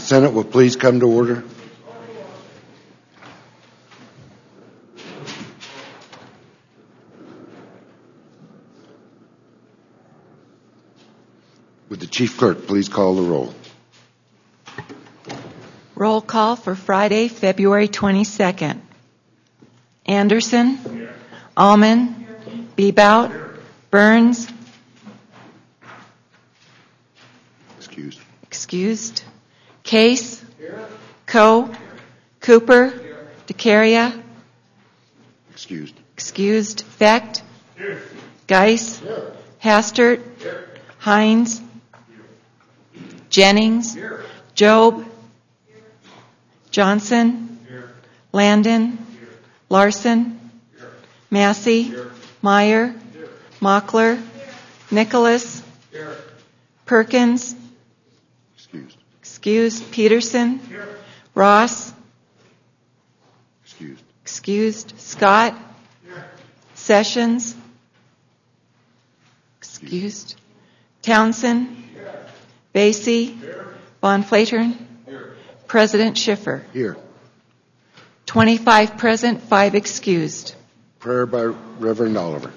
Senate will please come to order. Would the Chief Clerk please call the roll? Roll call for Friday, February 22nd. Anderson. Here. Allman. Here. Bebout. Here. Burns. Excused. Case. Here. Coe. Here. Cooper. Here. DeCaria. Excused. Fecht. Here. Geis. Here. Hastert. Here. Hines. Here. Jennings. Here. Job. Here. Johnson. Here. Landon. Here. Larson. Here. Massey. Here. Meyer. Here. Mockler. Here. Nicholas. Here. Perkins. Excused. Peterson. Here. Ross. Excused. Scott. Here. Sessions. Excused. Townsend. Here. Basie. Here. Von Flatern. Here. President Schiffer. Here. 25 present, 5 excused. Prayer by Reverend Oliver.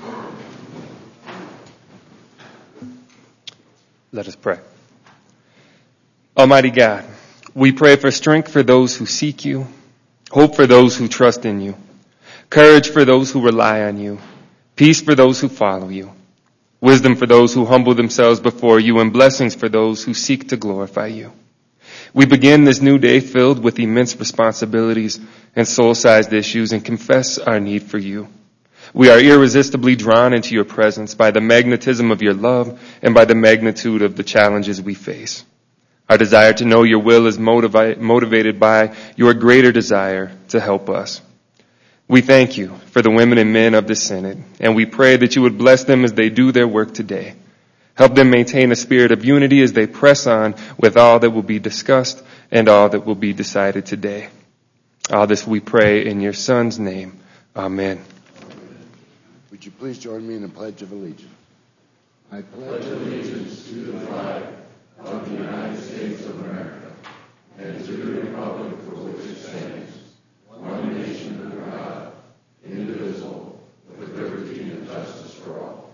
Let us pray. Almighty God, we pray for strength for those who seek you, hope for those who trust in you, courage for those who rely on you, peace for those who follow you, wisdom for those who humble themselves before you, and blessings for those who seek to glorify you. We begin this new day filled with immense responsibilities and soul-sized issues and confess our need for you. We are irresistibly drawn into your presence by the magnetism of your love and by the magnitude of the challenges we face. Our desire to know your will is motivated by your greater desire to help us. We thank you for the women and men of the Senate, and we pray that you would bless them as they do their work today. Help them maintain a spirit of unity as they press on with all that will be discussed and all that will be decided today. All this we pray in your Son's name. Amen. Would you please join me in a pledge of allegiance? I pledge allegiance to the flag of the United States of America and to the republic for which it stands, one nation under God, indivisible, with liberty and justice for all.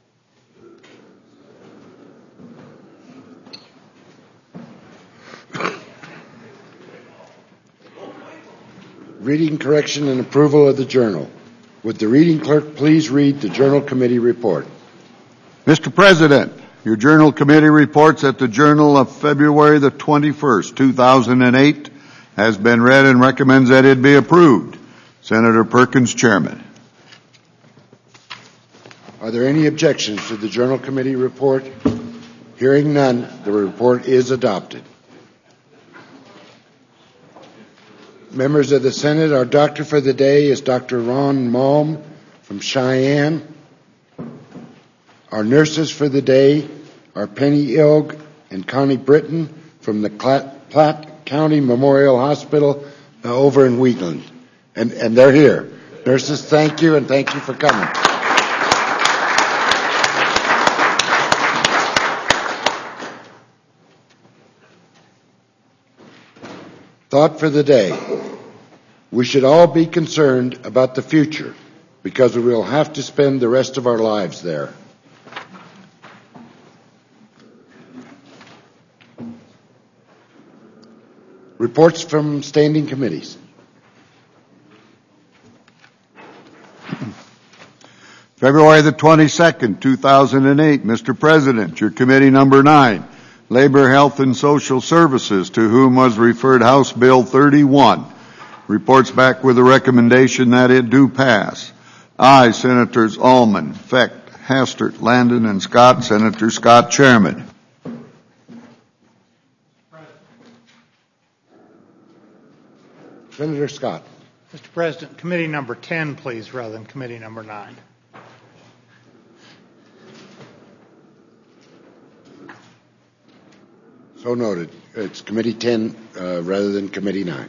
Reading, correction, and approval of the journal. Would the reading clerk please read the Journal Committee report? Mr. President, your Journal Committee reports that the Journal of February the 21st, 2008 has been read and recommends that it be approved. Senator Perkins, Chairman. Are there any objections to the Journal Committee report? Hearing none, the report is adopted. Members of the Senate, our doctor for the day is Dr. Ron Malm from Cheyenne. Our nurses for the day are Penny Ilg and Connie Britton from the Platte County Memorial Hospital over in Wheatland. And they're here. Nurses, thank you, and thank you for coming. Thought for the day. We should all be concerned about the future because we will have to spend the rest of our lives there. Reports from standing committees. February the 22nd, 2008. Mr. President, your committee number 9, Labor, Health, and Social Services, to whom was referred House Bill 31, reports back with a recommendation that it do pass. Aye, Senators Allman, Fecht, Hastert, Landon, and Scott. Senator Scott, Chairman. Senator Scott. Mr. President, committee number 10, please, rather than committee number 9. So noted. It's committee 10 rather than committee 9.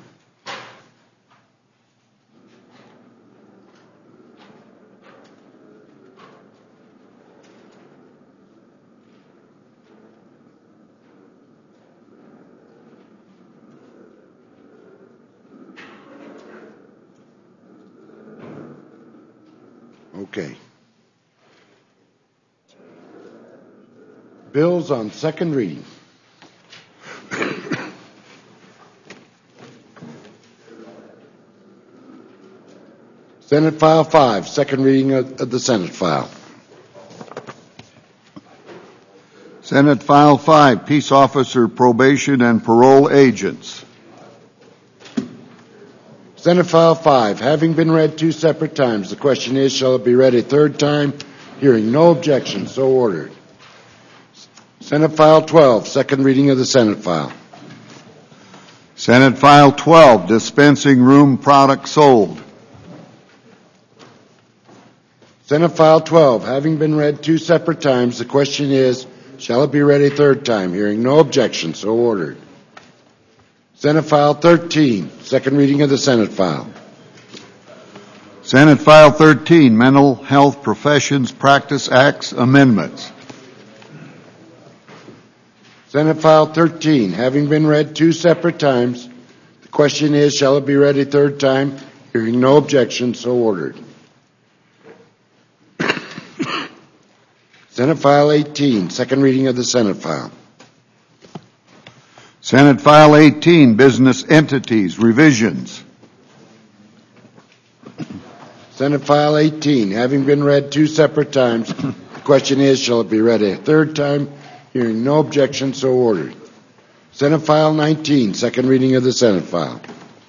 Okay. Bills on second reading. Senate File 5, second reading of the Senate file. Senate File 5, Peace Officer Probation and Parole Agents. Senate File 5, having been read 2 separate times, the question is, shall it be read a third time? Hearing no objection, so ordered. Senate File 12, second reading of the Senate file. Senate File 12, Dispensing Room Product Sold. Senate File 12, having been read 2 separate times, the question is, shall it be read a third time? Hearing no objection, so ordered. Senate File 13, second reading of the Senate file. Senate File 13, Mental Health Professions Practice Acts Amendments. Senate File 13, having been read 2 separate times, the question is, shall it be read a third time? Hearing no objection, so ordered. Senate File 18, second reading of the Senate file. Senate File 18, Business Entities Revisions. Senate File 18, having been read 2 separate times, the question is, shall it be read a third time? Hearing no objection, so ordered. Senate File 19, second reading of the Senate file.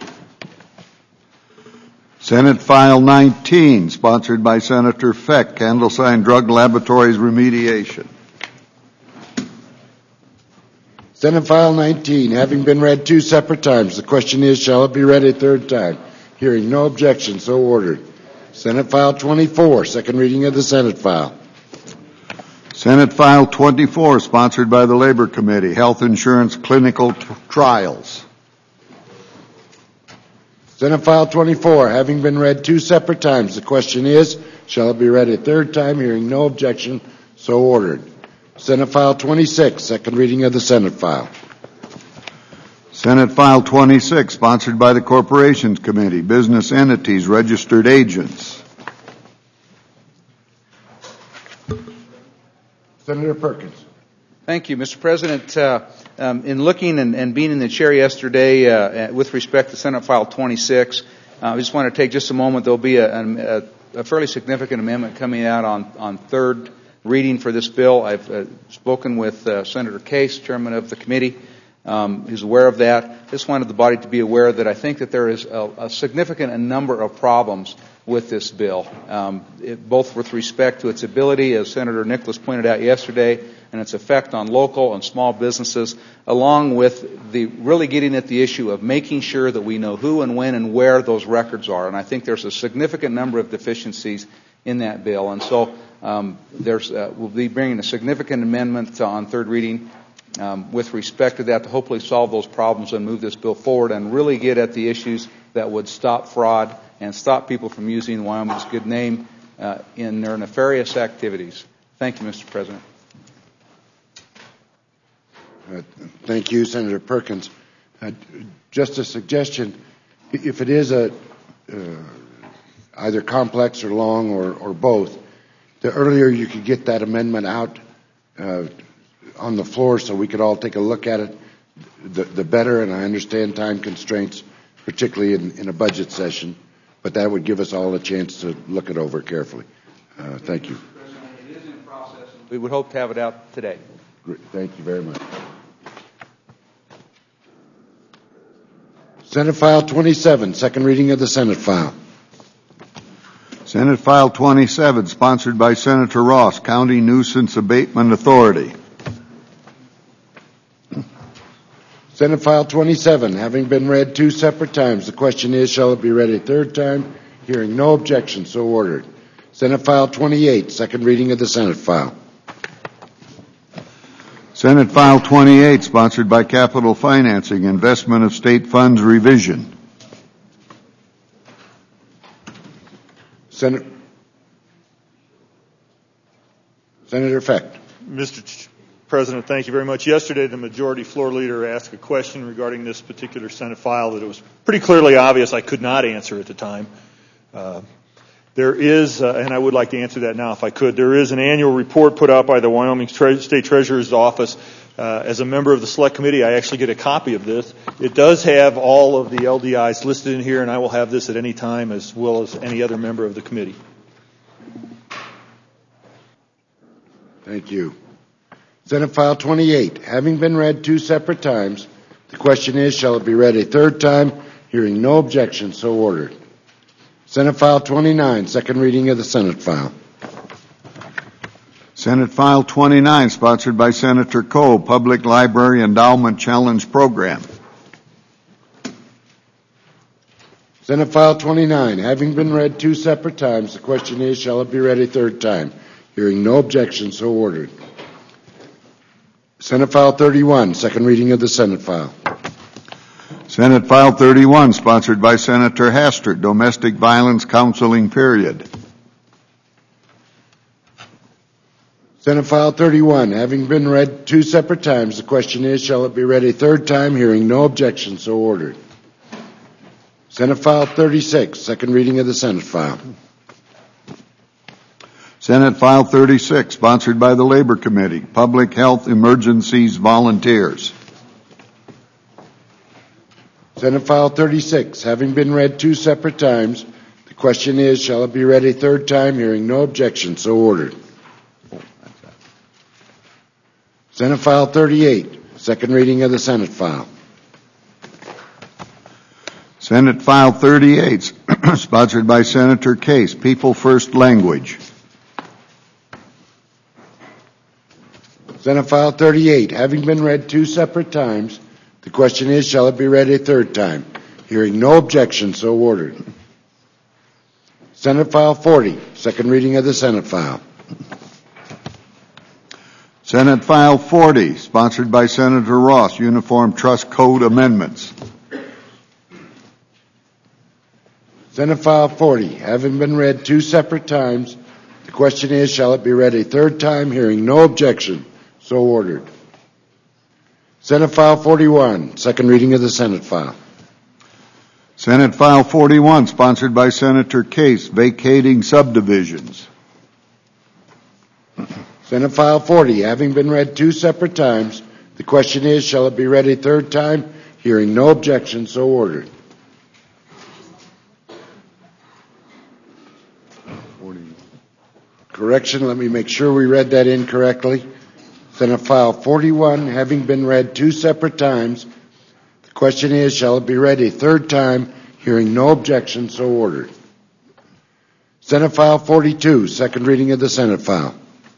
Senate File 19, sponsored by Senator Feck, Candleside Drug Laboratories Remediation. Senate File 19, having been read 2 separate times, the question is, shall it be read a third time? Hearing no objection, so ordered. Senate File 24, second reading of the Senate file. Senate File 24, sponsored by the Labor Committee, Health Insurance Clinical Trials. Senate File 24, having been read 2 separate times, the question is, shall it be read a third time? Hearing no objection, so ordered. Senate File 26, second reading of the Senate file. Senate File 26, sponsored by the Corporations Committee, Business Entities, Registered Agents. Senator Perkins. Thank you, Mr. President. In looking and being in the chair yesterday with respect to Senate File 26, I just want to take just a moment. There will be a fairly significant amendment coming out on third reading for this bill. I've spoken with Senator Case, chairman of the committee, who's aware of that. I just wanted the body to be aware that I think that there is a significant number of problems with this bill, both with respect to its ability, as Senator Nicholas pointed out yesterday, and its effect on local and small businesses, along with the really getting at the issue of making sure that we know who and when and where those records are. And I think there's a significant number of deficiencies in that bill. And so we'll be bringing a significant amendment on third reading with respect to that to hopefully solve those problems and move this bill forward and really get at the issues that would stop fraud and stop people from using Wyoming's good name in their nefarious activities. Thank you, Mr. President. Thank you, Senator Perkins. Just a suggestion, if it is either complex or long or both, the earlier you could get that amendment out on the floor so we could all take a look at it, the better. And I understand time constraints, particularly in a budget session, but that would give us all a chance to look it over carefully. Thank you. President, it is in process. We would hope to have it out today. Great. Thank you very much. Senate File 27, second reading of the Senate file. Senate File 27, sponsored by Senator Ross, County Nuisance Abatement Authority. Senate File 27, having been read 2 separate times, the question is, shall it be read a third time? Hearing no objection, so ordered. Senate File 28, second reading of the Senate file. Senate File 28, sponsored by Capital Financing, Investment of State Funds Revision. Senator Feck. Mr. President, thank you very much. Yesterday, the majority floor leader asked a question regarding this particular Senate file that it was pretty clearly obvious I could not answer at the time. There is, and I would like to answer that now if I could, there is an annual report put out by the Wyoming State Treasurer's Office. As a member of the Select Committee, I actually get a copy of this. It does have all of the LDIs listed in here, and I will have this at any time as well as any other member of the committee. Thank you. Senate File 28, having been read 2 separate times, the question is, shall it be read a 3rd time? Hearing no objection, so ordered. Senate File 29, second reading of the Senate file. Senate File 29, sponsored by Senator Coe, Public Library Endowment Challenge Program. Senate File 29, having been read 2 separate times, the question is, shall it be read a 3rd time? Hearing no objection, so ordered. Senate File 31, second reading of the Senate file. Senate File 31, sponsored by Senator Hastert, Domestic Violence Counseling Period. Senate File 31, having been read 2 separate times, the question is, shall it be read a 3rd time? Hearing no objection, so ordered. Senate File 36, second reading of the Senate file. Senate File 36, sponsored by the Labor Committee, Public Health Emergencies Volunteers. Senate File 36, having been read 2 separate times, the question is, shall it be read a 3rd time? Hearing no objection, so ordered. Senate File 38, second reading of the Senate file. Senate File 38, sponsored by Senator Case, People First Language. Senate File 38, having been read 2 separate times, the question is, shall it be read a 3rd time? Hearing no objection, so ordered. Senate File 40, second reading of the Senate file. Senate File 40, sponsored by Senator Ross, Uniform Trust Code Amendments. Senate File 40, having been read 2 separate times, the question is, shall it be read a 3rd time? Hearing no objection, so ordered. Senate File 41, second reading of the Senate file. Senate File 41, sponsored by Senator Case, Vacating Subdivisions. Senate File 40, having been read 2 separate times, the question is, shall it be read a 3rd time? Hearing no objection, so ordered. Correction, let me make sure we read that incorrectly. Senate File 41, having been read 2 separate times, the question is, shall it be read a 3rd time? Hearing no objection, so ordered. Senate File 42, second reading of the Senate file.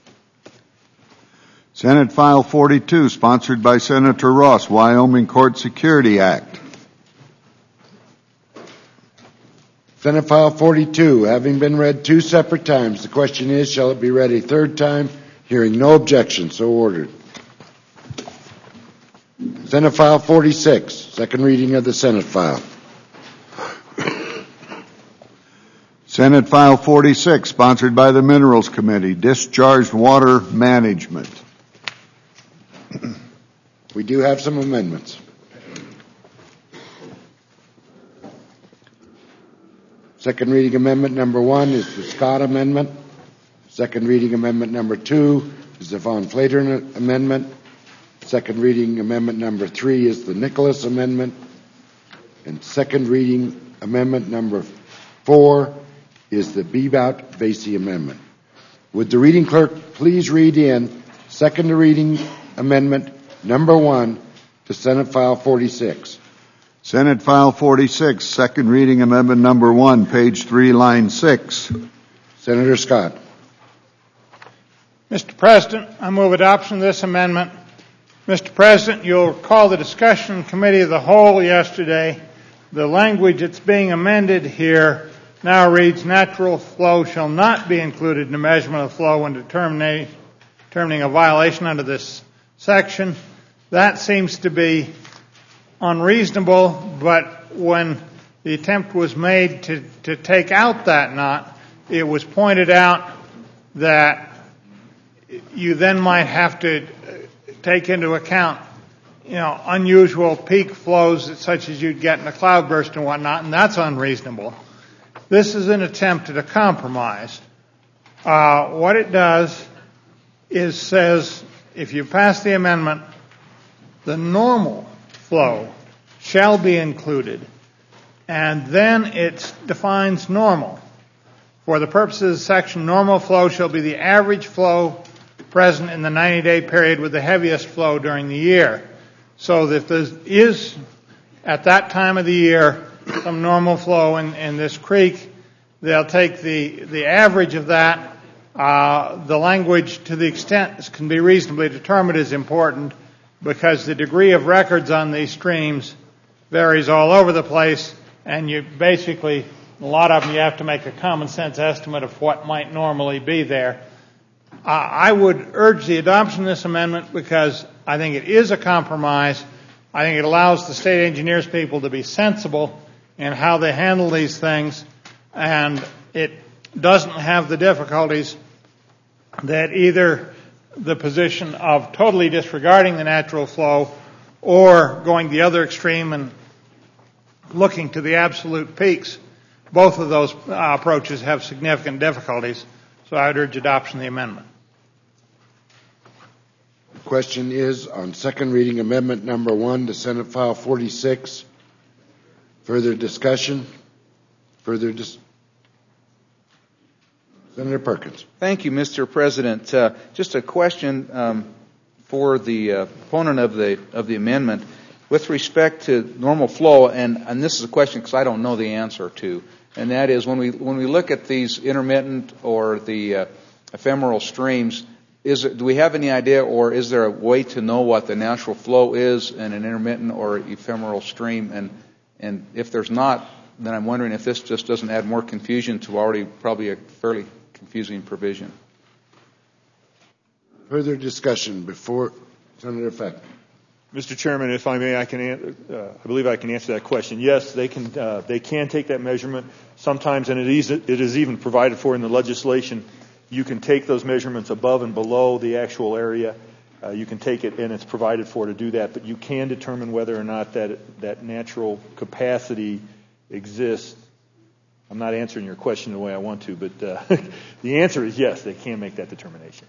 Senate File 42, sponsored by Senator Ross, Wyoming Court Security Act. Senate File 42, having been read 2 separate times, the question is, shall it be read a 3rd time? Hearing no objection, so ordered. Senate File 46, second reading of the Senate file. Senate File 46, sponsored by the Minerals Committee, Discharged Water Management. We do have some amendments. Second reading amendment number 1 is the Scott amendment. Second reading amendment number 2 is the Von Flatern amendment. Second reading amendment number 3 is the Nicholas amendment. And second reading amendment number 4 is the Bebout-Vasey amendment. Would the reading clerk please read in second reading amendment number 1 to Senate File 46. Senate File 46, second reading amendment number 1, page 3, line 6. Senator Scott. Mr. President, I move adoption of this amendment. Mr. President, you'll recall the discussion in Committee of the Whole yesterday. The language that's being amended here now reads, natural flow shall not be included in the measurement of flow when determining a violation under this section. That seems to be unreasonable, but when the attempt was made to take out that knot, it was pointed out that you then might have to take into account, unusual peak flows such as you'd get in a cloudburst and whatnot, and that's unreasonable. This is an attempt at a compromise. What it does is says, if you pass the amendment, the normal flow shall be included, and then it defines normal. For the purposes of the section, normal flow shall be the average flow present in the 90-day period with the heaviest flow during the year. So that there is, at that time of the year, some normal flow in this creek, they'll take the average of that. The language, to the extent this can be reasonably determined, is important because the degree of records on these streams varies all over the place, and you basically, a lot of them, you have to make a common sense estimate of what might normally be there. I would urge the adoption of this amendment because I think it is a compromise. I think it allows the state engineers people to be sensible in how they handle these things, and it doesn't have the difficulties that either the position of totally disregarding the natural flow or going the other extreme and looking to the absolute peaks. Both of those approaches have significant difficulties, so I would urge adoption of the amendment. The question is on second reading amendment number 1 to Senate File 46. Further discussion? Senator Perkins. Thank you, Mr. President. Just a question for the opponent of the amendment with respect to normal flow, and this is a question because I don't know the answer to, and that is when we look at these intermittent or the ephemeral streams, do we have any idea, or is there a way to know what the natural flow is in an intermittent or ephemeral stream? And if there's not, then I'm wondering if this just doesn't add more confusion to already probably a fairly confusing provision. Further discussion before Senator Fett. Mr. Chairman, if I may, I believe I can answer that question. Yes, they can take that measurement sometimes, and it is even provided for in the legislation. You can take those measurements above and below the actual area. You can take it, and it's provided for to do that. But you can determine whether or not that natural capacity exists. I'm not answering your question the way I want to, but the answer is yes, they can make that determination.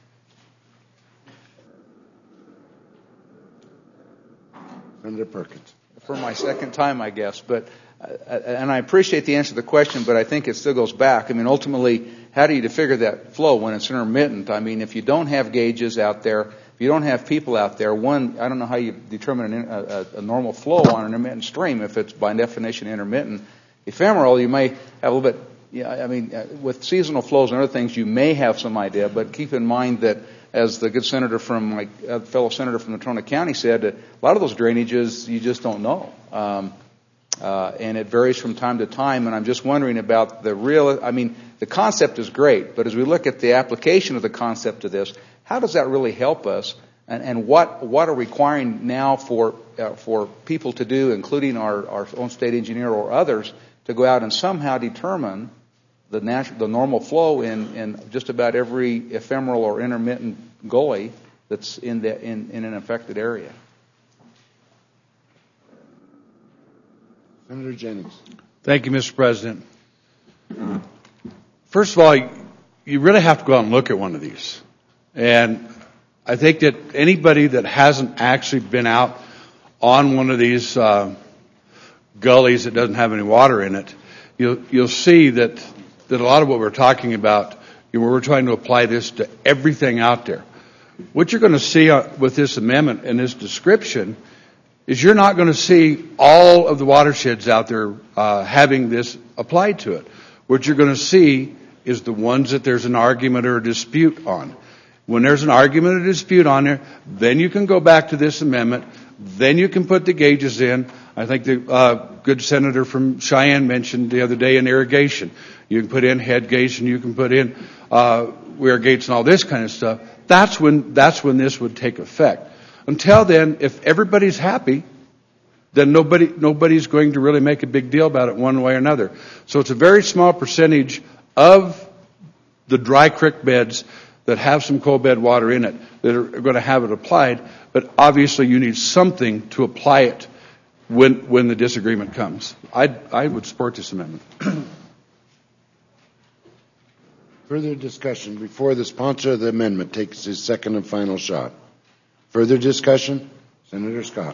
Senator Perkins. For my second time, I guess, but and I appreciate the answer to the question, but I think it still goes back. I mean, ultimately, how do you figure that flow when it's intermittent? I mean, if you don't have gauges out there, if you don't have people out there, I don't know how you determine a normal flow on an intermittent stream if it's by definition intermittent. Ephemeral, you may have a little bit, I mean, with seasonal flows and other things, you may have some idea, but keep in mind that, as the good senator from, fellow senator from Natrona County said, a lot of those drainages you just don't know. And it varies from time to time, and I'm just wondering about the concept is great, but as we look at the application of the concept of this, how does that really help us? And what are we requiring now for people to do, including our own state engineer or others, to go out and somehow determine the normal flow in just about every ephemeral or intermittent gully that's in an affected area? Senator Jennings. Thank you, Mr. President. First of all, you really have to go out and look at one of these. And I think that anybody that hasn't actually been out on one of these gullies that doesn't have any water in it, you'll see that a lot of what we're talking about, we're trying to apply this to everything out there. What you're going to see with this amendment and this description is you're not going to see all of the watersheds out there having this applied to it. What you're going to see is the ones that there's an argument or a dispute on. When there's an argument or dispute on there, then you can go back to this amendment. Then you can put the gauges in. I think the good senator from Cheyenne mentioned the other day in irrigation. You can put in head gates and you can put in weir gates and all this kind of stuff. That's when this would take effect. Until then, if everybody's happy, then nobody's going to really make a big deal about it one way or another. So it's a very small percentage of the dry creek beds that have some cold bed water in it that are going to have it applied. But obviously you need something to apply it when the disagreement comes. I would support this amendment. Further discussion before the sponsor of the amendment takes his second and final shot. Further discussion? Senator Scott.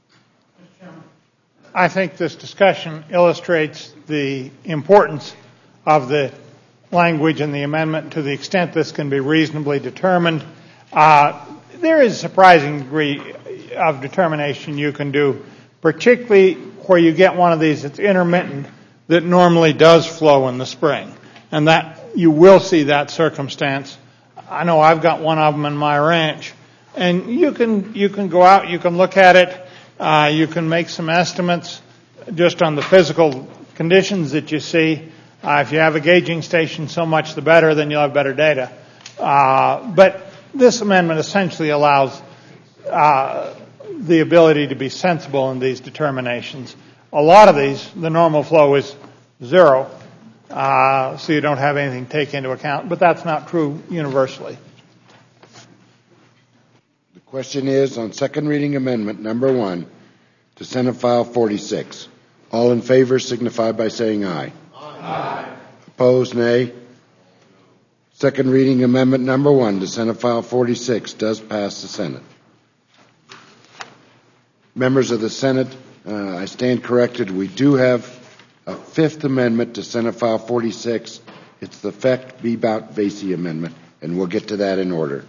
I think this discussion illustrates the importance of the language in the amendment to the extent this can be reasonably determined. There is a surprising degree of determination you can do, particularly where you get one of these that's intermittent that normally does flow in the spring. And that you will see that circumstance. I know I've got one of them in my ranch. And you can go out, you can look at it, you can make some estimates just on the physical conditions that you see. If you have a gauging station, so much the better, then you'll have better data. But this amendment essentially allows the ability to be sensible in these determinations. A lot of these, the normal flow is 0, so you don't have anything to take into account, but that's not true universally. The question is on second reading amendment number 1 to Senate File 46. All in favor signify by saying aye. Aye. Opposed, nay. Second reading amendment number 1 to Senate File 46 does pass the Senate. Members of the Senate, I stand corrected. We do have a fifth amendment to Senate File 46. It's the Fecht-Bebout-Vasey amendment, and we'll get to that in order.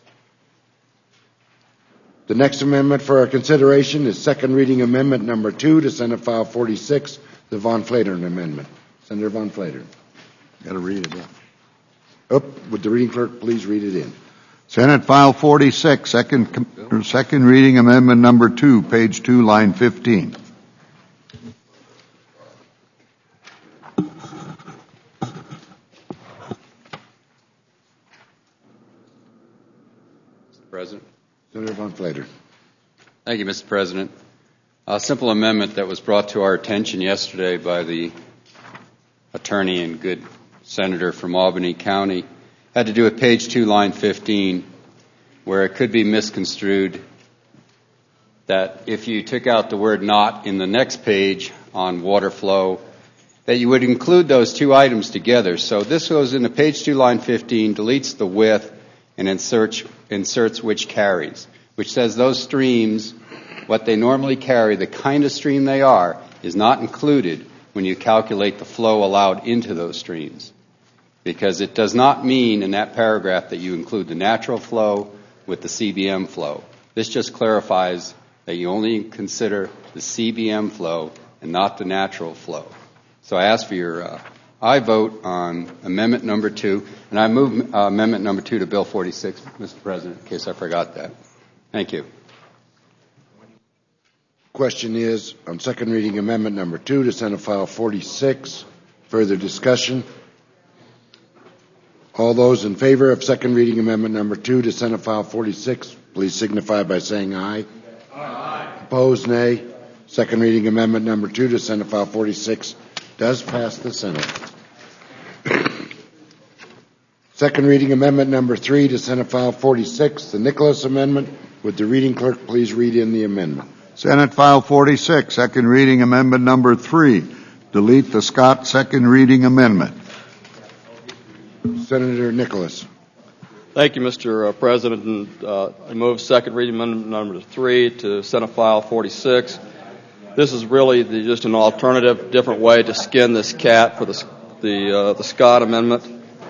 The next amendment for our consideration is second reading amendment number 2 to Senate File 46, the Von Flatern amendment. Senator Von Flatern. Got to read it in. Would the reading clerk please read it in? Senate File 46, second reading amendment number 2, page 2, line 15. Mr. President. Senator Von Flatern. Thank you, Mr. President. A simple amendment that was brought to our attention yesterday by the attorney and good senator from Albany County had to do with page 2, line 15, where it could be misconstrued that if you took out the word not in the next page on water flow, that you would include those two items together. So this goes into page 2, line 15, deletes the with, and inserts which carries, which says those streams, what they normally carry, the kind of stream they are, is not included when you calculate the flow allowed into those streams. Because it does not mean in that paragraph that you include the natural flow with the CBM flow. This just clarifies that you only consider the CBM flow and not the natural flow. So I ask for your I vote on amendment number 2, and I move amendment number 2 to Bill 46, Mr. President, in case I forgot that. Thank you. Question is on second reading amendment number 2 to Senate File 46. Further discussion? All those in favor of second reading amendment number 2 to Senate File 46, please signify by saying aye. Aye. Opposed, nay. Second reading amendment number 2 to Senate File 46 does pass the Senate. Second reading amendment number 3 to Senate File 46, the Nicholas amendment. Would the reading clerk please read in the amendment? Senate File 46, second reading amendment number 3. Delete the Scott second reading amendment. Senator Nicholas. Thank you, Mr. President. And, I move second reading amendment number 3 to Senate File 46. This is really just an alternative, different way to skin this cat for the Scott amendment.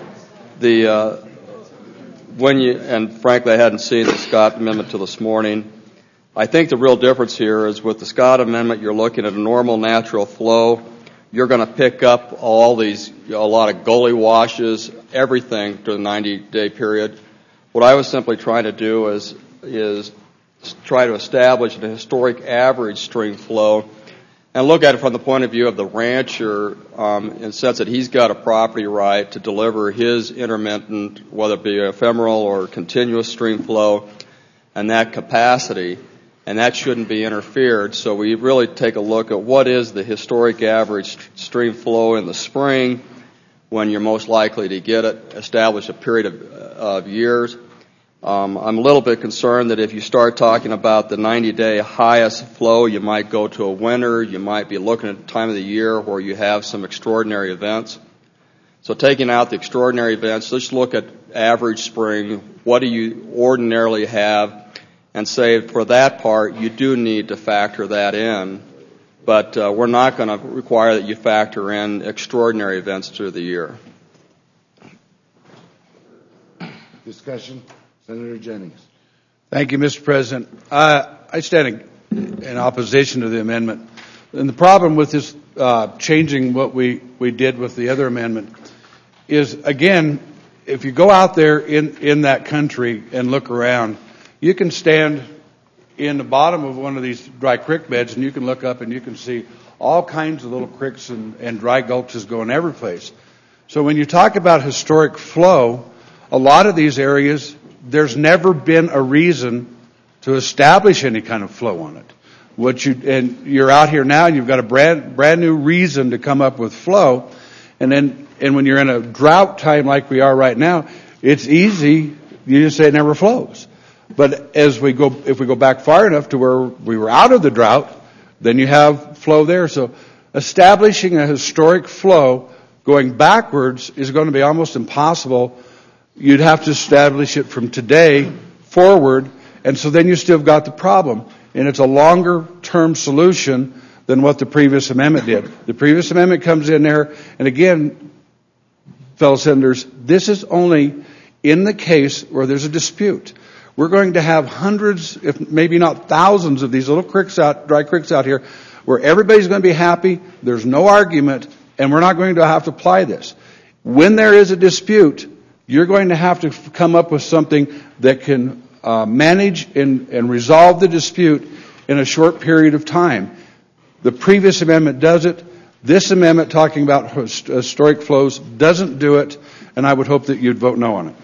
And frankly, I hadn't seen the Scott amendment till this morning. I think the real difference here is with the Scott amendment, you're looking at a normal natural flow. You're going to pick up a lot of gully washes, everything during the 90-day period. What I was simply trying to do is try to establish a historic average stream flow and look at it from the point of view of the rancher in the sense that he's got a property right to deliver his intermittent, whether it be ephemeral or continuous stream flow, and that capacity, and that shouldn't be interfered. So we really take a look at what is the historic average stream flow in the spring when you're most likely to get it, establish a period of years. I'm a little bit concerned that if you start talking about the 90-day highest flow, you might go to a winter, you might be looking at a time of the year where you have some extraordinary events. So taking out the extraordinary events, let's look at average spring. What do you ordinarily have? And say for that part, you do need to factor that in. But we're not going to require that you factor in extraordinary events through the year. Discussion. Senator Jennings. Thank you, Mr. President. I stand in opposition to the amendment. And the problem with this changing what we did with the other amendment is, again, if you go out there in that country and look around, you can stand in the bottom of one of these dry creek beds and you can look up and you can see all kinds of little creeks and dry gulches going every place. So when you talk about historic flow, a lot of these areas, there's never been a reason to establish any kind of flow on it. And you're out here now and you've got a brand new reason to come up with flow. And when you're in a drought time like we are right now, it's easy. You just say it never flows. But if we go back far enough to where we were out of the drought, then you have flow there. So establishing a historic flow going backwards is going to be almost impossible. You'd have to establish it from today forward, and so then you still have got the problem. And it's a longer term solution than what the previous amendment did. The previous amendment comes in there, and again, fellow senators, this is only in the case where there's a dispute. We're going to have hundreds, if maybe not thousands, of these little dry creeks out here where everybody's going to be happy, there's no argument, and we're not going to have to apply this. When there is a dispute, you're going to have to come up with something that can manage and resolve the dispute in a short period of time. The previous amendment does it. This amendment talking about historic flows doesn't do it, and I would hope that you'd vote no on it.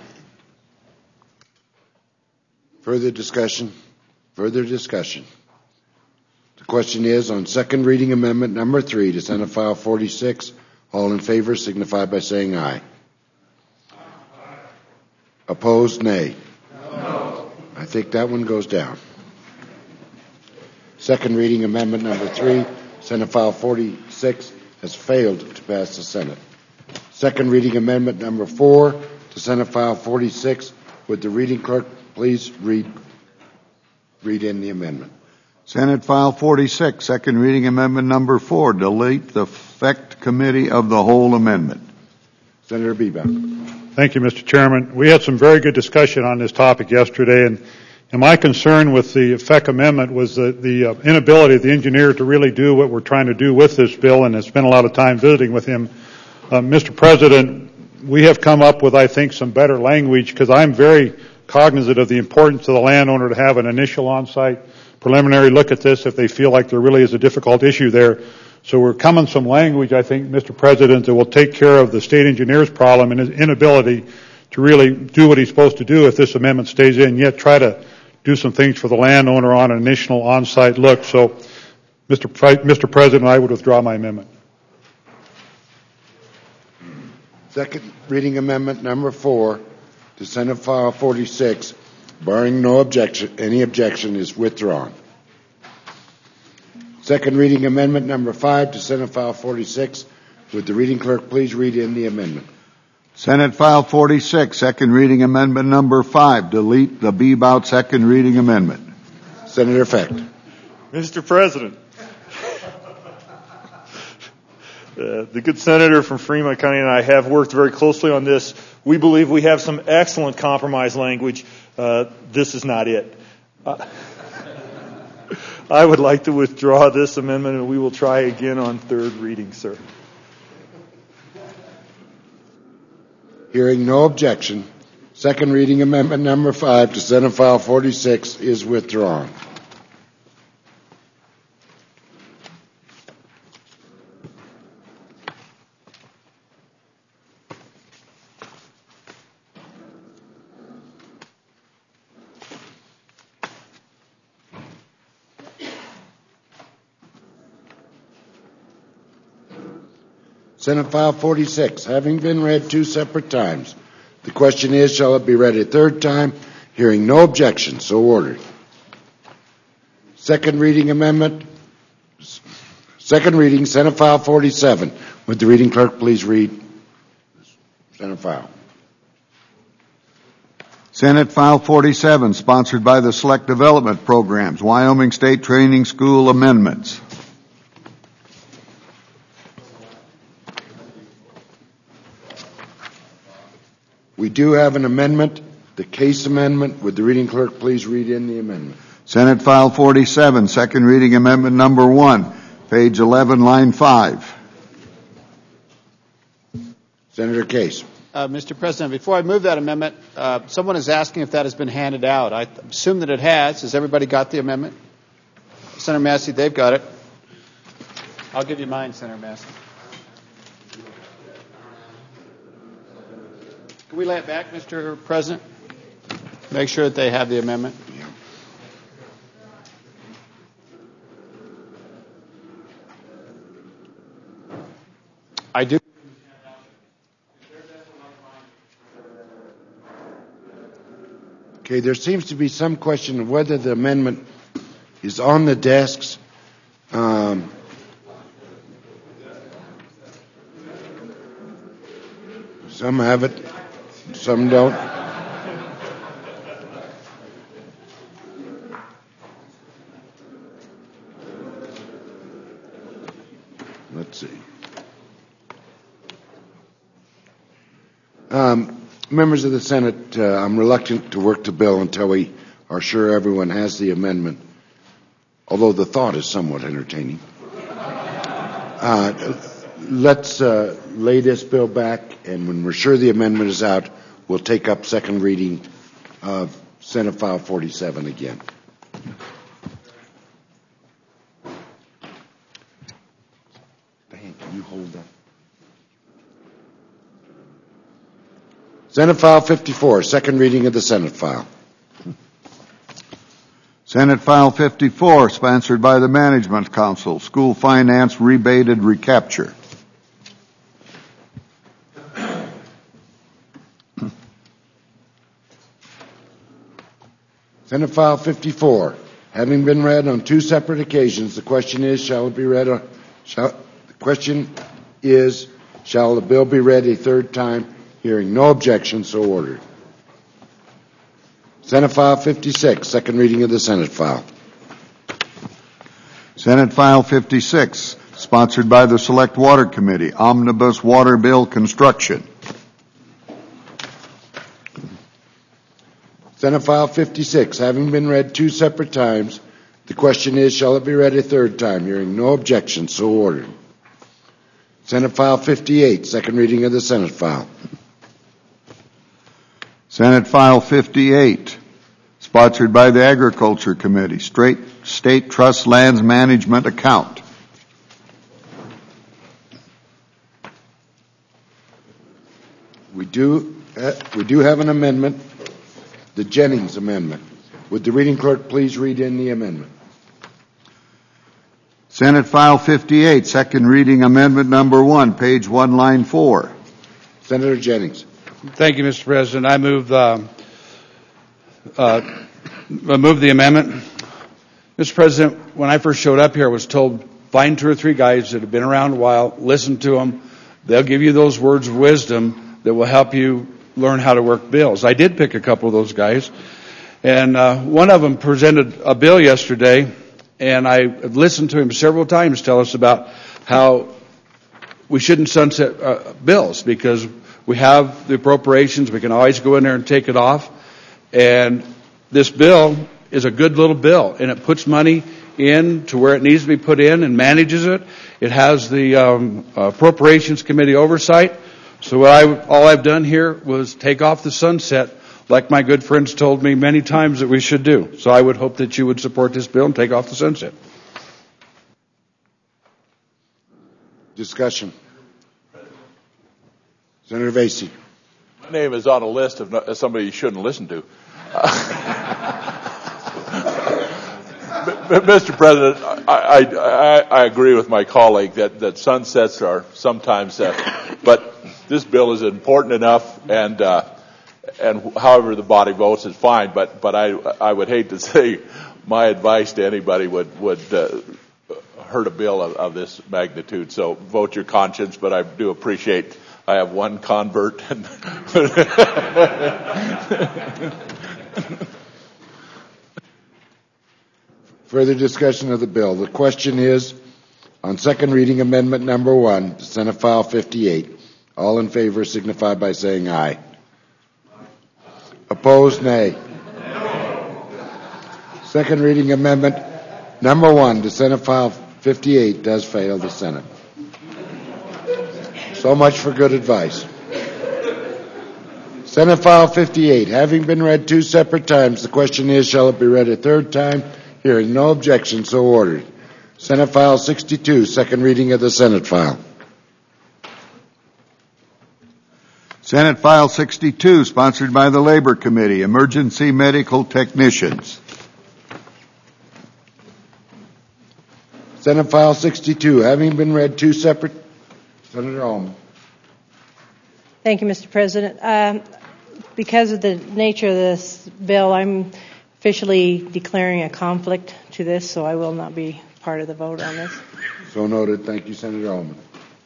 Further discussion? Further discussion. The question is on second reading amendment number 3 to Senate File 46. All in favor signify by saying aye. Opposed, nay. No. I think that one goes down. Second reading amendment number 3, Senate File 46, has failed to pass the Senate. Second reading amendment number 4 to Senate File 46. Would the reading clerk please read in the amendment? Senate File 46, second reading amendment number 4, delete the FECT Committee of the Whole amendment. Senator Bebout. Thank you, Mr. Chairman. We had some very good discussion on this topic yesterday, and my concern with the FEC amendment was the inability of the engineer to really do what we're trying to do with this bill, and I spent a lot of time visiting with him. Mr. President, we have come up with, I think, some better language, because I'm very cognizant of the importance to the landowner to have an initial on-site preliminary look at this if they feel like there really is a difficult issue there. So we're coming some language, I think, Mr. President, that will take care of the state engineer's problem and his inability to really do what he's supposed to do if this amendment stays in, yet try to do some things for the landowner on an initial on-site look. So, Mr. President, I would withdraw my amendment. Second reading amendment number 4 to Senate File 46, barring no objection, any objection is withdrawn. Second reading amendment number 5 to Senate File 46. Would the reading clerk please read in the amendment? Senate File 46, second reading amendment number 5, delete the Bebout second reading amendment. Senator Fecht. Mr. President, the good senator from Fremont County and I have worked very closely on this. We believe we have some excellent compromise language. This is not it. I would like to withdraw this amendment, and we will try again on third reading, sir. Hearing no objection, second reading amendment number 5 to Senate File 46 is withdrawn. Senate File 46, having been read 2 separate times. The question is, shall it be read a third time? Hearing no objection, so ordered. Second reading amendment, second reading, Senate File 47. Would the reading clerk please read? Senate file. Senate File 47, sponsored by the Select Development Programs, Wyoming State Training School amendments. We do have an amendment, the case amendment. Would the reading clerk please read in the amendment? Senate File 47, second reading amendment number 1, page 11, line 5. Senator Case. Mr. President, before I move that amendment, someone is asking if that has been handed out. I assume that it has. Has everybody got the amendment? Senator Massey, they've got it. I'll give you mine, Senator Massey. Can we lay it back, Mr. President? Make sure that they have the amendment. I do. Okay, there seems to be some question of whether the amendment is on the desks. Some have it, some don't. Let's see. Members of the Senate, I'm reluctant to work the bill until we are sure everyone has the amendment, although the thought is somewhat entertaining. Let's lay this bill back, and when we're sure the amendment is out, we'll take up second reading of Senate File 47 again. Diane, can you hold that? Senate File 54, second reading of the Senate file. Senate File 54, sponsored by the Management Council, School Finance Rebated Recapture. Senate File 54, having been read on two separate occasions, the question is, shall the bill be read a third time? Hearing no objection, so ordered. Senate File 56, second reading of the Senate file. Senate File 56, sponsored by the Select Water Committee, Omnibus Water Bill Construction. Senate File 56, having been read two separate times, the question is, shall it be read a third time? Hearing no objection, so ordered. Senate File 58, second reading of the Senate file. Senate File 58, sponsored by the Agriculture Committee, State Trust Lands Management Account. We do have an amendment, the Jennings amendment. Would the reading clerk please read in the amendment? Senate File 58, second reading amendment number 1, page 1, line 4. Senator Jennings. Thank you, Mr. President. I move the amendment. Mr. President, when I first showed up here, I was told, find 2 or 3 guys that have been around a while, listen to them. They'll give you those words of wisdom that will help you learn how to work bills. I did pick a couple of those guys, and one of them presented a bill yesterday, and I listened to him several times tell us about how we shouldn't sunset bills because we have the appropriations. We can always go in there and take it off. And this bill is a good little bill, and it puts money in to where it needs to be put in and manages it. It has the Appropriations Committee oversight. So all I've done here was take off the sunset, like my good friends told me many times that we should do. So I would hope that you would support this bill and take off the sunset. Discussion. Senator Vasey. My name is on a list of somebody you shouldn't listen to. Mr. President, I agree with my colleague that sunsets are sometimes, but this bill is important enough, and however the body votes is fine. But I would hate to say my advice to anybody would hurt a bill of this magnitude. So vote your conscience, but I do appreciate I have one convert. Further discussion of the bill. The question is on second reading amendment number 1 to Senate File 58. All in favor signify by saying aye. Opposed, nay. Second reading amendment number 1 to Senate File 58 does fail the Senate. So much for good advice. Senate File 58, having been read 2 separate times, the question is, shall it be read a third time? Hearing no objection, so ordered. Senate File 62, second reading of the Senate file. Senate File 62, sponsored by the Labor Committee, Emergency Medical Technicians. Senate File 62, having been read 2 separate, Senator Ullman. Thank you, Mr. President. Because of the nature of this bill, I'm officially declaring a conflict to this, so I will not be part of the vote on this. So noted. Thank you, Senator Ullman.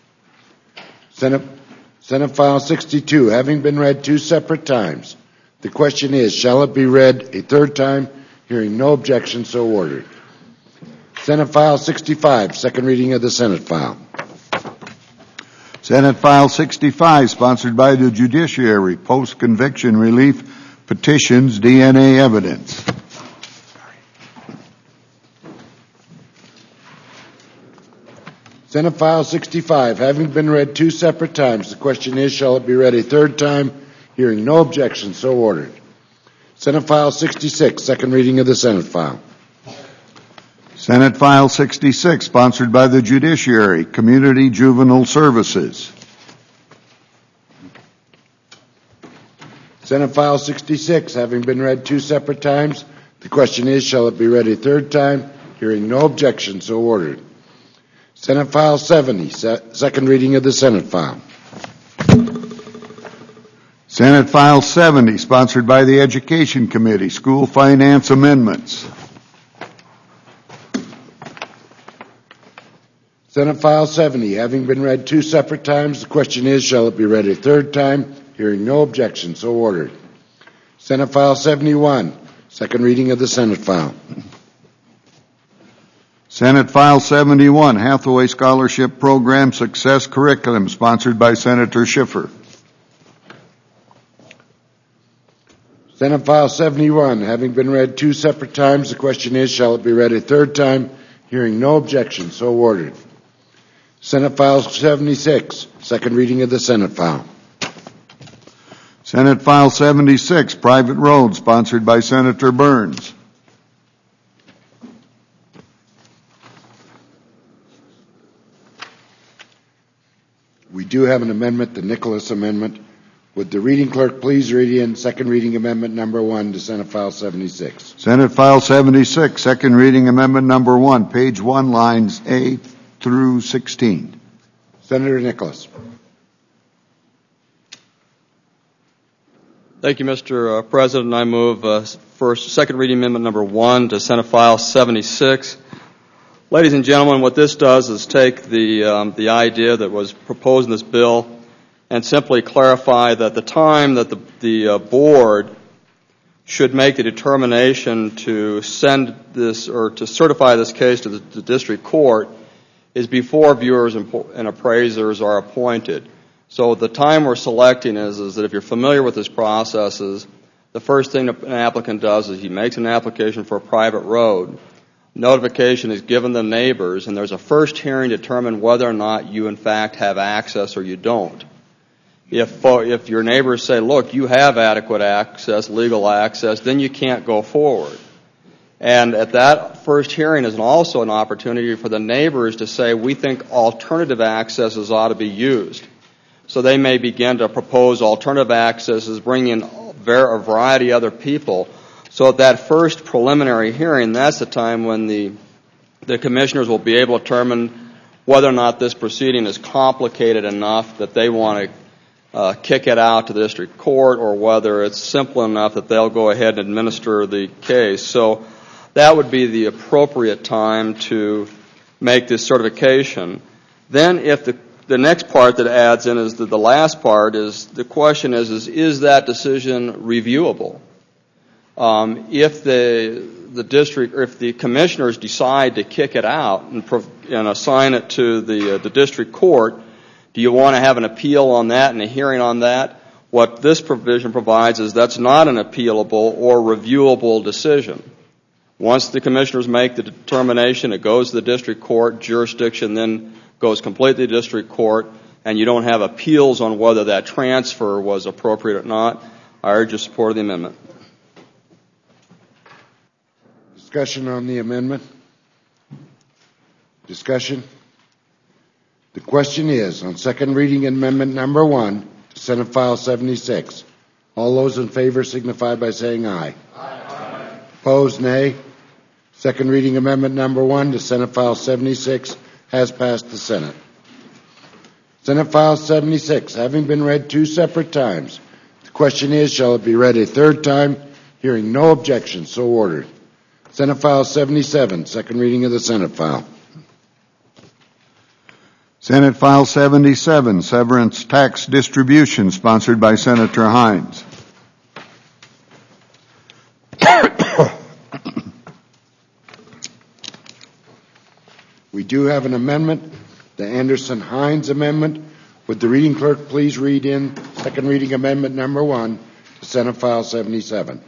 Senate File 62, having been read 2 separate times, the question is, shall it be read a third time? Hearing no objection, so ordered. Senate File 65, second reading of the Senate file. Senate File 65, sponsored by the Judiciary, Post-Conviction Relief Petitions, DNA Evidence. Senate File 65, having been read 2 separate times, the question is, shall it be read a third time? Hearing no objection, so ordered. Senate File 66, second reading of the Senate file. Senate File 66, sponsored by the Judiciary, Community Juvenile Services. Senate File 66, having been read 2 separate times, the question is, shall it be read a third time? Hearing no objection, so ordered. Senate File 70, second reading of the Senate file. Senate File 70, sponsored by the Education Committee, School Finance Amendments. Senate File 70, having been read 2 separate times, the question is, shall it be read a third time? Hearing no objection, so ordered. Senate File 71, second reading of the Senate file. Senate File 71, Hathaway Scholarship Program Success Curriculum, sponsored by Senator Schiffer. Senate File 71, having been read 2 separate times, the question is, shall it be read a third time? Hearing no objection, so ordered. Senate File 76, second reading of the Senate file. Senate File 76, Private Roads, sponsored by Senator Burns. We do have an amendment, the Nicholas Amendment. Would the reading clerk please read in second reading amendment number 1 to Senate File 76? Senate File 76, second reading amendment number 1, page 1, lines A through 16. Senator Nicholas. Thank you, Mr. President. I move second reading amendment number 1 to Senate File 76. Ladies and gentlemen, what this does is take the idea that was proposed in this bill and simply clarify that the time that the board should make the determination to send this or to certify this case to the district court is before viewers and appraisers are appointed. So the time we're selecting is that if you're familiar with this process, the first thing an applicant does is he makes an application for a private road. Notification is given the neighbors, and there's a first hearing to determine whether or not you in fact have access or you don't. If your neighbors say, look, you have adequate access, legal access, then you can't go forward. And at that first hearing is also an opportunity for the neighbors to say, we think alternative accesses ought to be used. So they may begin to propose alternative accesses, bring in a variety of other people. So at that first preliminary hearing, that's the time when the commissioners will be able to determine whether or not this proceeding is complicated enough that they want to kick it out to the district court, or whether it's simple enough that they'll go ahead and administer the case. So that would be the appropriate time to make this certification. Then if the next part that adds in is the last part is the question is that decision reviewable? If the district or if the commissioners decide to kick it out and assign it to the district court, do you want to have an appeal on that and a hearing on that? What this provision provides is that's not an appealable or reviewable decision. Once the commissioners make the determination, it goes to the district court, jurisdiction then goes completely to district court, and you don't have appeals on whether that transfer was appropriate or not. I urge your support of the amendment. Discussion on the amendment? Discussion? The question is, on second reading amendment number 1, to Senate File 76. All those in favor signify by saying aye. Aye. Opposed, nay. Second reading amendment number 1 to Senate File 76 has passed the Senate. Senate File 76, having been read 2 separate times, the question is, shall it be read a third time? Hearing no objection, so ordered. Senate File 77, second reading of the Senate File. Senate File 77, severance tax distribution, sponsored by Senator Hines. We do have an amendment, the Anderson-Hines amendment. Would the reading clerk please read in second reading amendment number 1 to Senate File 77?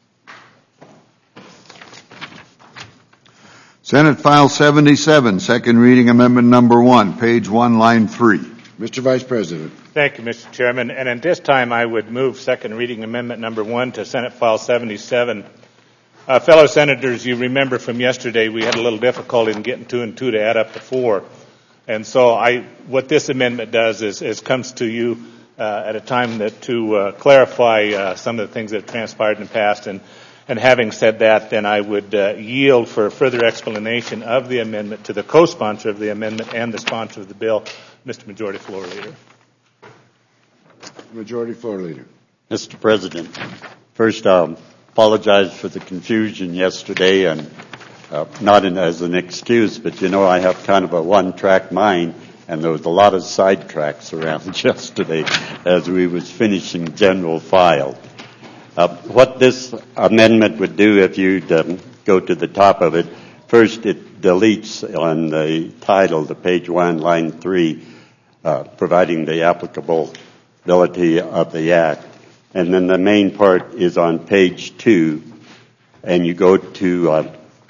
Senate File 77, second reading amendment number 1, page 1, line 3. Mr. Vice President. Thank you, Mr. Chairman. And at this time, I would move second reading amendment number 1 to Senate File 77. Fellow senators, you remember from yesterday we had a little difficulty in getting 2 and 2 to add up to 4. And so what this amendment does is comes to you at a time to clarify some of the things that have transpired in the past. And having said that, then I would yield for further explanation of the amendment to the co-sponsor of the amendment and the sponsor of the bill, Mr. Majority Floor Leader. Majority Floor Leader. Mr. President, first I'll apologize for the confusion yesterday, and not as an excuse, but I have kind of a one-track mind, and there was a lot of sidetracks around yesterday as we was finishing general file. What this amendment would do, if you'd go to the top of it, first it deletes on the title, the page 1, line 3, providing the applicability of the act. And then the main part is on page 2, and you go to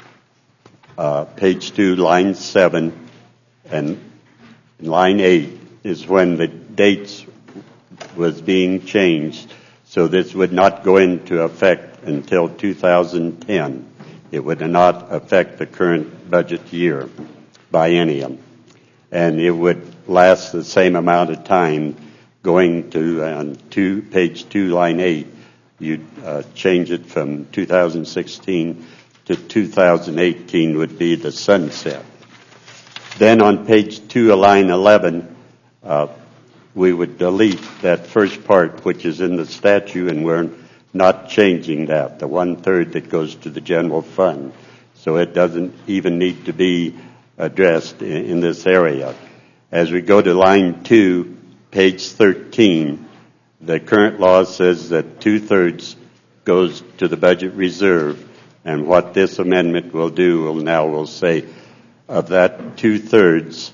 page 2, line 7, and line 8 is when the dates was being changed. So this would not go into effect until 2010. It would not affect the current budget year biennium. And it would last the same amount of time going to page 2, line 8. You'd change it from 2016 to 2018 would be the sunset. Then on page 2, line 11, we would delete that first part, which is in the statute, and we're not changing that, the 1/3 that goes to the general fund. So it doesn't even need to be addressed in this area. As we go to line 2, page 13, the current law says that 2/3 goes to the budget reserve, and what this amendment will do will say of that 2/3,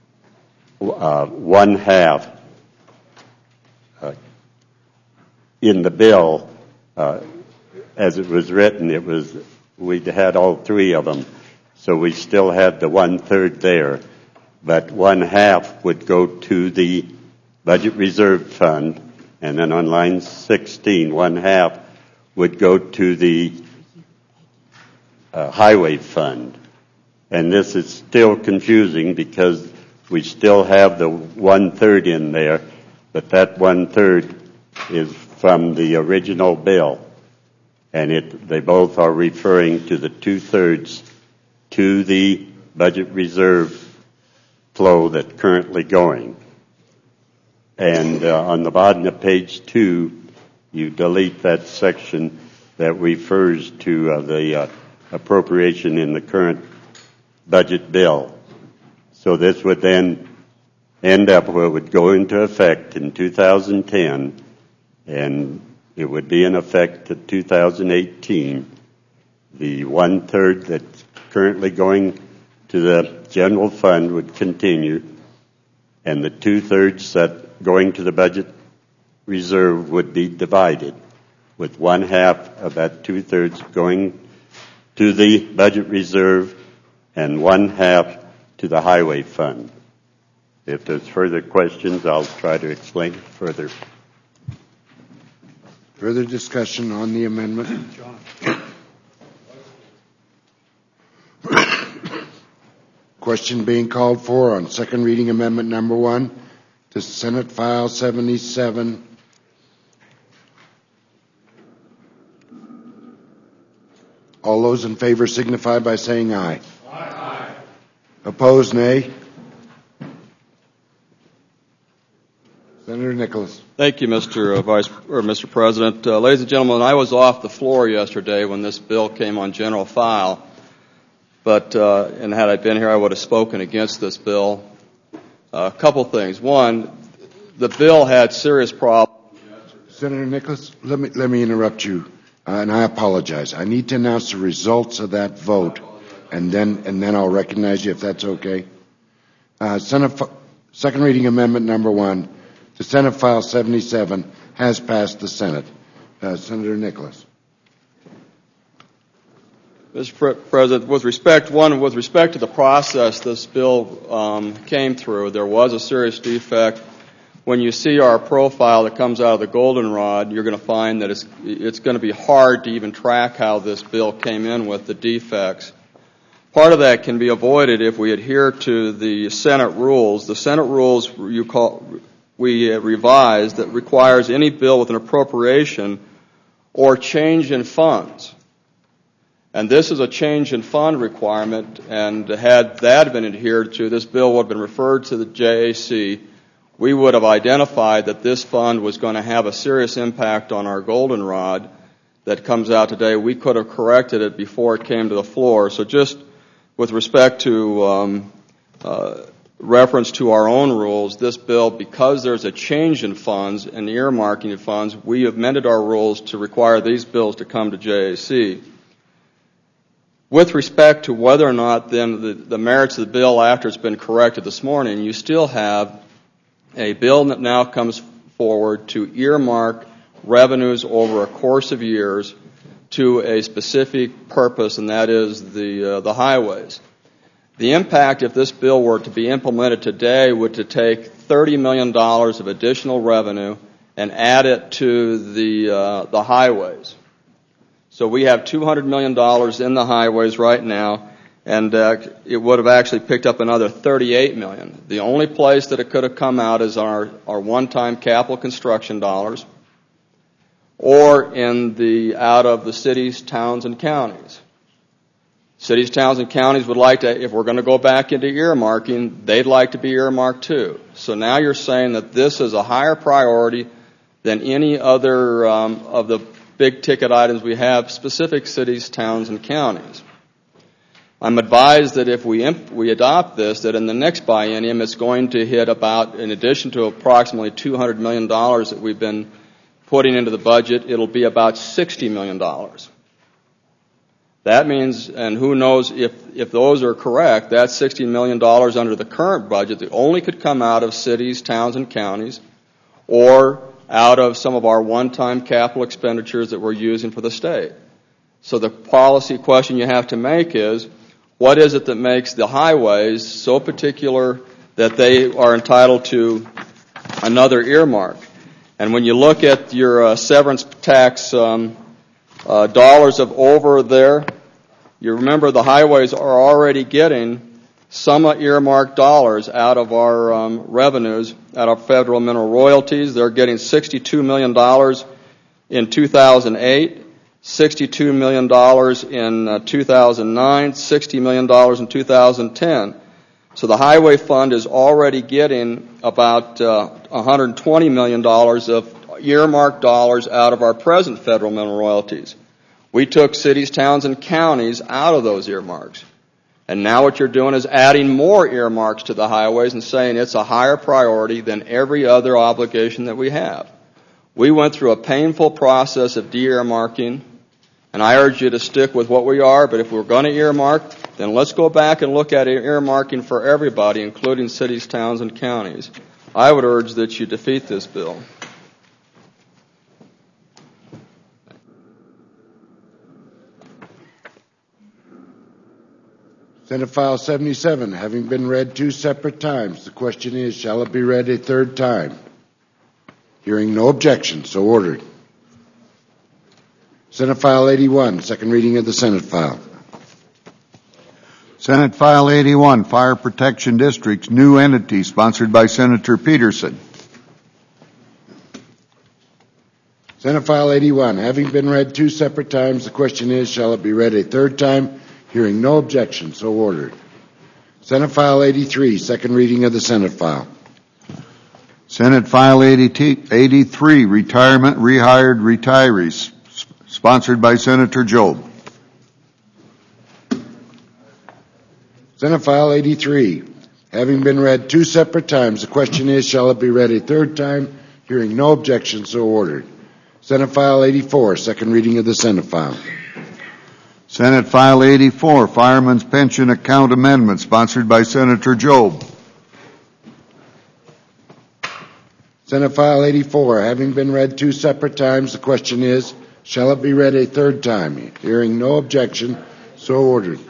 1/2 in the bill, as it was written, we had all 3 of them, so we still had the 1/3 there, but 1/2 would go to the budget reserve fund, and then on line 16, 1/2 would go to the highway fund. And this is still confusing because we still have the 1/3 in there, but that 1/3 is from the original bill, and they both are referring to the 2/3 to the budget reserve flow that's currently going. And on the bottom of page 2, you delete that section that refers to the appropriation in the current budget bill. So this would then and EPWA would go into effect in 2010, and it would be in effect to 2018. The 1/3 that's currently going to the general fund would continue, and the 2/3 that going to the budget reserve would be divided, with 1/2 of that 2/3 going to the budget reserve and 1/2 to the highway fund. If there's further questions, I'll try to explain it further. Further discussion on the amendment? Question being called for on second reading amendment number 1 to Senate File 77. All those in favor signify by saying aye. Aye. Opposed, nay. Senator Nicholas. Thank you, Mr. President. Ladies and gentlemen, I was off the floor yesterday when this bill came on general file, and had I been here, I would have spoken against this bill. A couple things. One, the bill had serious problems. Senator Nicholas, let me interrupt you, and I apologize. I need to announce the results of that vote, and then I'll recognize you if that's okay. Second reading amendment number 1. The Senate File 77 has passed the Senate. Senator Nicholas. Mr. President, with respect to the process this bill came through, there was a serious defect. When you see our profile that comes out of the goldenrod, you're going to find that it's going to be hard to even track how this bill came in with the defects. Part of that can be avoided if we adhere to the Senate rules. The Senate rules we revised that requires any bill with an appropriation or change in funds. And this is a change in fund requirement, and had that been adhered to, this bill would have been referred to the JAC. We would have identified that this fund was going to have a serious impact on our goldenrod that comes out today. We could have corrected it before it came to the floor. So just with respect to reference to our own rules, this bill, because there's a change in funds and the earmarking of funds, we amended our rules to require these bills to come to JAC. With respect to whether or not then the merits of the bill after it's been corrected this morning, you still have a bill that now comes forward to earmark revenues over a course of years to a specific purpose, and that is the highways. The impact, if this bill were to be implemented today, would to take $30 million of additional revenue and add it to the highways. So we have $200 million in the highways right now, and it would have actually picked up another $38 million. The only place that it could have come out is our one-time capital construction dollars, or out of the cities, towns, and counties. Cities, towns, and counties would like to, if we're going to go back into earmarking, they'd like to be earmarked too. So now you're saying that this is a higher priority than any other of the big ticket items we have, specific cities, towns, and counties. I'm advised that if we adopt this, that in the next biennium it's going to hit about, in addition to approximately $200 million that we've been putting into the budget, it'll be about $60 million. That means, and who knows if those are correct, that $60 million under the current budget that only could come out of cities, towns, and counties, or out of some of our one-time capital expenditures that we're using for the state. So the policy question you have to make is, what is it that makes the highways so particular that they are entitled to another earmark? And when you look at your severance tax dollars of over there, you remember the highways are already getting some earmarked dollars out of our revenues, out of federal mineral royalties. They're getting $62 million in 2008, $62 million in 2009, $60 million in 2010. So the highway fund is already getting about $120 million of earmarked dollars out of our present federal mineral royalties. We took cities, towns, and counties out of those earmarks. And now what you're doing is adding more earmarks to the highways and saying it's a higher priority than every other obligation that we have. We went through a painful process of de-earmarking, and I urge you to stick with what we are, but if we're going to earmark, then let's go back and look at earmarking for everybody, including cities, towns, and counties. I would urge that you defeat this bill. Senate File 77, having been read 2 separate times, the question is, shall it be read a third time? Hearing no objection, so ordered. Senate File 81, second reading of the Senate file. Senate File 81, Fire Protection Districts, new entity, sponsored by Senator Peterson. Senate File 81, having been read 2 separate times, the question is, shall it be read a third time? Hearing no objection, so ordered. Senate File 83, second reading of the Senate file. Senate File 83, Retirement Rehired Retirees, sponsored by Senator Jobe. Senate File 83, having been read 2 separate times, the question is, shall it be read a third time? Hearing no objection, so ordered. Senate File 84, second reading of the Senate file. Senate File 84, Fireman's Pension Account Amendment, sponsored by Senator Jobe. Senate File 84, having been read 2 separate times, the question is, shall it be read a third time? Hearing no objection, so ordered.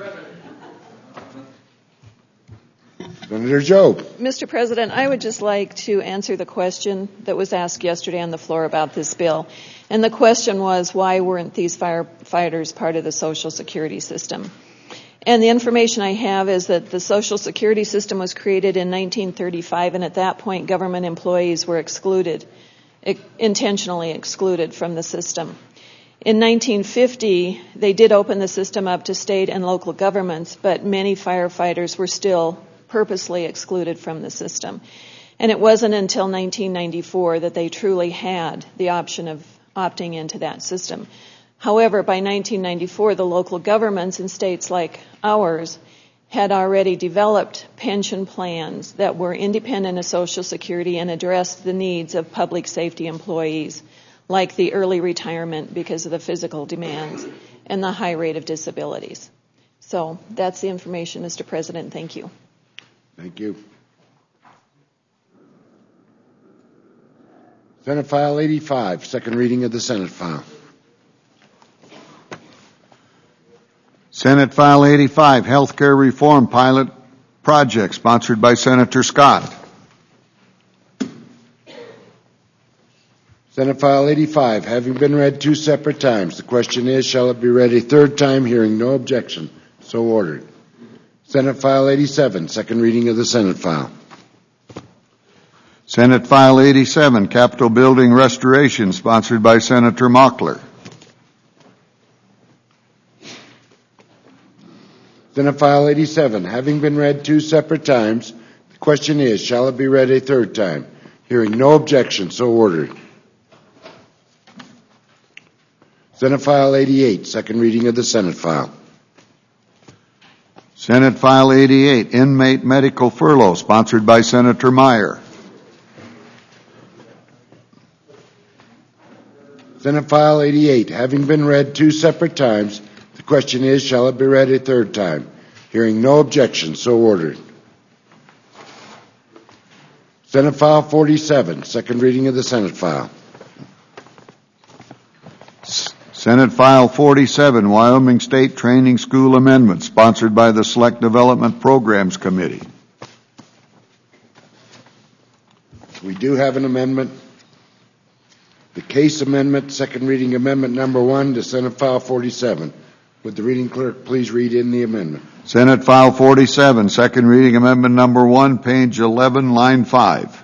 Senator Jobe. Mr. President, I would just like to answer the question that was asked yesterday on the floor about this bill. And the question was, why weren't these firefighters part of the Social Security system? And the information I have is that the Social Security system was created in 1935, and at that point, government employees were excluded, intentionally excluded from the system. In 1950, they did open the system up to state and local governments, but many firefighters were still purposely excluded from the system. And it wasn't until 1994 that they truly had the option of opting into that system. However, by 1994, the local governments in states like ours had already developed pension plans that were independent of Social Security and addressed the needs of public safety employees, like the early retirement because of the physical demands and the high rate of disabilities. So that's the information, Mr. President. Thank you. Thank you. Senate File 85, second reading of the Senate file. Senate File 85, Healthcare Reform Pilot Project, sponsored by Senator Scott. Senate File 85, having been read 2 separate times, the question is, shall it be read a third time? Hearing no objection, so ordered. Senate File 87, second reading of the Senate file. Senate File 87, Capitol Building Restoration, sponsored by Senator Mockler. Senate File 87, having been read 2 separate times, the question is, shall it be read a third time? Hearing no objection, so ordered. Senate File 88, second reading of the Senate file. Senate File 88, Inmate Medical Furlough, sponsored by Senator Meyer. Senate File 88, having been read 2 separate times, the question is, shall it be read a third time? Hearing no objection, so ordered. Senate File 47, second reading of the Senate file. Senate File 47, Wyoming State Training School Amendment, sponsored by the Select Development Programs Committee. We do have an amendment. The case amendment, second reading amendment number 1 to Senate File 47. Would the reading clerk please read in the amendment? Senate File 47, second reading amendment number 1, page 11, line 5.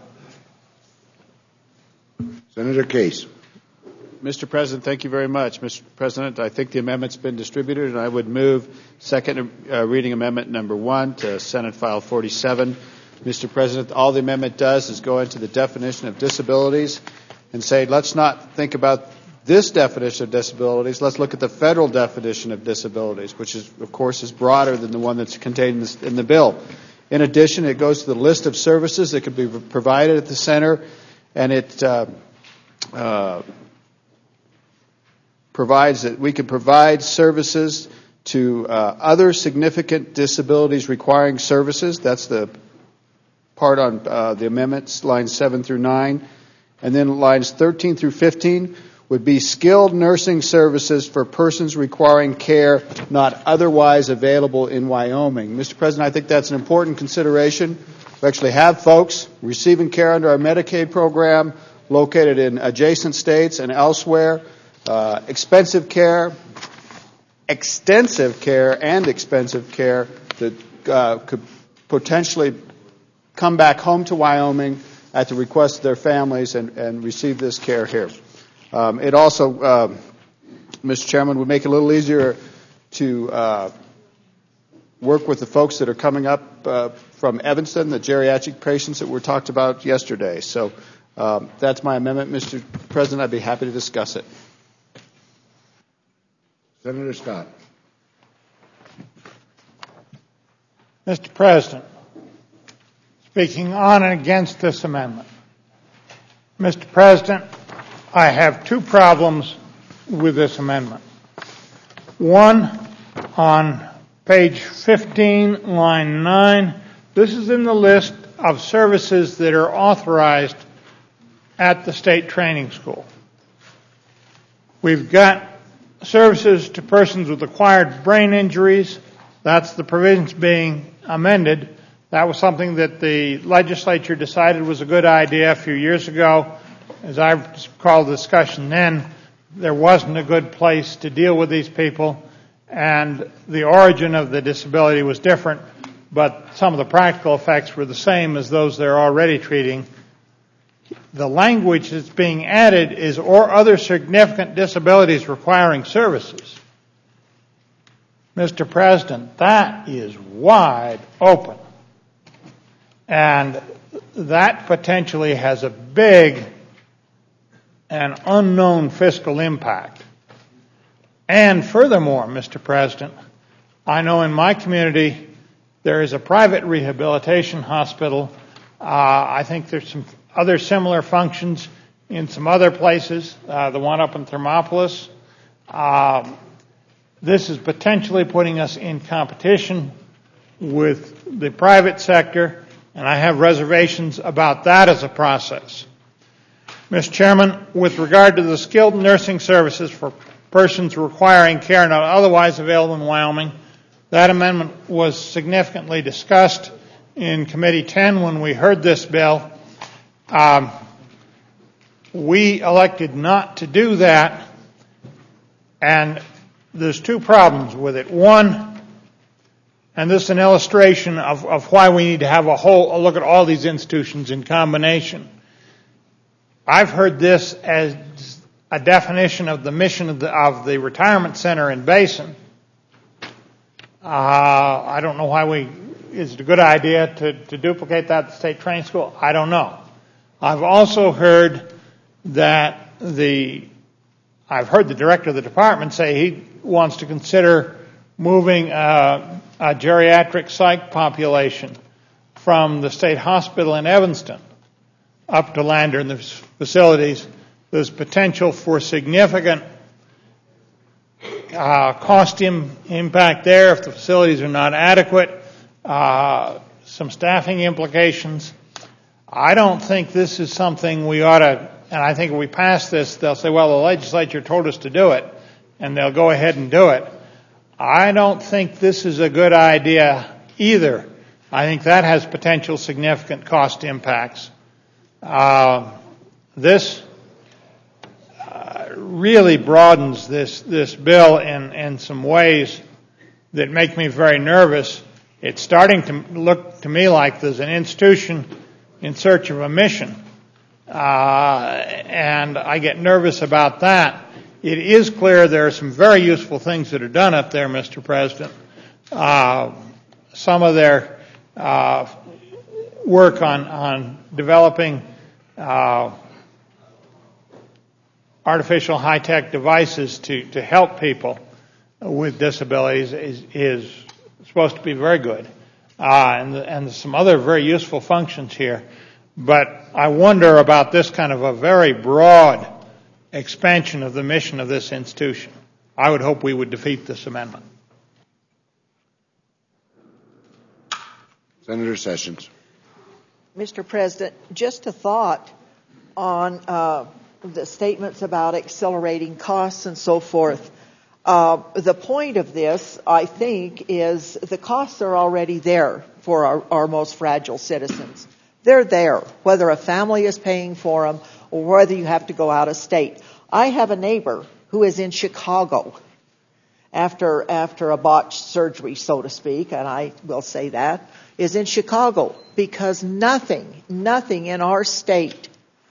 Senator Case. Mr. President, thank you very much. Mr. President, I think the amendment's been distributed, and I would move second reading amendment number 1 to Senate File 47. Mr. President, all the amendment does is go into the definition of disabilities and say, let's not think about this definition of disabilities, let's look at the federal definition of disabilities, which is, of course, is broader than the one that's contained in the bill. In addition, it goes to the list of services that could be provided at the center, and it provides that we can provide services to other significant disabilities requiring services. That's the part on the amendments, lines 7 through 9. And then lines 13 through 15 would be skilled nursing services for persons requiring care not otherwise available in Wyoming. Mr. President, I think that's an important consideration. We actually have folks receiving care under our Medicaid program located in adjacent states and elsewhere. Extensive care that could potentially come back home to Wyoming at the request of their families and receive this care here. It also, Mr. Chairman, would make it a little easier to work with the folks that are coming up from Evanston, the geriatric patients that were talked about yesterday. So that's my amendment, Mr. President. I'd be happy to discuss it. Senator Scott. Mr. President, speaking on and against this amendment. Mr. President, I have two problems with this amendment. One, on page 15, line 9, this is in the list of services that are authorized at the state training school. We've got services to persons with acquired brain injuries. That's the provisions being amended. That was something that the legislature decided was a good idea a few years ago. As I recall the discussion then, there wasn't a good place to deal with these people, and the origin of the disability was different, but some of the practical effects were the same as those they're already treating. The language that's being added is or other significant disabilities requiring services. Mr. President, that is wide open. And that potentially has a big and unknown fiscal impact. And furthermore, Mr. President, I know in my community there is a private rehabilitation hospital. I think there's some other similar functions in some other places, the one up in Thermopolis. This is potentially putting us in competition with the private sector, and I have reservations about that as a process. Mr. Chairman, with regard to the skilled nursing services for persons requiring care not otherwise available in Wyoming, that amendment was significantly discussed in Committee 10 when we heard this bill. We elected not to do that, and there's two problems with it. One, and this is an illustration of why we need to have a look at all these institutions in combination. I've heard this as a definition of the mission of the retirement center in Basin. I don't know why is it a good idea to duplicate that at the state training school? I don't know. I've also heard that I've heard the director of the department say he wants to consider moving a geriatric psych population from the state hospital in Evanston up to Lander in the facilities. There's potential for significant cost impact there if the facilities are not adequate, some staffing implications. I don't think this is something we ought to, and I think if we pass this, they'll say, well, the legislature told us to do it, and they'll go ahead and do it. I don't think this is a good idea either. I think that has potential significant cost impacts. This really broadens this bill in some ways that make me very nervous. It's starting to look to me like there's an institution in search of a mission, and I get nervous about that. It is clear there are some very useful things that are done up there, Mr. President. Some of their work on developing artificial high-tech devices to help people with disabilities is supposed to be very good. And some other very useful functions here. But I wonder about this kind of a very broad expansion of the mission of this institution. I would hope we would defeat this amendment. Senator Sessions. Mr. President, just a thought on the statements about accelerating costs and so forth. The point of this, I think, is the costs are already there for our most fragile citizens. They're there, whether a family is paying for them or whether you have to go out of state. I have a neighbor who is in Chicago after a botched surgery, so to speak, and I will say that, is in Chicago because nothing in our state,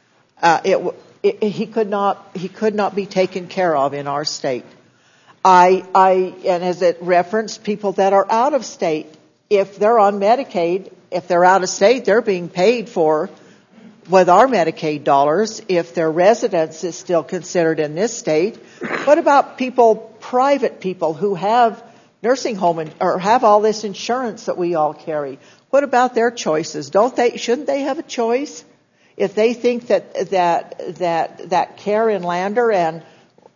he could not be taken care of in our state. And as it referenced, people that are out of state, if they're on Medicaid, if they're out of state, they're being paid for with our Medicaid dollars. If their residence is still considered in this state, what about private people who have nursing home or have all this insurance that we all carry? What about their choices? Shouldn't they have a choice? If they think that care in Lander and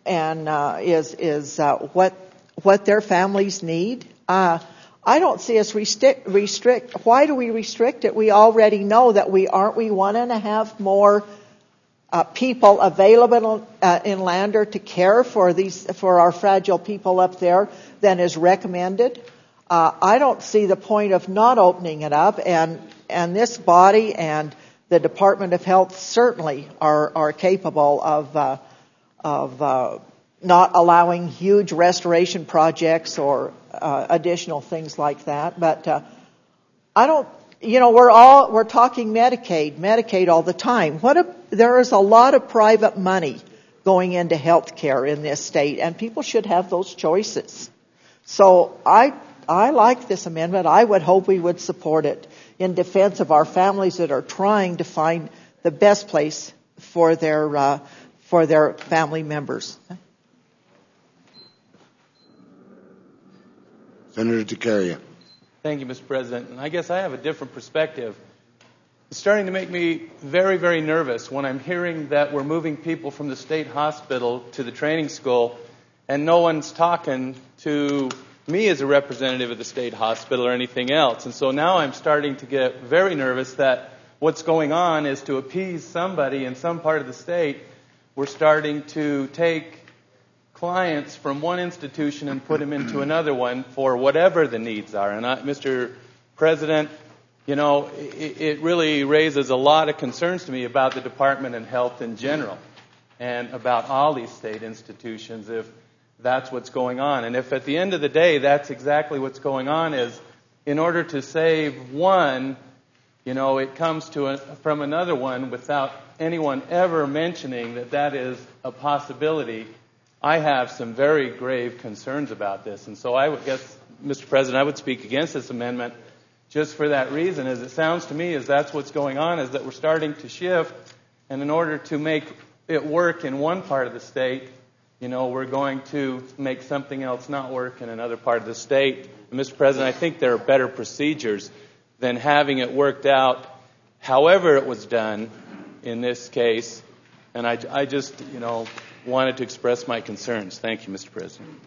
is what their families need. I don't see us restrict. Why do we restrict it? We already know that we want to have more people available in Lander to care for our fragile people up there than is recommended. I don't see the point of not opening it up, and this body and the Department of Health certainly are capable of not allowing huge restoration projects or additional things like that. But we're talking Medicaid all the time. There is a lot of private money going into health care in this state, and people should have those choices. So I like this amendment. I would hope we would support it in defense of our families that are trying to find the best place for their family members. Senator DeCaria. Thank you, Mr. President. And I guess I have a different perspective. It's starting to make me very, very nervous when I'm hearing that we're moving people from the state hospital to the training school and no one's talking to me as a representative of the state hospital or anything else. And so now I'm starting to get very nervous that what's going on is to appease somebody in some part of the state. We're starting to take clients from one institution and put them into another one for whatever the needs are. And Mr. President, it really raises a lot of concerns to me about the Department of Health in general and about all these state institutions if that's what's going on. And if at the end of the day that's exactly what's going on, is in order to save one, it comes from another one without anyone ever mentioning that is a possibility. I have some very grave concerns about this. And so I would guess, Mr. President, I would speak against this amendment just for that reason, as it sounds to me as that's what's going on, is that we're starting to shift, and in order to make it work in one part of the state, we're going to make something else not work in another part of the state. And Mr. President, I think there are better procedures than having it worked out however it was done in this case. And I just, wanted to express my concerns. Thank you, Mr. President.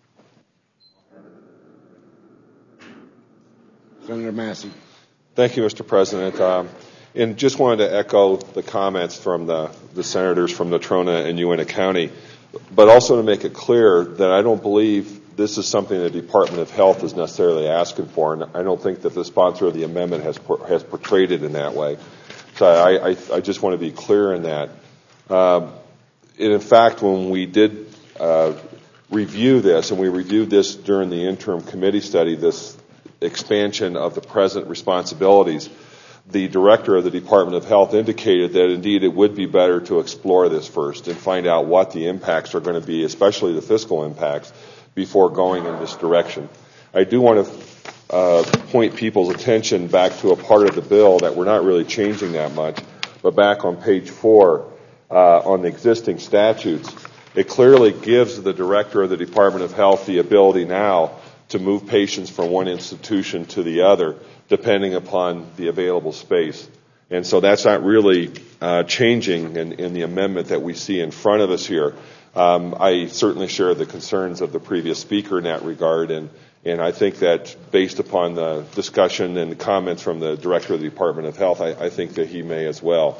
Senator Massey. Thank you, Mr. President. And just wanted to echo the comments from the senators from Natrona and Uintah County, but also to make it clear that I don't believe this is something the Department of Health is necessarily asking for, and I don't think that the sponsor of the amendment has portrayed it in that way. So I just want to be clear in that. In fact, when we did review this, and we reviewed this during the interim committee study, this expansion of the present responsibilities, the director of the Department of Health indicated that indeed it would be better to explore this first and find out what the impacts are going to be, especially the fiscal impacts, before going in this direction. I do want to point people's attention back to a part of the bill that we're not really changing that much, but back on page 4, on the existing statutes, it clearly gives the director of the Department of Health the ability now to move patients from one institution to the other, depending upon the available space. And so that's not really changing in the amendment that we see in front of us here. I certainly share the concerns of the previous speaker in that regard, and I think that based upon the discussion and the comments from the director of the Department of Health, I think that he may as well.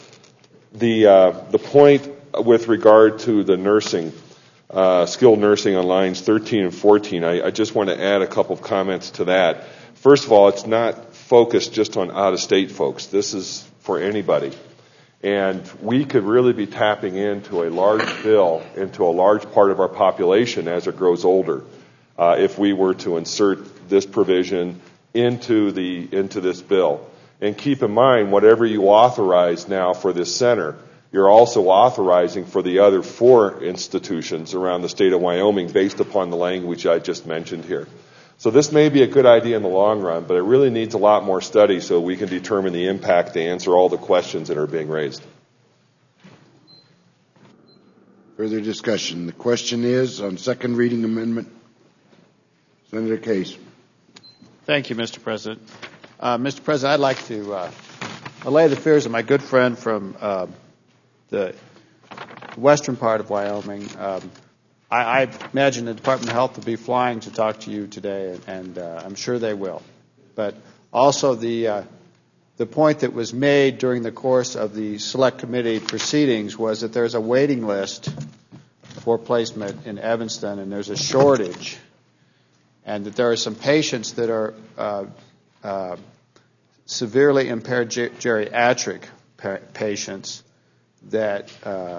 The point with regard to the nursing, skilled nursing on lines 13 and 14, I just want to add a couple of comments to that. First of all, it's not focused just on out-of-state folks. This is for anybody. And we could really be tapping into a large bill, into a large part of our population as it grows older, if we were to insert this provision into this bill. And keep in mind, whatever you authorize now for this center, you're also authorizing for the other 4 institutions around the state of Wyoming based upon the language I just mentioned here. So this may be a good idea in the long run, but it really needs a lot more study so we can determine the impact to answer all the questions that are being raised. Further discussion. The question is on second reading amendment. Senator Case. Thank you, Mr. President. Mr. President, I'd like to allay the fears of my good friend from the western part of Wyoming. I imagine the Department of Health will be flying to talk to you today, and I'm sure they will. But also the point that was made during the course of the Select Committee proceedings was that there's a waiting list for placement in Evanston, and there's a shortage, and that there are some patients that are severely impaired geriatric patients that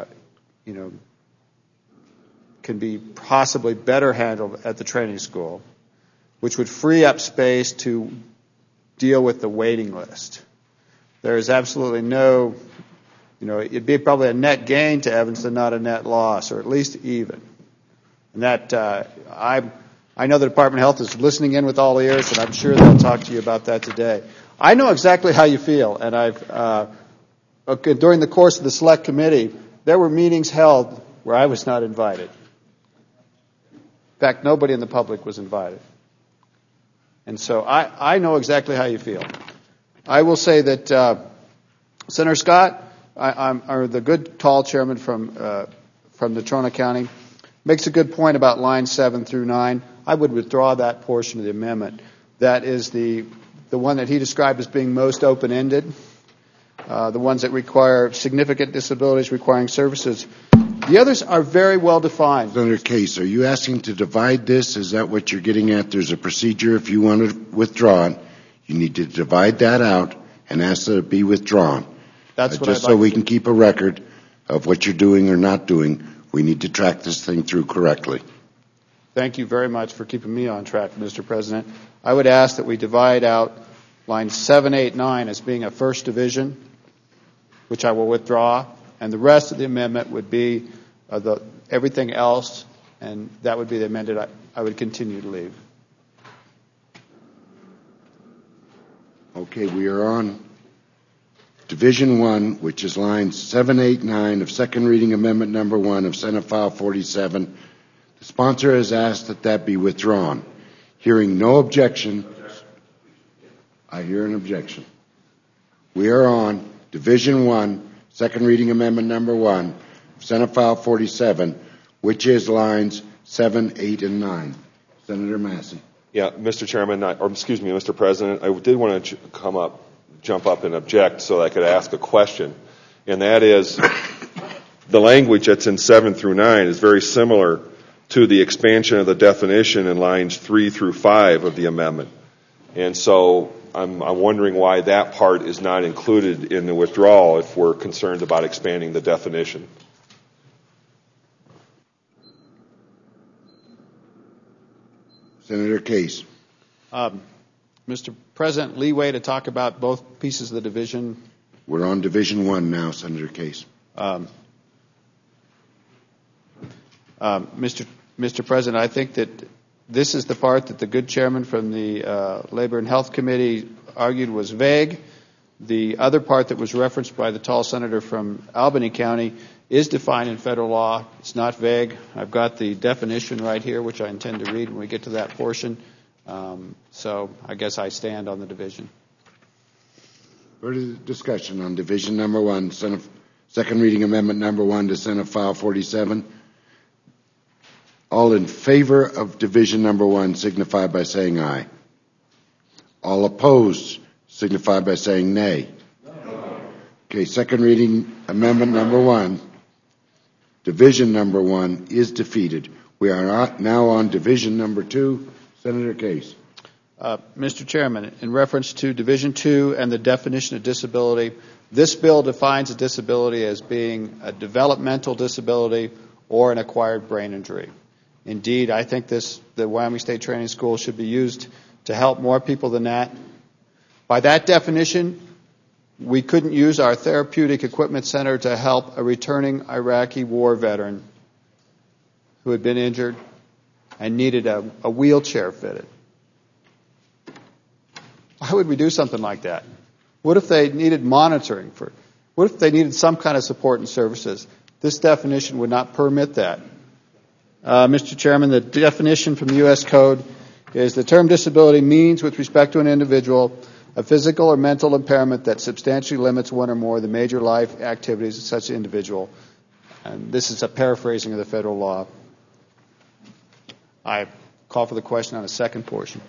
can be possibly better handled at the training school, which would free up space to deal with the waiting list. There is absolutely no, it'd be probably a net gain to Evanston, not a net loss, or at least even. And that I know the Department of Health is listening in with all ears, and I'm sure they'll talk to you about that today. I know exactly how you feel, and during the course of the Select Committee, there were meetings held where I was not invited. In fact, nobody in the public was invited. And so I know exactly how you feel. I will say that Senator Scott, or the good, tall chairman from Natrona County, makes a good point about lines 7 through 9. I would withdraw that portion of the amendment. That is the one that he described as being most open-ended, the ones that require significant disabilities requiring services. The others are very well defined. Senator Case, are you asking to divide this? Is that what you're getting at? There's a procedure if you want to withdraw it. You need to divide that out and ask that it be withdrawn. That's what just so we can keep a record of what you're doing or not doing. We need to track this thing through correctly. Thank you very much for keeping me on track, Mr. President. I would ask that we divide out lines 7, 8, 9 as being a first division, which I will withdraw, and the rest of the amendment would be everything else, and that would be the amended I would continue to leave. Okay, we are on Division 1, which is lines 7, 8, 9 of second reading amendment number 1 of Senate File 47. The sponsor has asked that that be withdrawn. Hearing no objection, I hear an objection. We are on Division 1, second reading amendment number 1 of Senate File 47, which is lines 7, 8, and 9. Senator Massey. Yeah, Mr. Chairman, Mr. President, I did want to jump up and object so I could ask a question, and that is the language that's in 7 through 9 is very similar to the expansion of the definition in lines 3 through 5 of the amendment. And so I'm wondering why that part is not included in the withdrawal if we're concerned about expanding the definition. Senator Case. Mr. President, leeway to talk about both pieces of the division? We're on Division 1 now, Senator Case. Mr. President, I think that this is the part that the good chairman from the Labor and Health Committee argued was vague. The other part that was referenced by the tall senator from Albany County is defined in federal law. It's not vague. I've got the definition right here, which I intend to read when we get to that portion. So I guess I stand on the division. Further discussion on division number 1, second reading amendment number 1 to Senate File 47. All in favor of division number 1 signify by saying aye. All opposed signify by saying nay. No. Okay, second reading amendment number 1, division number 1 is defeated. We are now on division number 2. Senator Case. Mr. Chairman, in reference to Division 2 and the definition of disability, this bill defines a disability as being a developmental disability or an acquired brain injury. Indeed, I think the Wyoming State Training School should be used to help more people than that. By that definition, we couldn't use our therapeutic equipment center to help a returning Iraqi war veteran who had been injured and needed a wheelchair fitted. Why would we do something like that? What if they needed monitoring? What if they needed some kind of support and services? This definition would not permit that. Mr. Chairman, the definition from the U.S. Code is the term disability means, with respect to an individual, a physical or mental impairment that substantially limits one or more of the major life activities of such an individual. And this is a paraphrasing of the federal law. I call for the question on the second portion.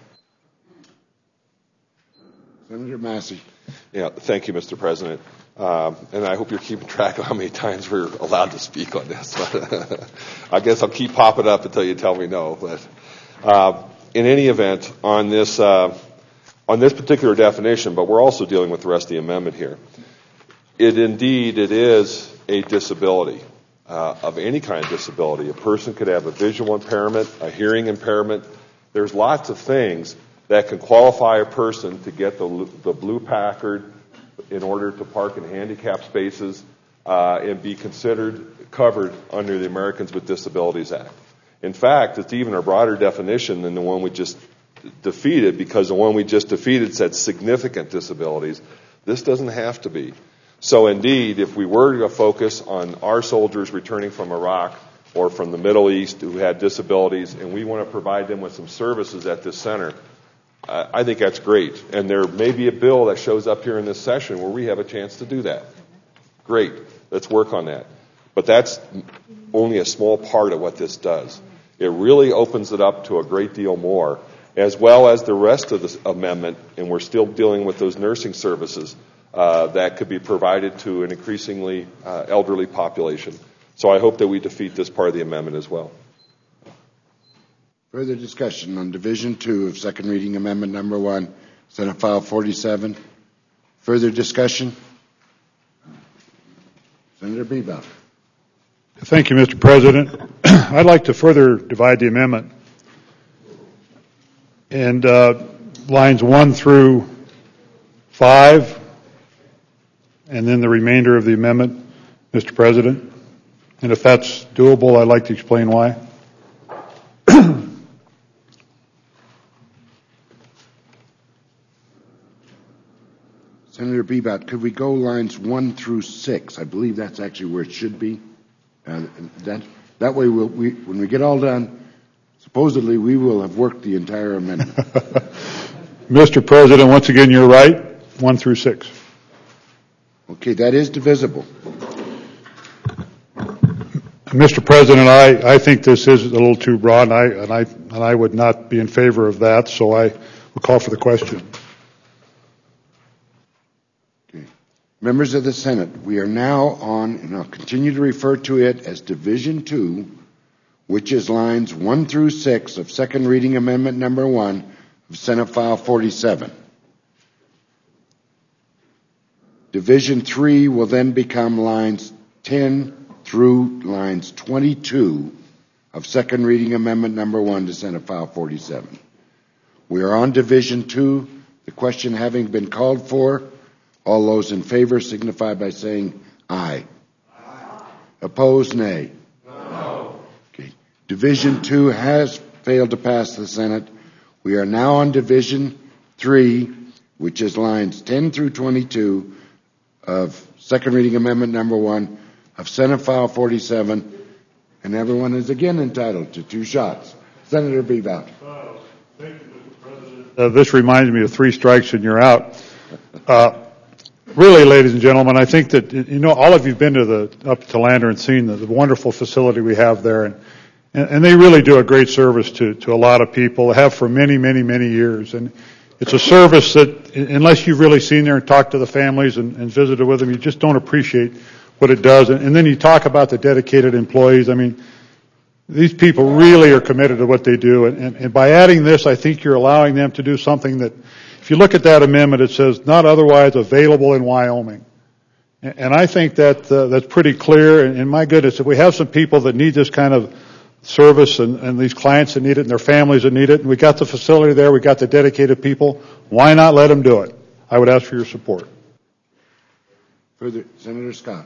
Senator Massey. Yeah, thank you, Mr. President. And I hope you're keeping track of how many times we're allowed to speak on this. I guess I'll keep popping up until you tell me no. But in any event, on this particular definition, but we're also dealing with the rest of the amendment here. It is a disability of any kind of disability. A person could have a visual impairment, a hearing impairment. There's lots of things that can qualify a person to get the blue Packard in order to park in handicapped spaces and be considered covered under the Americans with Disabilities Act. In fact, it's even a broader definition than the one we just defeated, because the one we just defeated said significant disabilities. This doesn't have to be. So indeed, if we were to focus on our soldiers returning from Iraq or from the Middle East who had disabilities, and we want to provide them with some services at this center, I think that's great. And there may be a bill that shows up here in this session where we have a chance to do that. Great. Let's work on that. But that's only a small part of what this does. It really opens it up to a great deal more, as well as the rest of this amendment, and we're still dealing with those nursing services that could be provided to an increasingly elderly population. So I hope that we defeat this part of the amendment as well. Further discussion on Division 2 of Second Reading Amendment Number 1, Senate File 47. Further discussion? Senator Bebout. Thank you, Mr. President. I'd like to further divide the amendment. And lines 1 through 5, and then the remainder of the amendment, Mr. President. And if that's doable, I'd like to explain why. Senator Bebout, could we go lines 1 through 6? I believe that's actually where it should be. That way, when we get all done, supposedly we will have worked the entire amendment. Mr. President, once again, you're right. 1 through 6. Okay, that is divisible. Mr. President, I think this is a little too broad, and I would not be in favor of that. So I will call for the question. Members of the Senate, we are now on, and I'll continue to refer to it as Division 2, which is lines 1 through 6 of Second Reading Amendment Number 1 of Senate File 47. Division 3 will then become lines 10 through lines 22 of Second Reading Amendment Number 1 to Senate File 47. We are on Division 2. The question having been called for, all those in favor signify by saying aye. Aye. Opposed, nay. No. Okay. Division 2 has failed to pass the Senate. We are now on Division 3, which is lines 10 through 22 of second reading amendment number 1 of Senate File 47, and everyone is again entitled to 2 shots. Senator Bebout. Thank you, Mr. President. This reminds me of 3 strikes and you're out. Really, ladies and gentlemen, I think that, all of you have been up to Lander and seen the wonderful facility we have there, and they really do a great service to a lot of people, have for many, many, many years. And it's a service that, unless you've really seen there and talked to the families and visited with them, you just don't appreciate what it does. And then you talk about the dedicated employees. I mean, these people really are committed to what they do. And by adding this, I think you're allowing them to do something that, if you look at that amendment, it says not otherwise available in Wyoming. And I think that that's pretty clear. And my goodness, if we have some people that need this kind of service and these clients that need it and their families that need it, and we got the facility there, we got the dedicated people, why not let them do it? I would ask for your support. Further, Senator Scott.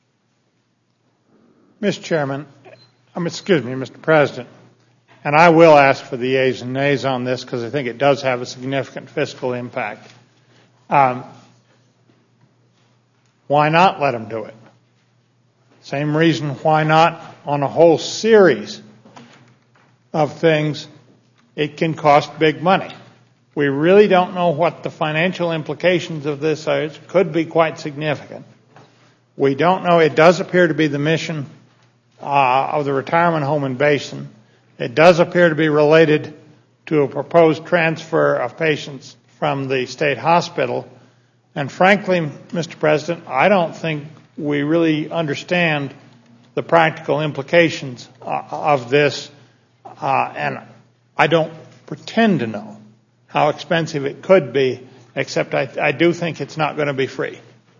Mr. President, and I will ask for the yeas and nays on this because I think it does have a significant fiscal impact. Why not let them do it? Same reason why not on a whole series of things. It can cost big money. We really don't know what the financial implications of this are. It could be quite significant. We don't know. It does appear to be the mission of the retirement home in Basin. It does appear to be related to a proposed transfer of patients from the state hospital. And frankly, Mr. President, I don't think we really understand the practical implications of this, and I don't pretend to know how expensive it could be, except I do think it's not going to be free.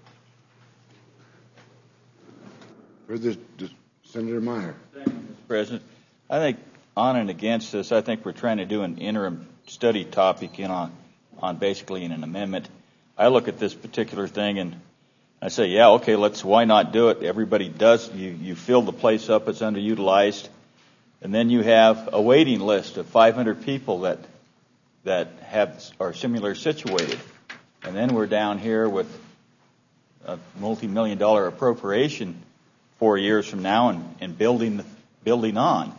Further, Senator Meyer. Thank you, Mr. President. I think on and against this, I think we're trying to do an interim study topic on basically in an amendment. I look at this particular thing and I say, yeah, okay, why not do it? Everybody does. You fill the place up, it's underutilized. And then you have a waiting list of 500 people that are similar situated. And then we're down here with a multi-million-dollar appropriation 4 years from now and building on.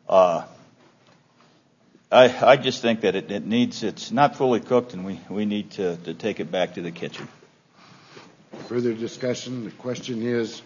I just think that it's not fully cooked, and we need to take it back to the kitchen. Further discussion? The question is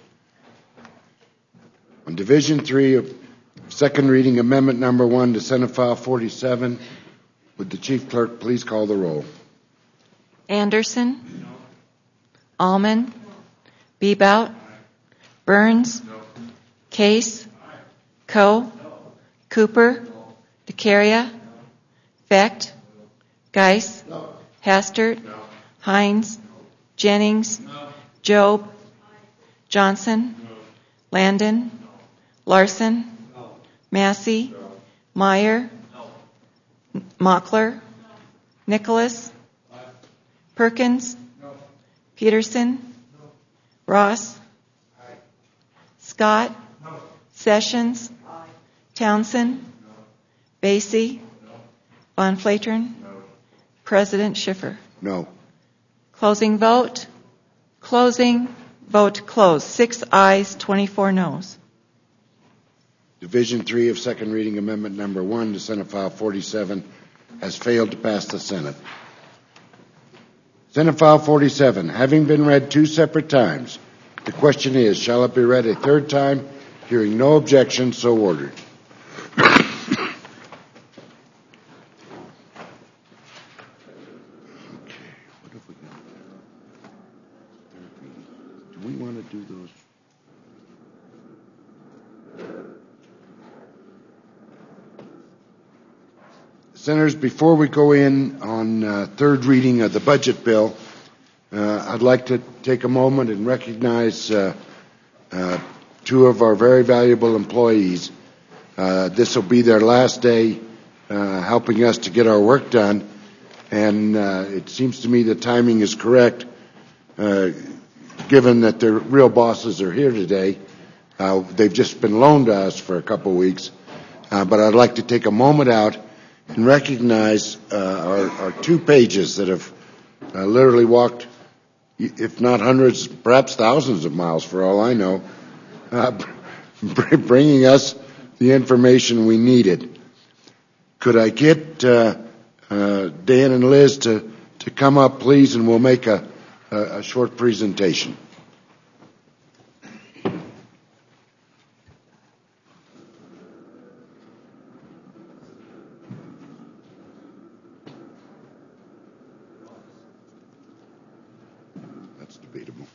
on Division 3 of second reading amendment number 1 to Senate File 47. Would the Chief Clerk please call the roll? Anderson? No. Alman? No. Bebout? No. Burns? No. Case? Aye. Coe? No. Cooper? No. DeCaria? No. Vecht? No. Geis? No. Hastert? No. Hines? No. Jennings? No. Job? Johnson? No. Landon? No. Larson? No. Massey? No. Meyer? No. Mockler? No. Nicholas? Aye. Perkins? No. Peterson? No. Ross? Aye. Scott? No. Sessions? Aye. Townsend? No. Basie? No. Von Flatern? No. President Schiffer? No. Closing vote. Closing vote closed. 6 ayes, 24 noes. Division 3 of second reading amendment number 1 to Senate File 47 has failed to pass the Senate. Senate File 47, having been read 2 separate times, the question is, shall it be read a third time? Hearing no objection, so ordered. Do we want to do those? Senators, before we go in on third reading of the budget bill, I'd like to take a moment and recognize 2 of our very valuable employees. This will be their last day helping us to get our work done, and it seems to me the timing is correct, given that their real bosses are here today. They've just been loaned to us for a couple of weeks, but I'd like to take a moment out and recognize our 2 pages that have literally walked, if not hundreds, perhaps thousands of miles for all I know, bringing us the information we needed. Could I get Dan and Liz to come up, please, and we'll make a short presentation. That's debatable.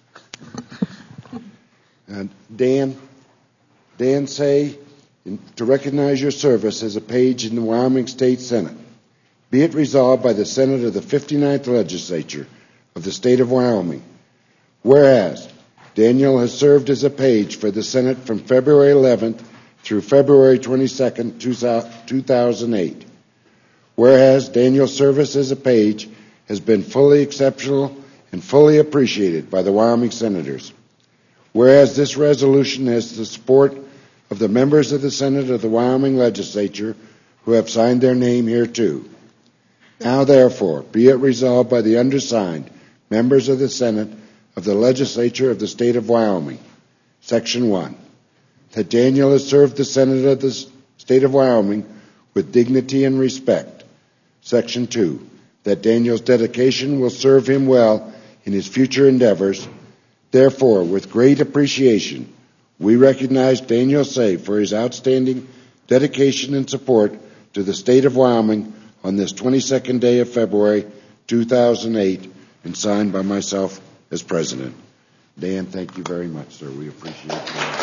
Dan Say, to recognize your service as a page in the Wyoming State Senate. Be it resolved by the Senate of the 59th Legislature of the State of Wyoming. Whereas Daniel has served as a page for the Senate from February 11th through February 22nd, 2008. Whereas Daniel's service as a page has been fully exceptional and fully appreciated by the Wyoming Senators. Whereas this resolution has the support of the members of the Senate of the Wyoming Legislature who have signed their name hereto. Now, therefore, be it resolved by the undersigned members of the Senate of the Legislature of the State of Wyoming, Section 1, that Daniel has served the Senate of the State of Wyoming with dignity and respect. Section 2, that Daniel's dedication will serve him well in his future endeavors. Therefore, with great appreciation, we recognize Daniel Say for his outstanding dedication and support to the State of Wyoming on this 22nd day of February 2008, and signed by myself as President. Dan, thank you very much, sir. We appreciate it.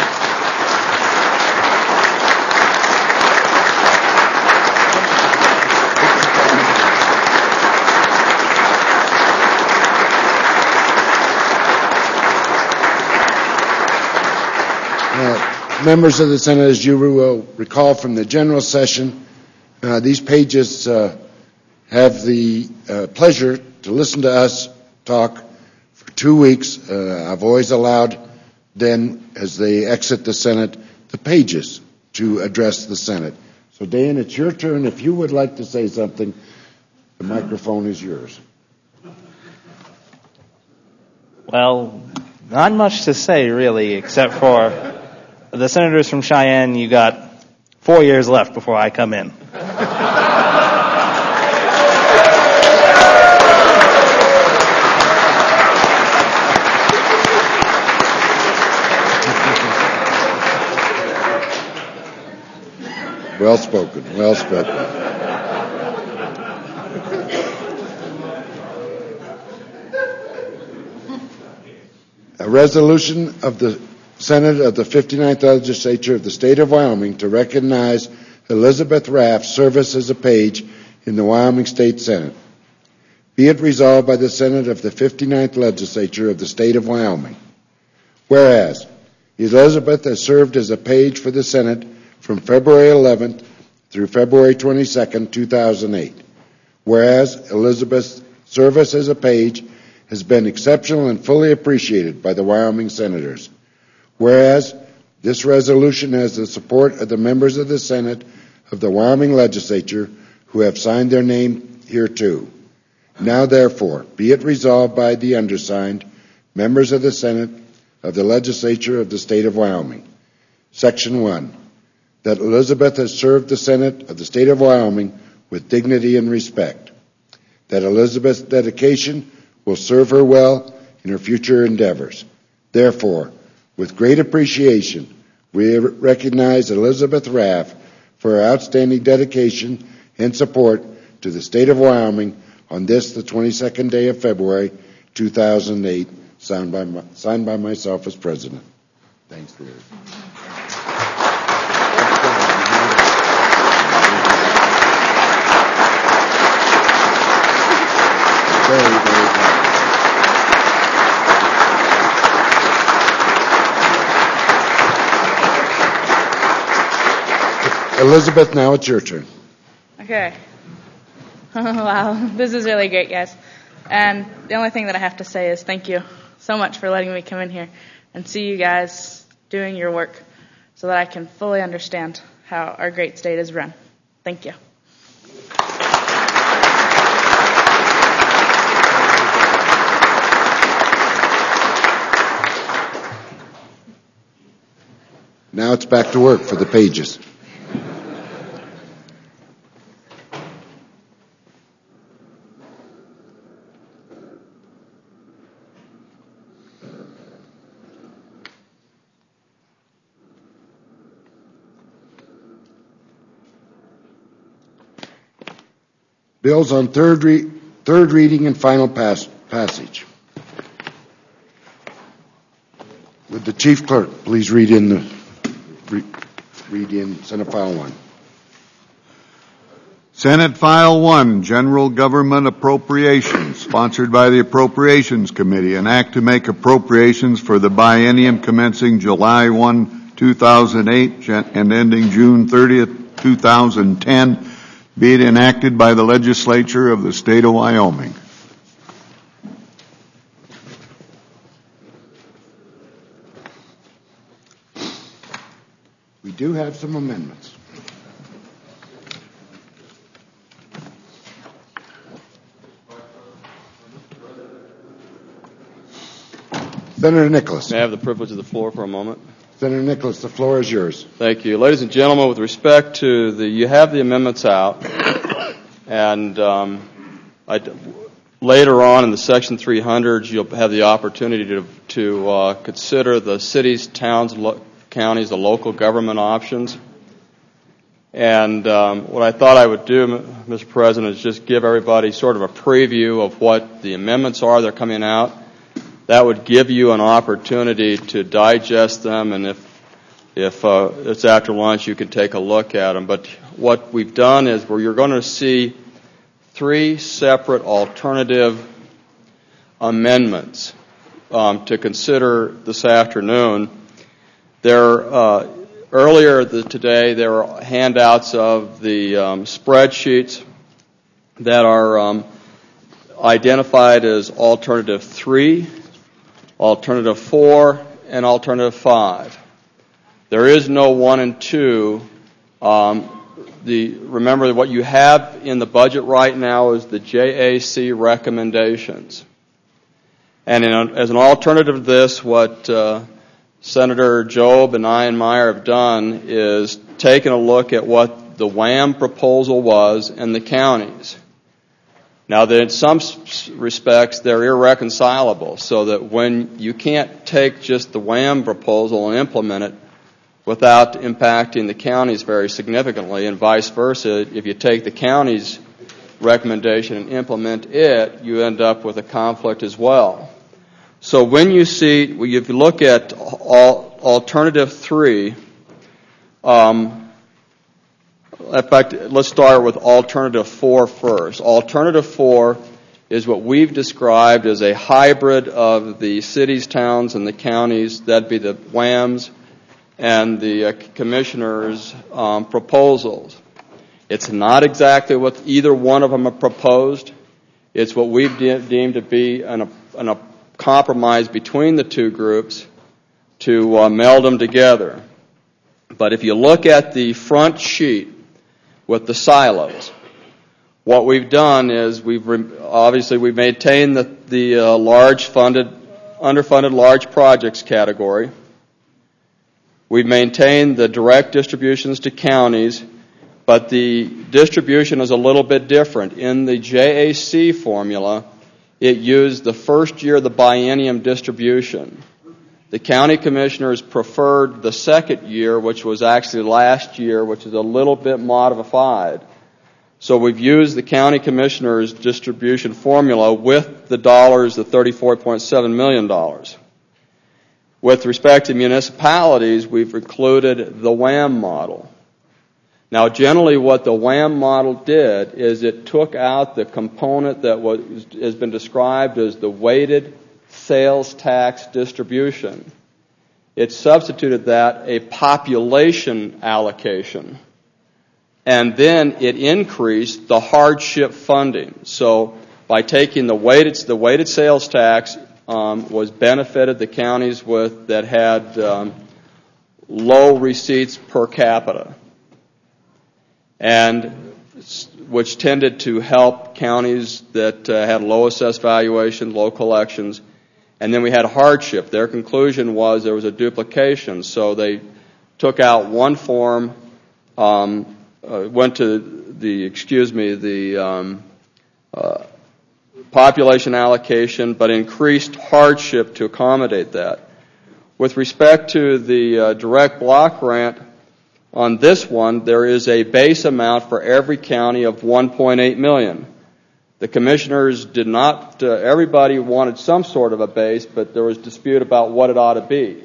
Members of the Senate, as you will recall from the general session, these pages have the pleasure to listen to us talk for 2 weeks. I've always allowed then, as they exit the Senate, the pages to address the Senate. So, Dan, it's your turn. If you would like to say something, the microphone is yours. Well, not much to say, really, except for the senators from Cheyenne, you got 4 years left before I come in. Well spoken, well spoken. A resolution of the Senate of the 59th Legislature of the State of Wyoming to recognize Elizabeth Raff's service as a page in the Wyoming State Senate. Be it resolved by the Senate of the 59th Legislature of the State of Wyoming. Whereas Elizabeth has served as a page for the Senate from February 11th through February 22nd, 2008. Whereas Elizabeth's service as a page has been exceptional and fully appreciated by the Wyoming Senators. Whereas this resolution has the support of the members of the Senate of the Wyoming Legislature who have signed their name hereto. Now, therefore, be it resolved by the undersigned members of the Senate of the Legislature of the State of Wyoming. Section 1, that Elizabeth has served the Senate of the State of Wyoming with dignity and respect. That Elizabeth's dedication will serve her well in her future endeavors. Therefore, with great appreciation, we recognize Elizabeth Raff for her outstanding dedication and support to the State of Wyoming on this, the 22nd day of February, 2008, signed by myself as President. Thanks, Liz. Very, very kind. Elizabeth, now it's your turn. Okay. Wow, this is really great, guys. And the only thing that I have to say is thank you so much for letting me come in here and see you guys doing your work so that I can fully understand how our great state is run. Thank you. Now it's back to work for the pages. Bills on third reading and final passage. Would the Chief Clerk please read in Senate File 1. Senate File 1, General Government Appropriations, sponsored by the Appropriations Committee, an act to make appropriations for the biennium commencing July 1, 2008 and ending June 30th, 2010, be it enacted by the legislature of the state of Wyoming. We do have some amendments. Senator Nicholas. May I have the privilege of the floor for a moment? Senator Nicholas, the floor is yours. Thank you. Ladies and gentlemen, with respect to you have the amendments out, and later on in the Section 300s, you'll have the opportunity to consider the cities, towns, counties, the local government options. And what I thought I would do, Mr. President, is just give everybody sort of a preview of what the amendments are that are coming out. That would give you an opportunity to digest them, and if it's after lunch, you can take a look at them. But what we've done is you're going to see 3 separate alternative amendments to consider this afternoon. Earlier today, there were handouts of the spreadsheets that are identified as Alternative 3, Alternative 4, and Alternative 5. There is no 1 and 2. Remember, what you have in the budget right now is the JAC recommendations. And as an alternative to this, what Senator Jobe and Iyenmeyer have done is taken a look at what the WHAM proposal was in the counties. Now, in some respects, they're irreconcilable, so that when you can't take just the WHAM proposal and implement it without impacting the counties very significantly, and vice versa, if you take the county's recommendation and implement it, you end up with a conflict as well. So when if you look at Alternative 3, in fact, let's start with Alternative 4 first. Alternative 4 is what we've described as a hybrid of the cities, towns, and the counties. That'd be the WHAMs and the commissioners' proposals. It's not exactly what either one of them have proposed. It's what we've deemed to be a compromise between the two groups to meld them together. But if you look at the front sheet with the silos, what we've done is we've maintained the underfunded large projects category. We've maintained the direct distributions to counties, but the distribution is a little bit different. In the JAC formula, it used the first year of the biennium distribution. The county commissioners preferred the second year, which was actually last year, which is a little bit modified. So we've used the county commissioners' distribution formula with the dollars, the $34.7 million. With respect to municipalities, we've included the WHAM model. Now, generally what the WHAM model did is it took out the component that has been described as the weighted sales tax distribution. It substituted that a population allocation. And then it increased the hardship funding. So by taking the weighted sales tax was benefited the counties that had low receipts per capita, and which tended to help counties that had low assessed valuation, low collections. And then we had hardship. Their conclusion was there was a duplication, so they took out one form, went to the population allocation, but increased hardship to accommodate that. With respect to the direct block grant, on this one, there is a base amount for every county of $1.8 million. The commissioners did not, everybody wanted some sort of a base, but there was dispute about what it ought to be.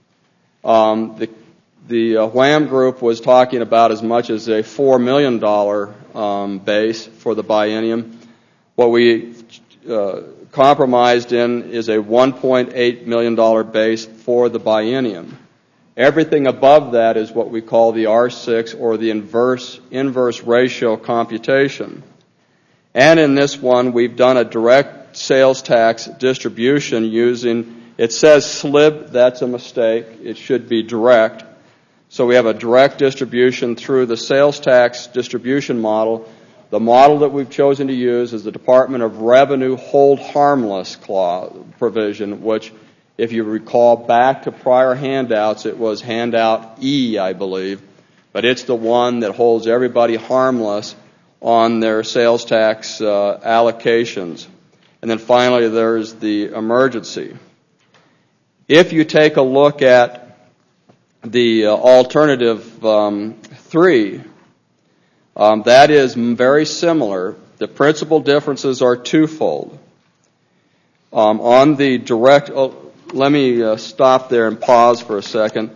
The WHAM group was talking about as much as a $4 million base for the biennium. What we compromised in is a $1.8 million base for the biennium. Everything above that is what we call the R6, or the inverse ratio computation. And in this one, we've done a direct sales tax distribution using, it says SLIB, that's a mistake. It should be direct. So we have a direct distribution through the sales tax distribution model. The model that we've chosen to use is the Department of Revenue hold harmless clause provision, which, if you recall back to prior handouts, it was handout E, I believe, but it's the one that holds everybody harmless on their sales tax allocations. And then finally, there's the emergency. If you take a look at the alternative 3, that is very similar. The principal differences are twofold. On the direct, let me stop there and pause for a second.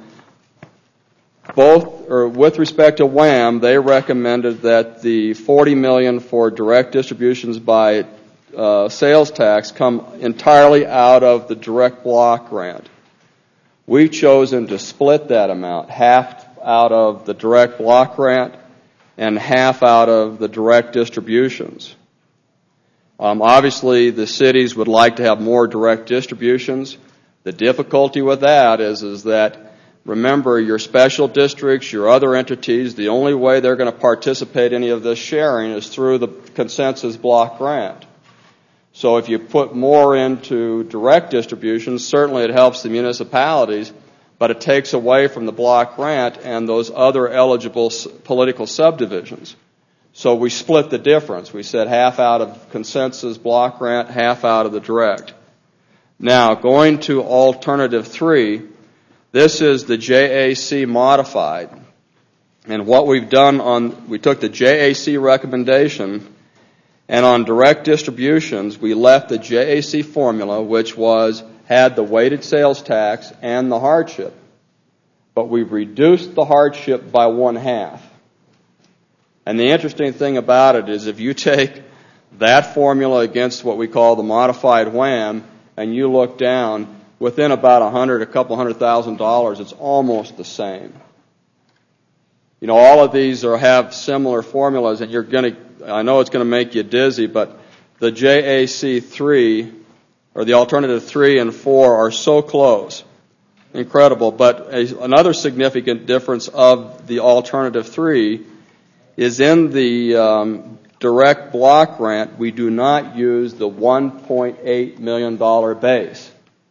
With respect to WHAM, they recommended that the $40 million for direct distributions by sales tax come entirely out of the direct block grant. We've chosen to split that amount, half out of the direct block grant and half out of the direct distributions. Obviously, the cities would like to have more direct distributions. The difficulty with that is that, remember, your special districts, your other entities, the only way they're going to participate in any of this sharing is through the consensus block grant. So if you put more into direct distributions, certainly it helps the municipalities, but it takes away from the block grant and those other eligible political subdivisions. So we split the difference. We said half out of consensus block grant, half out of the direct. Now, going to alternative 3, this is the JAC modified. And what we've done we took the JAC recommendation, and on direct distributions, we left the JAC formula, which had the weighted sales tax and the hardship. But we've reduced the hardship by 1/2. And the interesting thing about it is if you take that formula against what we call the modified WHAM, and you look down, within about a couple $100,000, it's almost the same. You know, all of these have similar formulas, and I know it's going to make you dizzy, but the JAC 3, or the alternative 3 and 4, are so close. Incredible. But another significant difference of the alternative 3 is in the direct block grant, we do not use the $1.8 million base.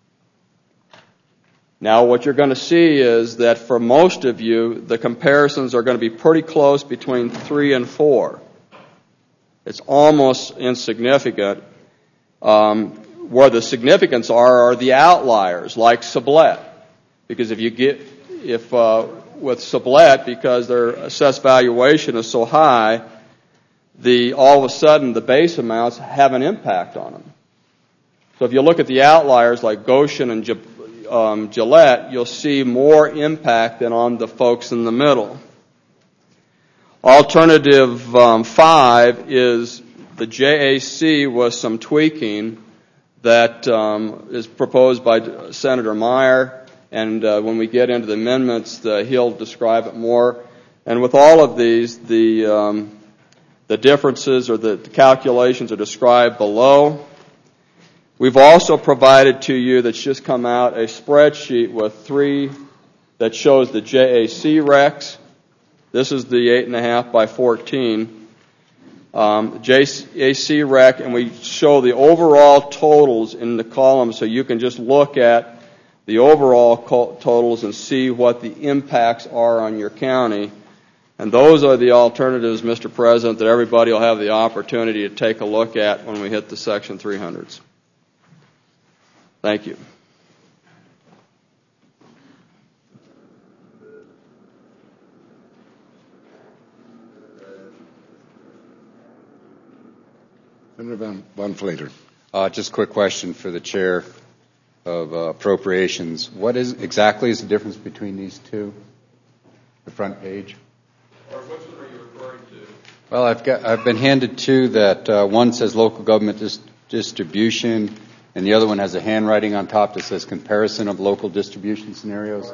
Now, what you're going to see is that for most of you, the comparisons are going to be pretty close between 3 and 4. It's almost insignificant. Where the significance are the outliers, like Sublette. Because with Sublette, because their assessed valuation is so high, all of a sudden the base amounts have an impact on them. So if you look at the outliers like Goshen and Gillette, you'll see more impact than on the folks in the middle. Alternative 5 is the JAC with some tweaking that is proposed by Senator Meyer, and when we get into the amendments, he'll describe it more. And with all of these, the differences or the calculations are described below. We've also provided to you, that's just come out, a spreadsheet with 3 that shows the JAC recs. This is the 8.5 by 14. JAC rec, and we show the overall totals in the column so you can just look at the overall totals and see what the impacts are on your county. And those are the alternatives, Mr. President, that everybody will have the opportunity to take a look at when we hit the Section 300s. Thank you. Senator Von Flater. Just a quick question for the chair of appropriations. What exactly is the difference between these two? The front page. Or which one are you referring to? Well, I've been handed two that one says local government distribution, and the other one has a handwriting on top that says comparison of local distribution scenarios.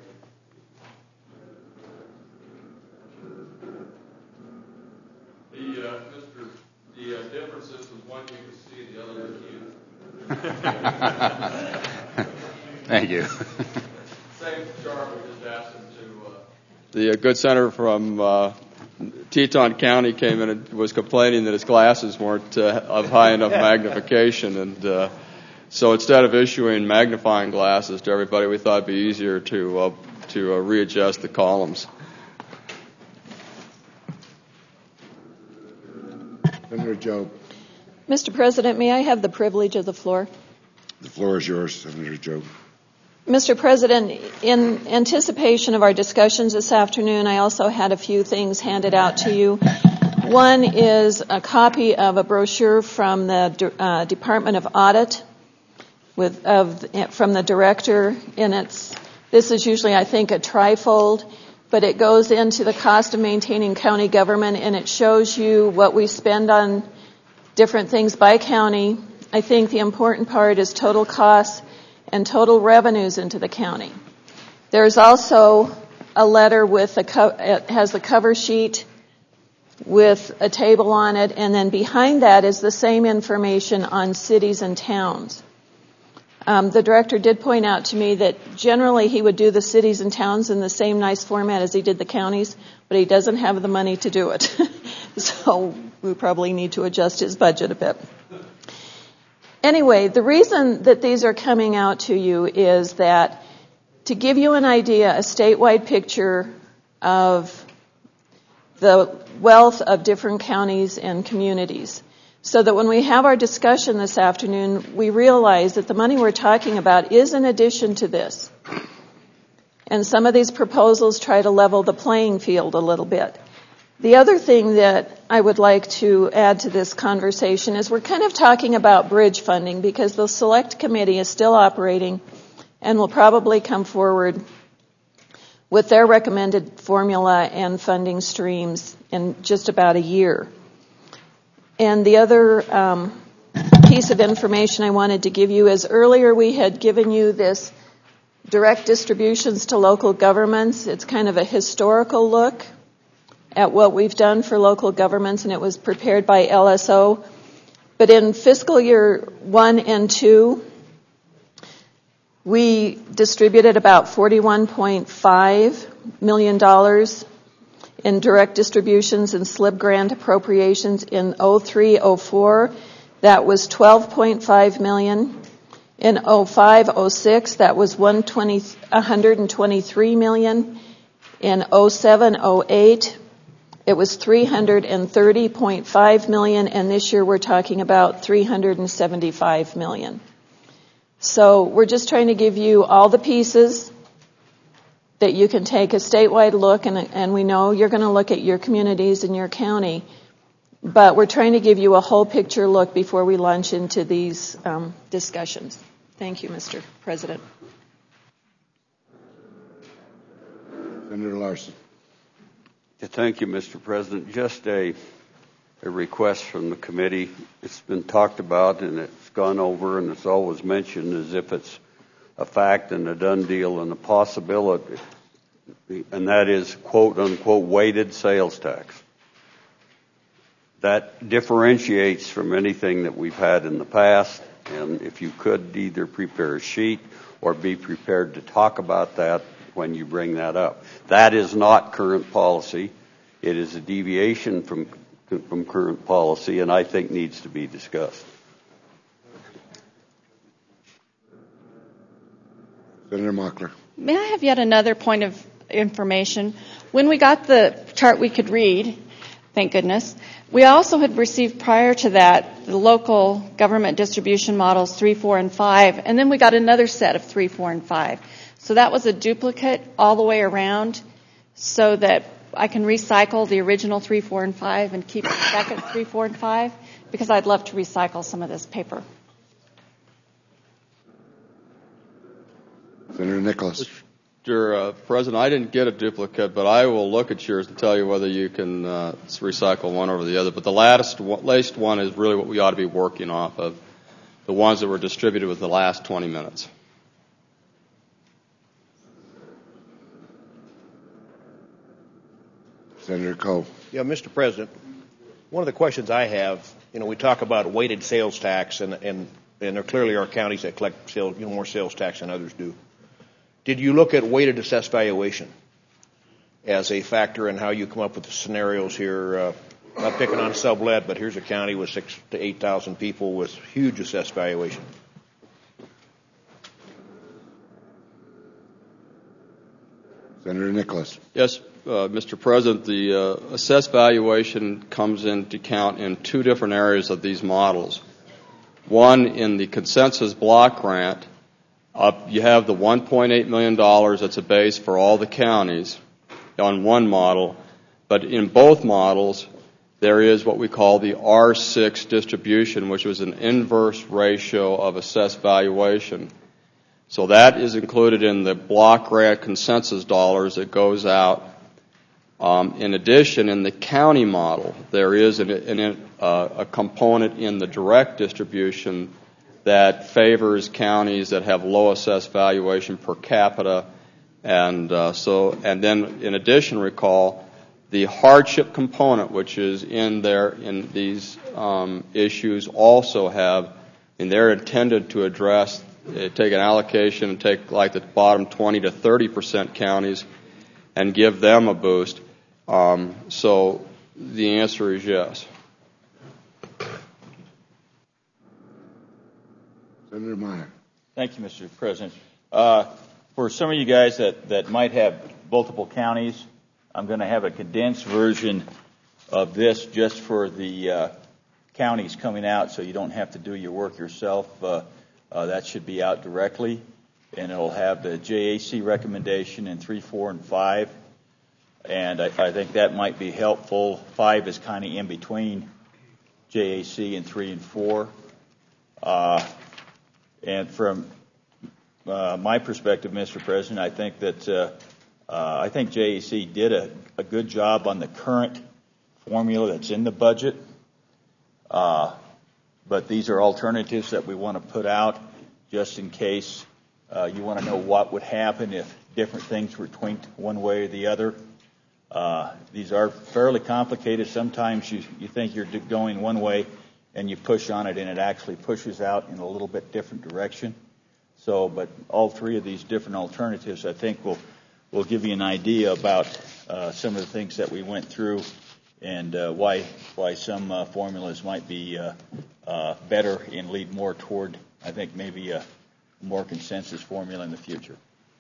The differences is one you can see, the other you can't. Thank you. Same chart, we just asked him to. The good senator from Teton County came in and was complaining that his glasses weren't of high enough magnification, and so instead of issuing magnifying glasses to everybody, we thought it'd be easier to readjust the columns. Senator Jobe. Mr. President, may I have the privilege of the floor? The floor is yours, Senator Jobe. Mr. President, in anticipation of our discussions this afternoon, I also had a few things handed out to you. One is a copy of a brochure from the Department of Audit from the director. This is usually, I think, a trifold, but it goes into the cost of maintaining county government, and it shows you what we spend on different things by county. I think the important part is total costs and total revenues into the county. There's also a letter it has the cover sheet with a table on it, and then behind that is the same information on cities and towns. The director did point out to me that generally he would do the cities and towns in the same nice format as he did the counties, but he doesn't have the money to do it. So we probably need to adjust his budget a bit. Anyway, the reason that these are coming out to you is that to give you an idea, a statewide picture of the wealth of different counties and communities, so that when we have our discussion this afternoon, we realize that the money we're talking about is in addition to this. And some of these proposals try to level the playing field a little bit. The other thing that I would like to add to this conversation is we're kind of talking about bridge funding because the Select Committee is still operating and will probably come forward with their recommended formula and funding streams in just about a year. And the other piece of information I wanted to give you is earlier we had given you this direct distributions to local governments. It's kind of a historical look at what we've done for local governments, and it was prepared by LSO. But in fiscal year 1 and 2, we distributed about $41.5 million in direct distributions and SLIB grant appropriations. In 03-04, that was $12.5 million. In 05-06, that was $123 million. In 07-08, it was $330.5 million, and this year we're talking about $375 million. So we're just trying to give you all the pieces that you can take a statewide look, and we know you're going to look at your communities and your county, but we're trying to give you a whole picture look before we launch into these discussions. Thank you, Mr. President. Senator Larson. Thank you, Mr. President. Just a request from the committee. It's been talked about and it's gone over and it's always mentioned as if it's a fact and a done deal and a possibility, and that is quote-unquote weighted sales tax. That differentiates from anything that we've had in the past, and if you could either prepare a sheet or be prepared to talk about that when you bring that up. That is not current policy. It is a deviation from current policy, and I think needs to be discussed. Senator Mockler. May I have yet another point of information? When we got the chart we could read, thank goodness, we also had received prior to that the local government distribution models 3, 4, and 5, and then we got another set of 3, 4, and 5. So that was a duplicate all the way around so that I can recycle the original 3, 4, and 5 and keep the second 3, 4, and 5, because I'd love to recycle some of this paper. Senator Nicholas. Mr. President, I didn't get a duplicate, but I will look at yours and tell you whether you can recycle one over the other. But the latest one is really what we ought to be working off of, the ones that were distributed with the last 20 minutes. Senator Coe. Yeah, Mr. President, one of the questions I have, we talk about weighted sales tax, and there clearly are counties that collect more sales tax than others do. Did you look at weighted assessed valuation as a factor in how you come up with the scenarios here? Not picking on sublet, but here's a county with 6,000 to 8,000 people with huge assessed valuation. Senator Nicholas. Yes, Mr. President, the assessed valuation comes into account in two different areas of these models. One, in the consensus block grant, you have the $1.8 million that's a base for all the counties on one model, but in both models, there is what we call the R6 distribution, which was an inverse ratio of assessed valuation. So that is included in the block grant consensus dollars that goes out. In addition, in the county model, there is a component in the direct distribution that favors counties that have low assessed valuation per capita, and then in addition, recall the hardship component, which is in there in these issues, also have, and they're intended to address, take an allocation and take like the bottom 20 to 30% counties and give them a boost. So the answer is yes. Senator Meyer. Thank you, Mr. President. For some of you guys that might have multiple counties, I'm going to have a condensed version of this just for the counties coming out, so you don't have to do your work yourself. That should be out directly, and it'll have the JAC recommendation in 3, 4, and 5. And I think that might be helpful. 5 is kind of in between JAC and 3 and 4. And from my perspective, Mr. President, I think that I think JAC did a good job on the current formula that's in the budget. But these are alternatives that we want to put out just in case you want to know what would happen if different things were tweaked one way or the other. These are fairly complicated. Sometimes you think you're going one way and you push on it and it actually pushes out in a little bit different direction. So, but all three of these different alternatives, I think, will give you an idea about some of the things that we went through and why some formulas might be better and lead more toward, I think, maybe a more consensus formula in the future.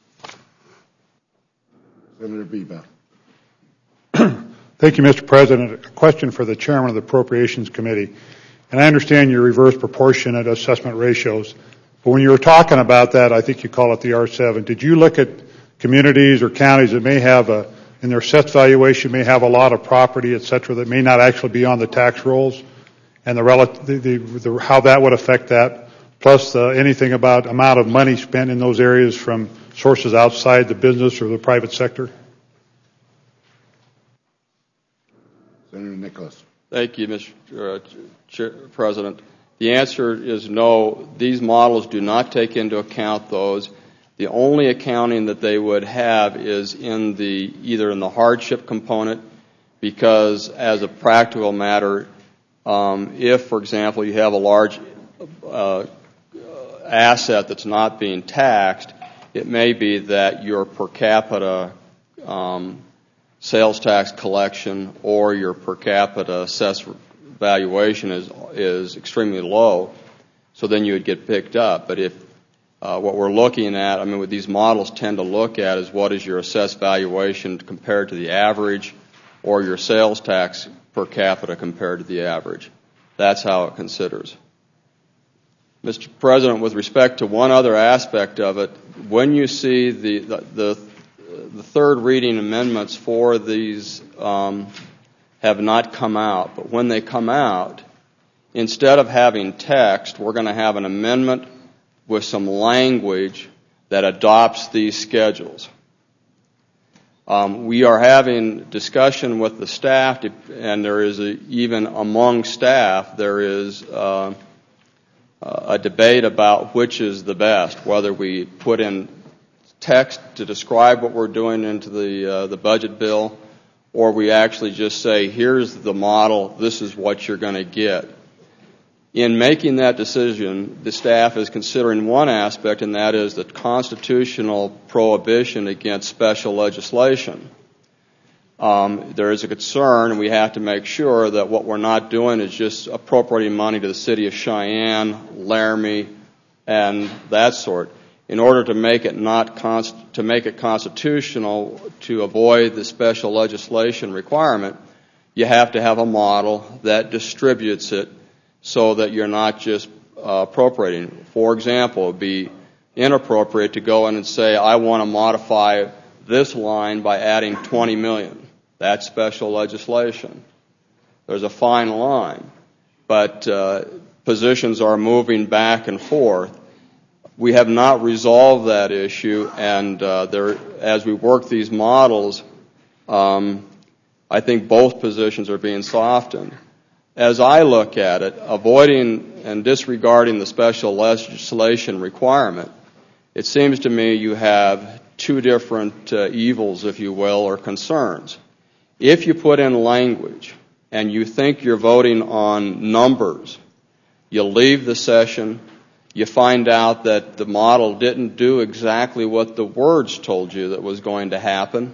Senator Beba. Thank you, Mr. President. A question for the chairman of the Appropriations Committee. And I understand your reverse proportionate assessment ratios. But when you were talking about that, I think you call it the R7. Did you look at communities or counties that may have in their assessed valuation may have a lot of property, et cetera, that may not actually be on the tax rolls, and how that would affect that, plus anything about amount of money spent in those areas from sources outside the business or the private sector? Senator Nicholas. Thank you, Mr. President. The answer is no. These models do not take into account those. The only accounting that they would have is either in the hardship component, because as a practical matter, if, for example, you have a large asset that's not being taxed, it may be that your per capita sales tax collection or your per capita assessed valuation is extremely low, so then you would get picked up. But if what we're looking at, I mean, what these models tend to look at is what is your assessed valuation compared to the average, or your sales tax per capita compared to the average. That's how it considers. Mr. President, with respect to one other aspect of it, when you see the third reading amendments for these have not come out, but when they come out, instead of having text, we're going to have an amendment with some language that adopts these schedules. We are having discussion with the staff, and there is even among staff, there is a debate about which is the best, whether we put in text to describe what we're doing into the budget bill, or we actually just say, here's the model, this is what you're going to get. In making that decision, the staff is considering one aspect, and that is the constitutional prohibition against special legislation. There is a concern, and we have to make sure that what we're not doing is just appropriating money to the city of Cheyenne, Laramie, and that sort. In order to make it constitutional, to avoid the special legislation requirement, you have to have a model that distributes it so that you're not just appropriating. For example, it would be inappropriate to go in and say, I want to modify this line by adding $20 million. That's special legislation. There's a fine line, but positions are moving back and forth. We have not resolved that issue, and as we work these models, I think both positions are being softened. As I look at it, avoiding and disregarding the special legislation requirement, it seems to me you have two different evils, if you will, or concerns. If you put in language and you think you're voting on numbers, you leave the session, you find out that the model didn't do exactly what the words told you that was going to happen,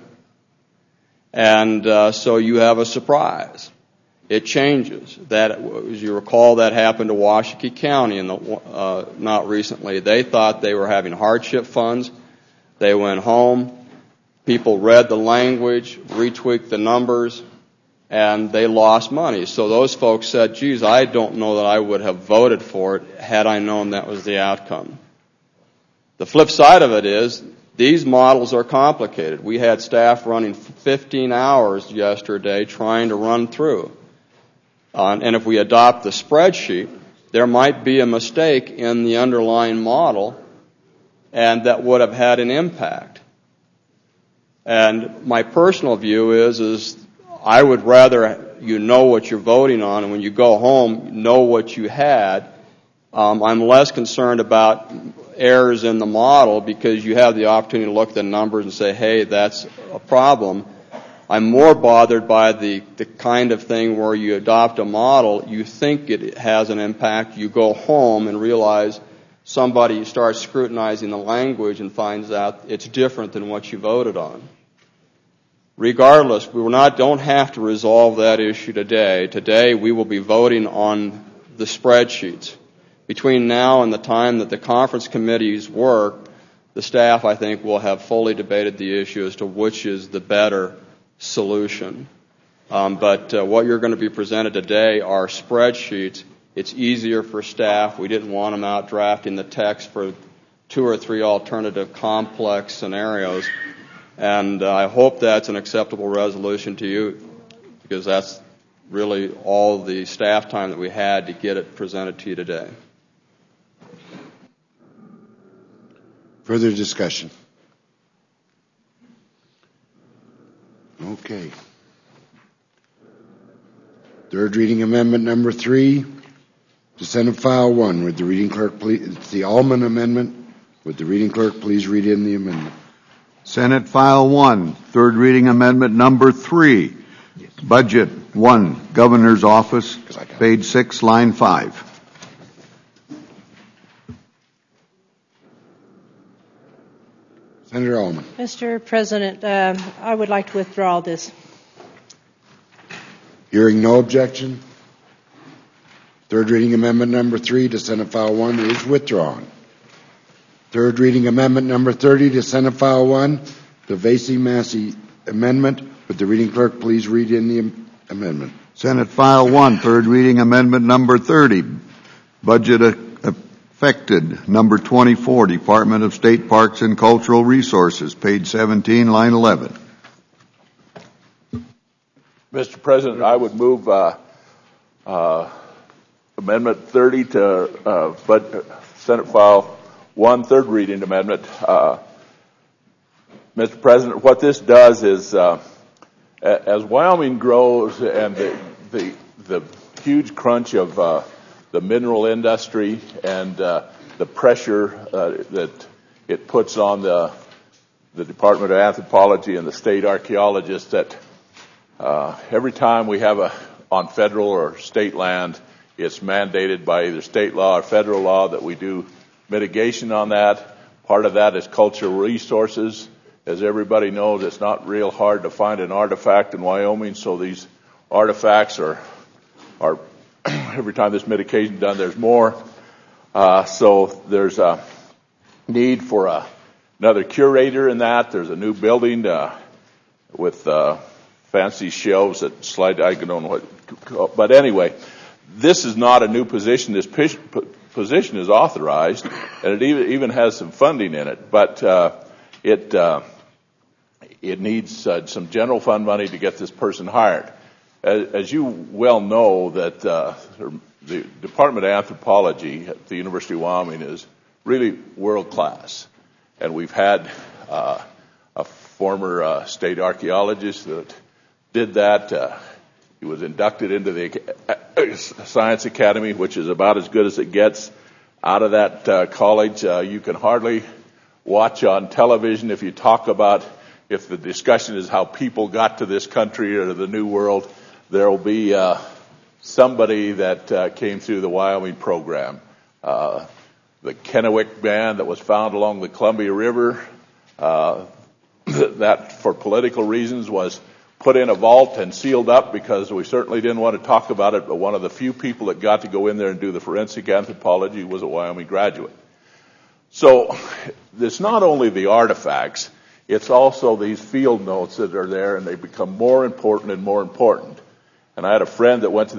and so you have a surprise. It changes. That, as you recall, that happened to Washakie County not recently. They thought they were having hardship funds. They went home. People read the language, retweaked the numbers, and they lost money. So those folks said, geez, I don't know that I would have voted for it had I known that was the outcome. The flip side of it is these models are complicated. We had staff running 15 hours yesterday trying to run through. And if we adopt the spreadsheet, there might be a mistake in the underlying model, and that would have had an impact. And my personal view is I would rather you know what you're voting on, and when you go home, know what you had. I'm less concerned about errors in the model because you have the opportunity to look at the numbers and say, hey, that's a problem. I'm more bothered by the kind of thing where you adopt a model, you think it has an impact, you go home and realize somebody starts scrutinizing the language and finds out it's different than what you voted on. Regardless, don't have to resolve that issue today. Today we will be voting on the spreadsheets. Between now and the time that the conference committees work, the staff, I think, will have fully debated the issue as to which is the better solution. But what you're going to be presented today are spreadsheets. It's easier for staff. We didn't want them out drafting the text for 2 or 3 alternative complex scenarios. And I hope that's an acceptable resolution to you, because that's really all the staff time that we had to get it presented to you today. Further discussion? Okay. Third reading amendment number 3 to Senate File 1. Would the reading clerk please, it's the Allman amendment. Would the reading clerk please read in the amendment? Senate File 1, third reading amendment number 3. Budget 1, Governor's Office, page 6, line 5. Senator Allman. Mr. President, I would like to withdraw this. Hearing no objection, third reading amendment number 3 to Senate File 1 is withdrawn. Third reading amendment number 30 to Senate File 1, the Vasey-Massey amendment. Would the reading clerk please read in the amendment? Senate File 1, third reading amendment number 30. Budget affected, number 24, Department of State Parks and Cultural Resources, page 17, line 11. Mr. President, I would move Amendment 30 to Senate File 1, third reading amendment. Mr. President, what this does is, as Wyoming grows and the huge crunch of the mineral industry and the pressure that it puts on the Department of Anthropology and the state archaeologists, that every time we have on federal or state land, it's mandated by either state law or federal law that we do mitigation on that. Part of that is cultural resources. As everybody knows, it's not real hard to find an artifact in Wyoming, so these artifacts are every time this mitigation is done, there's more. So there's a need for another curator in that. There's a new building with fancy shelves that slide. I don't know what, but anyway, this is not a new position. This position is authorized, and it even has some funding in it. But it needs some general fund money to get this person hired. As you well know, that the Department of Anthropology at the University of Wyoming is really world class, and we've had a former state archaeologist that did that. He was inducted into the Science Academy, which is about as good as it gets. Out of that college, you can hardly watch on television if you talk about, if the discussion is how people got to this country or the New World, there will be somebody that came through the Wyoming program. The Kennewick band that was found along the Columbia River, that for political reasons was put in a vault and sealed up because we certainly didn't want to talk about it, but one of the few people that got to go in there and do the forensic anthropology was a Wyoming graduate. So it's not only the artifacts, it's also these field notes that are there, and they become more important and more important. And I had a friend that went to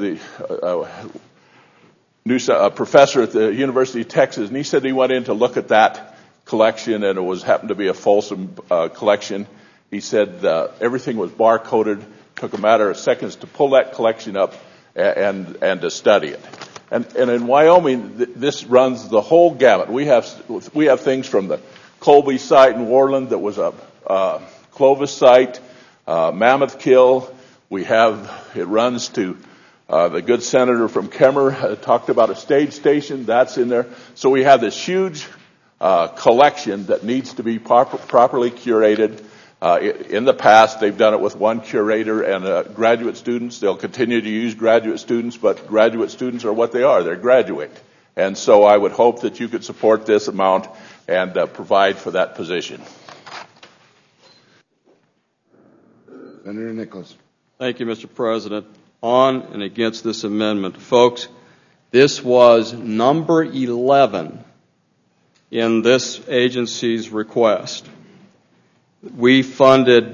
the professor at the University of Texas, and he said he went in to look at that collection, and it happened to be a Folsom collection. He said everything was barcoded. Took a matter of seconds to pull that collection up and to study it. And in Wyoming, this runs the whole gamut. We have things from the Colby site in Worland that was a Clovis site, Mammoth Kill. It runs to the good senator from Kemmer talked about a stage station. That's in there. So we have this huge collection that needs to be properly curated. In the past, they've done it with one curator and graduate students. They'll continue to use graduate students, but graduate students are what they are. They're graduate. And so I would hope that you could support this amount and provide for that position. Senator Nicholas. Thank you, Mr. President. On and against this amendment. Folks, this was number 11 in this agency's request. We funded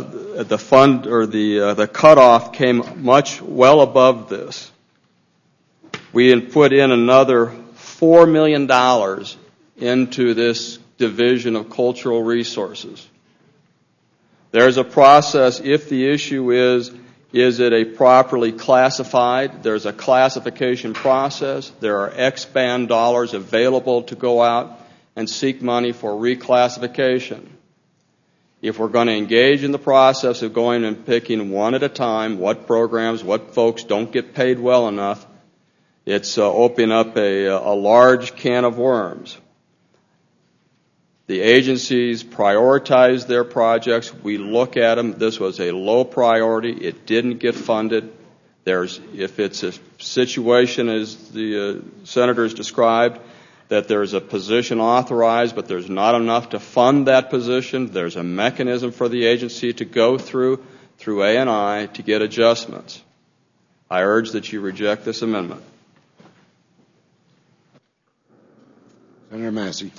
the cutoff came much well above this. We had put in another $4 million into this division of cultural resources. There's a process. If the issue is it a properly classified? There's a classification process. There are X-band dollars available to go out and seek money for reclassification. If we're going to engage in the process of going and picking one at a time, what programs, what folks don't get paid well enough, it's opening up a large can of worms. The agencies prioritize their projects. We look at them. This was a low priority. It didn't get funded. If it's a situation as the senators described, that there's a position authorized, but there's not enough to fund that position, there's a mechanism for the agency to go through A&I to get adjustments. I urge that you reject this amendment. Senator Massey.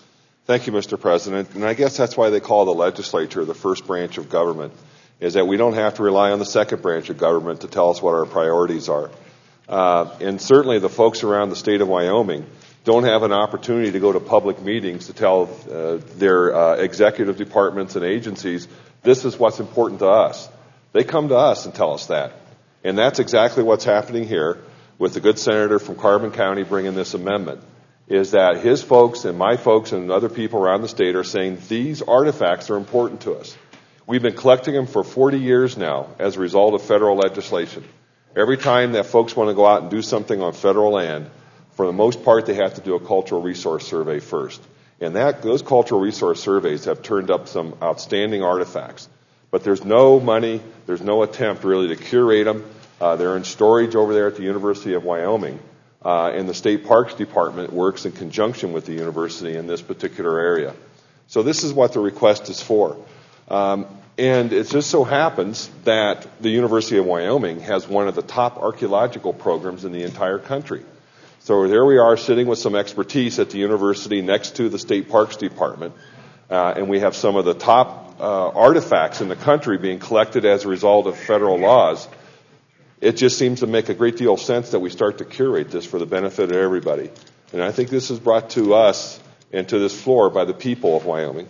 Thank you, Mr. President. And I guess that's why they call the legislature the first branch of government, is that we don't have to rely on the second branch of government to tell us what our priorities are. And certainly the folks around the state of Wyoming don't have an opportunity to go to public meetings to tell their executive departments and agencies, this is what's important to us. They come to us and tell us that. And that's exactly what's happening here with the good senator from Carbon County bringing this amendment, is that his folks and my folks and other people around the state are saying these artifacts are important to us. We've been collecting them for 40 years now as a result of federal legislation. Every time that folks want to go out and do something on federal land, for the most part, they have to do a cultural resource survey first. And those cultural resource surveys have turned up some outstanding artifacts. But there's no money, there's no attempt really to curate them. They're in storage over there at the University of Wyoming. And the State Parks Department works in conjunction with the university in this particular area. So this is what the request is for. And it just so happens that the University of Wyoming has one of the top archaeological programs in the entire country. So there we are sitting with some expertise at the university next to the State Parks Department. And we have some of the top artifacts in the country being collected as a result of federal laws. It just seems to make a great deal of sense that we start to curate this for the benefit of everybody. And I think this is brought to us and to this floor by the people of Wyoming.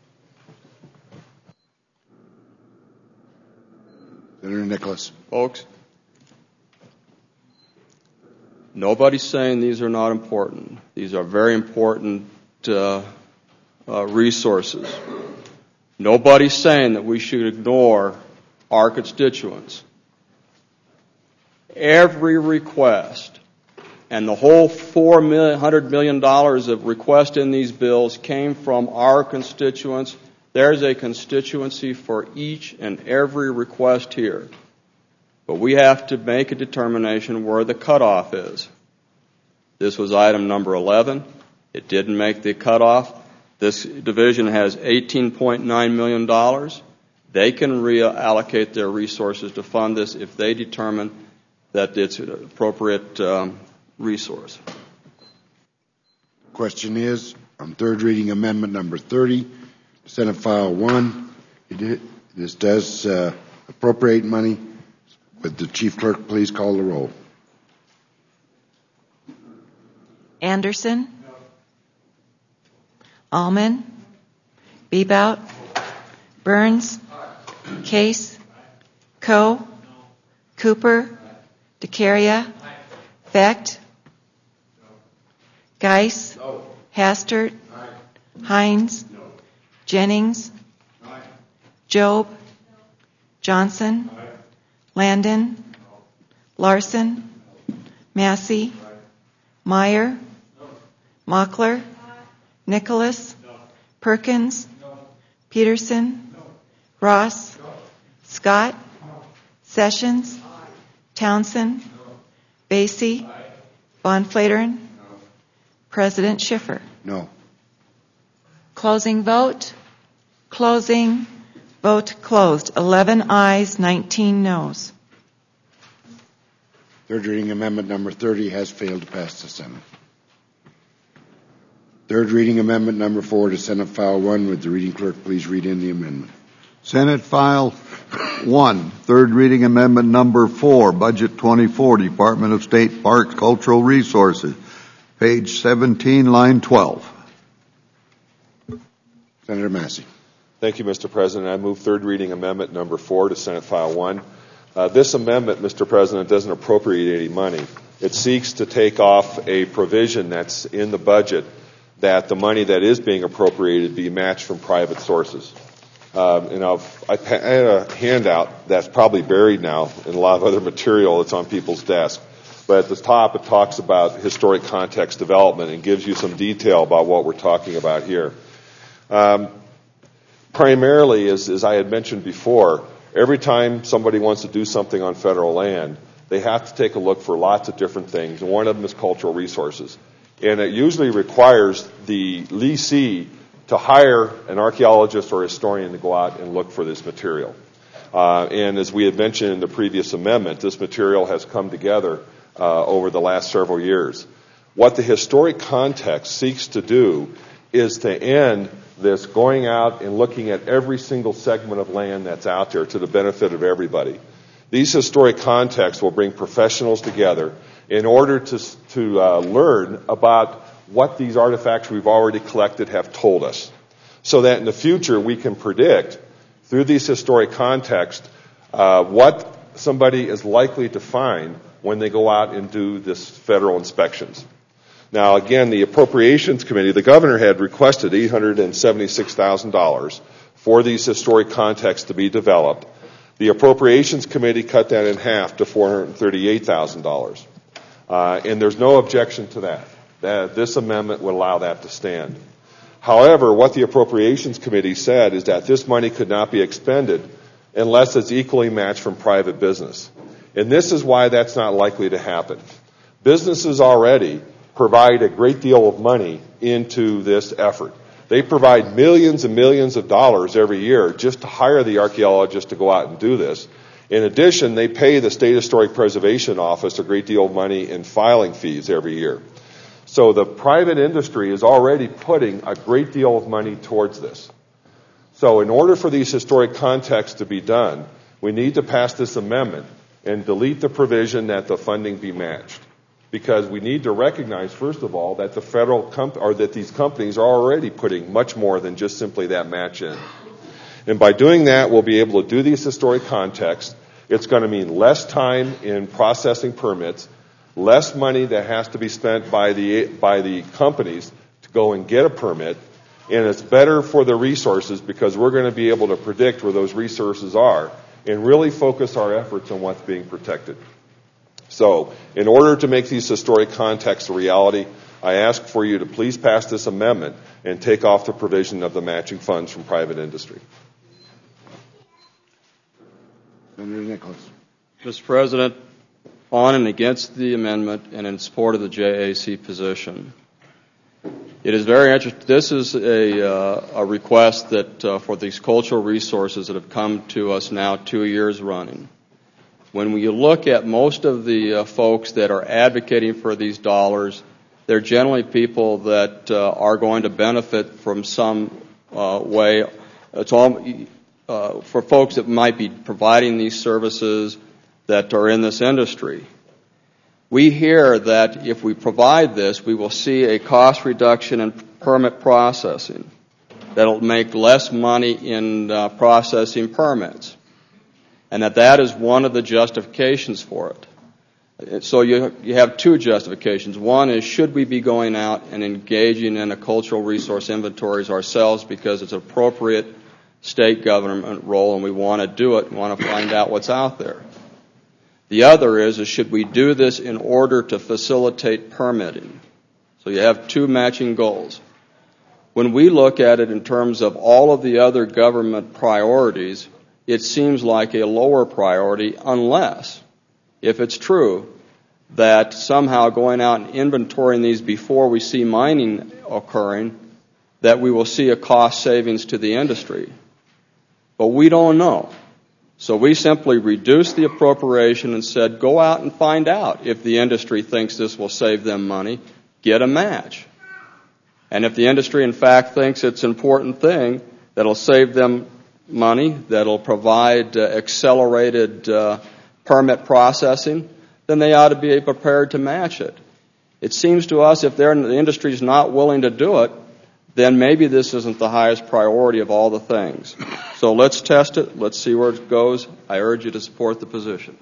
Senator Nicholas. Folks, nobody's saying these are not important. These are very important resources. Nobody's saying that we should ignore our constituents. Every request and the whole $400 million of request in these bills came from our constituents. There's a constituency for each and every request here. But we have to make a determination where the cutoff is. This was item number 11. It didn't make the cutoff. This division has $18.9 million. They can reallocate their resources to fund this if they determine that it's an appropriate resource. Question is, on third reading amendment number 30, Senate File 1, this does appropriate money. Would the Chief Clerk please call the roll? Anderson? No. Allman? Bebout? Burns? Case? Coe? No. Cooper? DeCaria? Vecht? No. Geis? No. Hastert? Aye. Hines? No. Jennings? Aye. Job? No. Johnson? Aye. Landon? No. Larson? No. Massey? Aye. Meyer? No. Mockler? Aye. Nicholas? No. Perkins? No. Peterson? No. Ross? No. Scott? No. Sessions? Aye. Townsend? No. Basie? Aye. Von Flateren? No. President Schiffer? No. Closing vote? Closing. Vote closed. 11 ayes, 19 noes. Third reading amendment number 30 has failed to pass the Senate. Third reading amendment number 4 to Senate File 1. Would the reading clerk please read in the amendment? Senate File 1, third reading amendment number 4, Budget 24, Department of State Parks Cultural Resources, page 17, line 12. Senator Massey. Thank you, Mr. President. I move third reading amendment number 4 to Senate File 1. This amendment, Mr. President, doesn't appropriate any money. It seeks to take off a provision that's in the budget that the money that is being appropriated be matched from private sources. I had a handout that's probably buried now in a lot of other material that's on people's desks. But at the top, it talks about historic context development and gives you some detail about what we're talking about here. Primarily, as I had mentioned before, every time somebody wants to do something on federal land, they have to take a look for lots of different things, and one of them is cultural resources. And it usually requires the leasee to hire an archaeologist or historian to go out and look for this material. And as we had mentioned in the previous amendment, this material has come together over the last several years. What the historic context seeks to do is to end this going out and looking at every single segment of land that's out there to the benefit of everybody. These historic contexts will bring professionals together in order to learn about what these artifacts we've already collected have told us, so that in the future we can predict through these historic contexts what somebody is likely to find when they go out and do this federal inspections. Now, again, the Appropriations Committee, the governor had requested $876,000 for these historic contexts to be developed. The Appropriations Committee cut that in half to $438,000. And there's no objection to that. This amendment would allow that to stand. However, what the Appropriations Committee said is that this money could not be expended unless it's equally matched from private business. And this is why that's not likely to happen. Businesses already provide a great deal of money into this effort. They provide millions and millions of dollars every year just to hire the archaeologists to go out and do this. In addition, they pay the State Historic Preservation Office a great deal of money in filing fees every year. So the private industry is already putting a great deal of money towards this. So in order for these historic contexts to be done, we need to pass this amendment and delete the provision that the funding be matched. Because we need to recognize, first of all, that the federal that these companies are already putting much more than just simply that match in. And by doing that, we'll be able to do these historic contexts. It's going to mean less time in processing permits, less money that has to be spent by the companies to go and get a permit, and it's better for the resources because we're going to be able to predict where those resources are and really focus our efforts on what's being protected. So, in order to make these historic contexts a reality, I ask for you to please pass this amendment and take off the provision of the matching funds from private industry. Senator Nicholas. Mr. President, on and against the amendment and in support of the JAC position. It is very interesting. This is a request that for these cultural resources that have come to us now 2 years running. When you look at most of the folks that are advocating for these dollars, they're generally people that are going to benefit from some way. It's all for folks that might be providing these services that are in this industry. We hear that if we provide this, we will see a cost reduction in permit processing. That'll make less money in processing permits. And that is one of the justifications for it. So you have two justifications. One is, should we be going out and engaging in a cultural resource inventories ourselves because it's an appropriate state government role and we want to do it and want to find out what's out there. The other is should we do this in order to facilitate permitting? So you have two matching goals. When we look at it in terms of all of the other government priorities, it seems like a lower priority unless, if it's true, that somehow going out and inventorying these before we see mining occurring, that we will see a cost savings to the industry. But we don't know. So we simply reduced the appropriation and said, go out and find out. If the industry thinks this will save them money, get a match. And if the industry, in fact, thinks it's an important thing that'll save them money, that'll provide accelerated permit processing, then they ought to be prepared to match it. It seems to us if the industry is not willing to do it, then maybe this isn't the highest priority of all the things. So let's test it. Let's see where it goes. I urge you to support the position.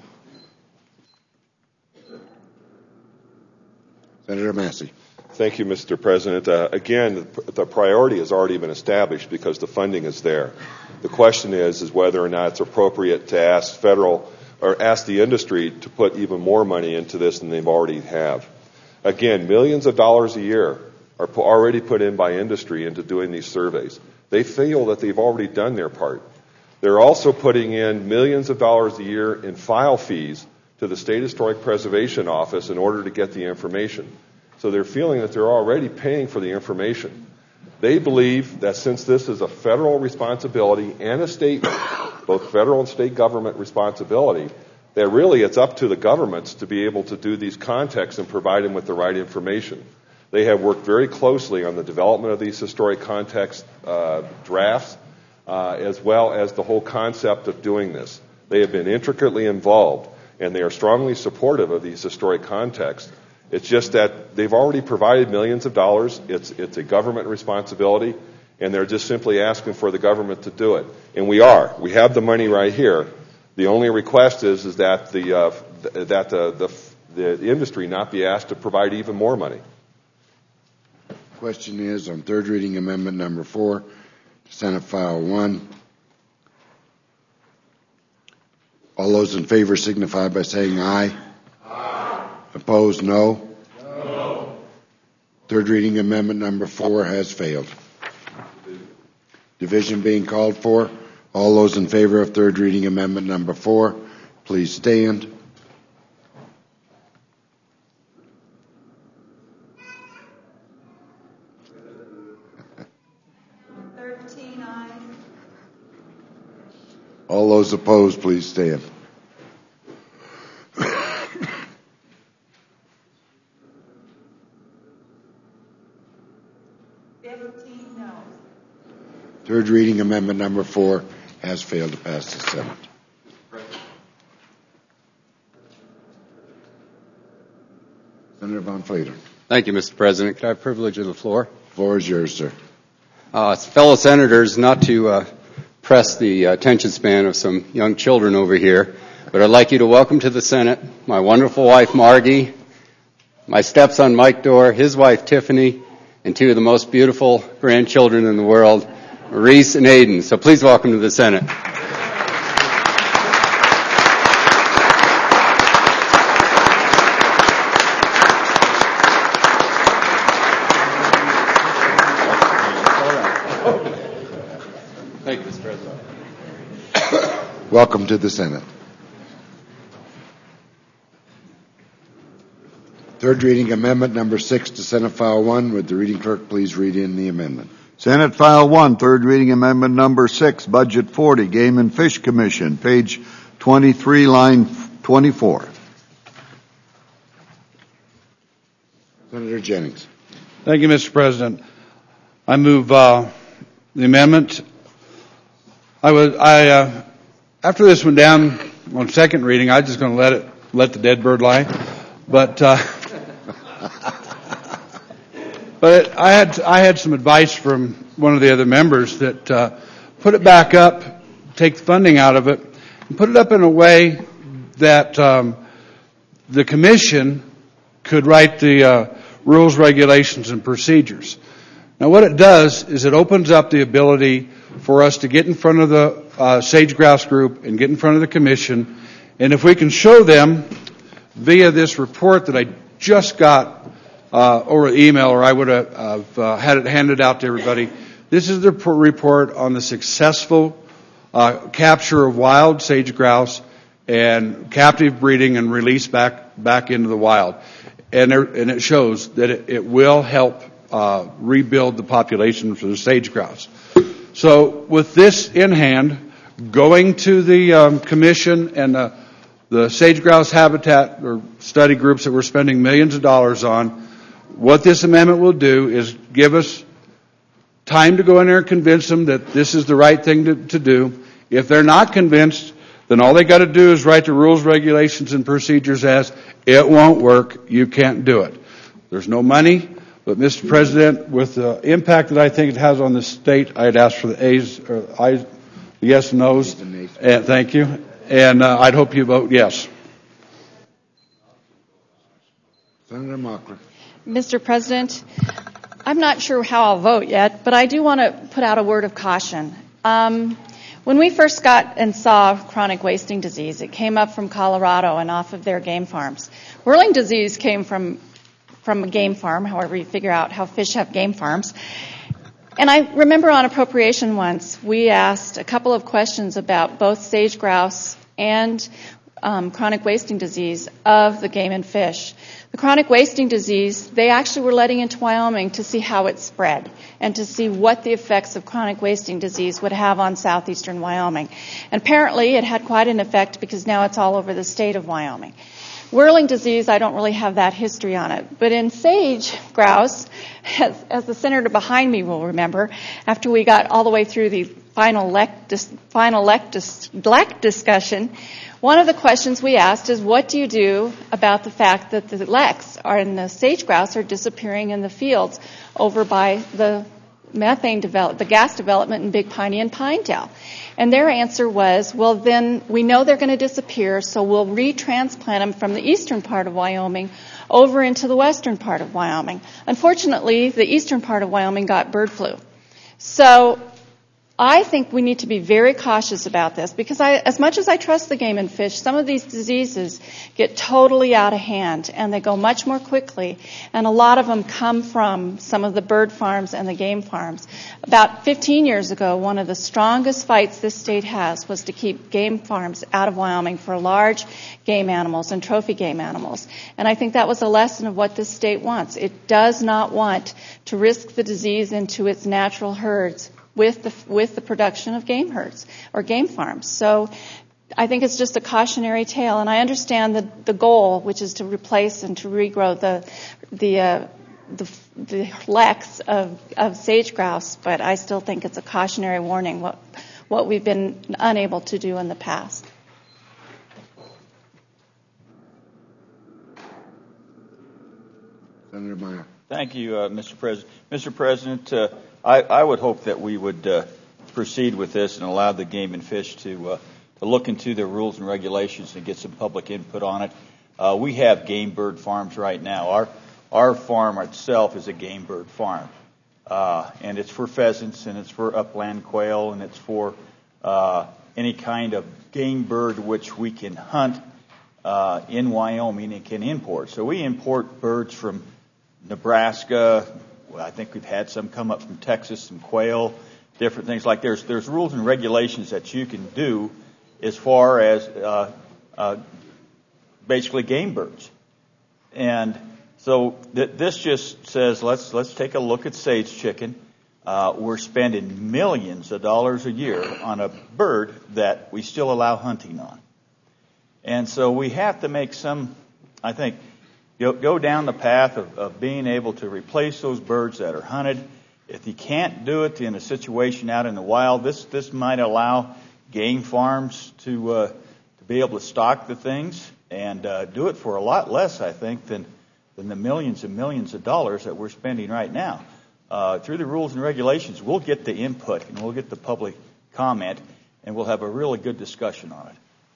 Senator Massey. Thank you, Mr. President. Again, the priority has already been established because the funding is there. The question is whether or not it's appropriate to ask the industry to put even more money into this than they've already have. Again, millions of dollars a year are already put in by industry into doing these surveys. They feel that they've already done their part. They're also putting in millions of dollars a year in file fees to the State Historic Preservation Office in order to get the information. So they're feeling that they're already paying for the information. They believe that since this is a federal responsibility and a state, both federal and state government responsibility, that really it's up to the governments to be able to do these contexts and provide them with the right information. They have worked very closely on the development of these historic context drafts, as well as the whole concept of doing this. They have been intricately involved, and they are strongly supportive of these historic contexts. It's just that they've already provided millions of dollars. It's a government responsibility, and they're just simply asking for the government to do it. And we are. We have the money right here. The only request is that the industry not be asked to provide even more money. Question is on third reading amendment number 4, Senate File 1. All those in favor signify by saying aye. Aye. Opposed, no. No. Third reading amendment number 4 has failed. Division being called for. All those in favor of third reading amendment number 4, please stand. All those opposed, please stand. Third reading amendment number 4 has failed to pass the Senate. Senator Von Fleter. Thank you, Mr. President. Could I have privilege of the floor? The floor is yours, sir. Fellow senators, not to press the attention span of some young children over here, but I'd like you to welcome to the Senate my wonderful wife, Margie, my stepson, Mike Dorr, his wife, Tiffany, and 2 of the most beautiful grandchildren in the world, Maurice and Aiden. So please welcome to the Senate. Thank you, Mr. President. Welcome to the Senate. Third reading amendment number 6 to Senate File 1. Would the reading clerk please read in the amendment? Senate File 1, third reading amendment number 6, Budget 40, Game and Fish Commission, page 23, line 24. Senator Jennings. Thank you, Mr. President. I move the amendment. After this went down on second reading, I was just going to let the dead bird lie, but I had some advice from one of the other members that put it back up, take the funding out of it, and put it up in a way that the commission could write the rules, regulations, and procedures. Now, what it does is it opens up the ability for us to get in front of the Sage Grouse Group and get in front of the commission, and if we can show them via this report that I just got over email, or I would have had it handed out to everybody. This is the report on the successful capture of wild sage grouse and captive breeding and release back into the wild. And it shows that it will help rebuild the population for the sage grouse. So with this in hand, going to the commission and the sage grouse habitat or study groups that we're spending millions of dollars on, what this amendment will do is give us time to go in there and convince them that this is the right thing to do. If they're not convinced, then all they got to do is write the rules, regulations, and procedures as, it won't work, you can't do it. There's no money, but Mr. President, with the impact that I think it has on the state, I'd ask for the ayes, or ayes, yes and no's, and thank you, and I'd hope you vote yes. Senator Mockler. Mr. President, I'm not sure how I'll vote yet, but I do want to put out a word of caution. When we first got and saw chronic wasting disease, it came up from Colorado and off of their game farms. Whirling disease came from a game farm, however you figure out how fish have game farms. And I remember on appropriation once, we asked a couple of questions about both sage grouse and chronic wasting disease of the game and fish. The chronic wasting disease, they actually were letting into Wyoming to see how it spread and to see what the effects of chronic wasting disease would have on southeastern Wyoming. And apparently it had quite an effect because now it's all over the state of Wyoming. Whirling disease, I don't really have that history on it. But in sage grouse, as the senator behind me will remember, after we got all the way through the final LEC discussion, one of the questions we asked is, what do you do about the fact that the LECs and the sage grouse are disappearing in the fields over by the the gas development in Big Piney and Pinedale? And their answer was, well, then we know they're going to disappear, so we'll retransplant them from the eastern part of Wyoming over into the western part of Wyoming. Unfortunately, the eastern part of Wyoming got bird flu. So I think we need to be very cautious about this, because as much as I trust the game and fish, some of these diseases get totally out of hand and they go much more quickly, and a lot of them come from some of the bird farms and the game farms. About 15 years ago, one of the strongest fights this state has was to keep game farms out of Wyoming for large game animals and trophy game animals. And I think that was a lesson of what this state wants. It does not want to risk the disease into its natural herds with the production of game herds or game farms. So I think it's just a cautionary tale, and I understand the goal, which is to replace and to regrow the LECs of sage grouse, but I still think it's a cautionary warning what we've been unable to do in the past. Senator Meyer. Thank you, Mr. President. Mr. President, I would hope that we would proceed with this and allow the Game and Fish to look into their rules and regulations and get some public input on it. We have game bird farms right now. Our farm itself is a game bird farm, and it's for pheasants, and it's for upland quail, and it's for any kind of game bird which we can hunt in Wyoming and can import. So we import birds from Nebraska. I think we've had some come up from Texas, some quail, different things like there's rules and regulations that you can do as far as basically game birds. And so this just says let's take a look at sage chicken. We're spending millions of dollars a year on a bird that we still allow hunting on. And so we have to make some, I think, go down the path of being able to replace those birds that are hunted. If you can't do it in a situation out in the wild, this might allow game farms to be able to stock the things and do it for a lot less, I think, than the millions and millions of dollars that we're spending right now. Through the rules and regulations, we'll get the input and we'll get the public comment, and we'll have a really good discussion on it.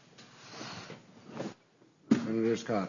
Senator Scott.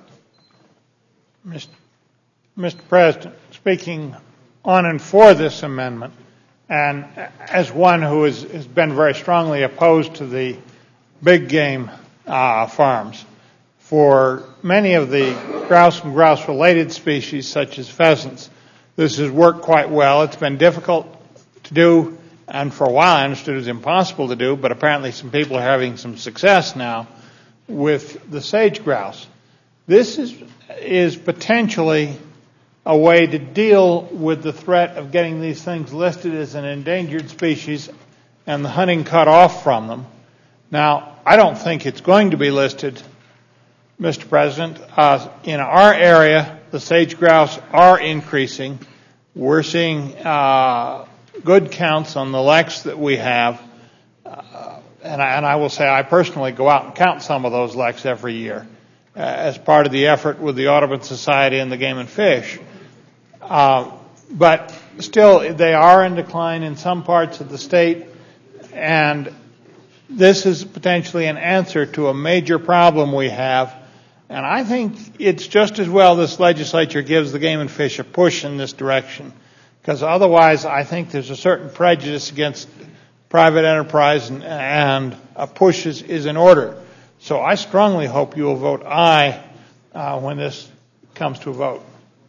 Mr. President, speaking on and for this amendment, and as one who has been very strongly opposed to the big game farms, for many of the grouse and grouse-related species, such as pheasants, this has worked quite well. It's been difficult to do, and for a while I understood it was impossible to do, but apparently some people are having some success now with the sage grouse. This is potentially a way to deal with the threat of getting these things listed as an endangered species and the hunting cut off from them. Now, I don't think it's going to be listed, Mr. President. In our area, the sage grouse are increasing. We're seeing good counts on the LECs that we have. And I will say I personally go out and count some of those LECs every year as part of the effort with the Audubon Society and the Game and Fish. But still, they are in decline in some parts of the state, and this is potentially an answer to a major problem we have. And I think it's just as well this legislature gives the Game and Fish a push in this direction, because otherwise I think there's a certain prejudice against private enterprise, and a push is in order. So I strongly hope you will vote aye when this comes to a vote.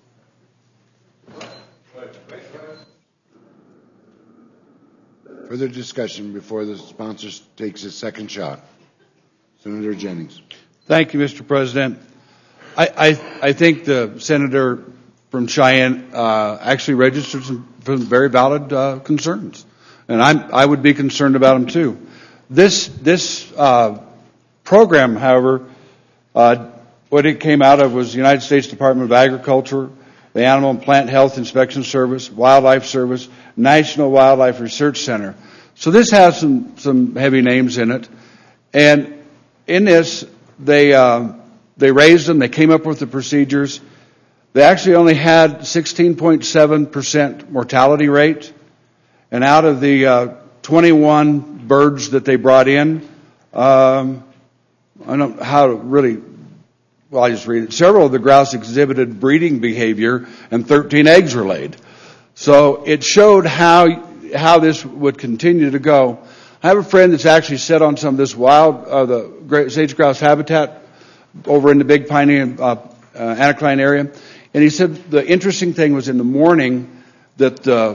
Further discussion before the sponsor takes his second shot. Senator Jennings. Thank you, Mr. President. I think the senator from Cheyenne actually registered some very valid concerns, and I would be concerned about them too. This program, however, what it came out of was the United States Department of Agriculture, the Animal and Plant Health Inspection Service, Wildlife Service, National Wildlife Research Center. So this has some heavy names in it. And in this, they raised them. They came up with the procedures. They actually only had 16.7% mortality rate. And out of the 21 birds that they brought in, I don't know how to really, well, I just read it. Several of the grouse exhibited breeding behavior and 13 eggs were laid. So it showed how this would continue to go. I have a friend that's actually set on some of this the sage grouse habitat over in the Big Piney and Anacline area. And he said the interesting thing was in the morning that the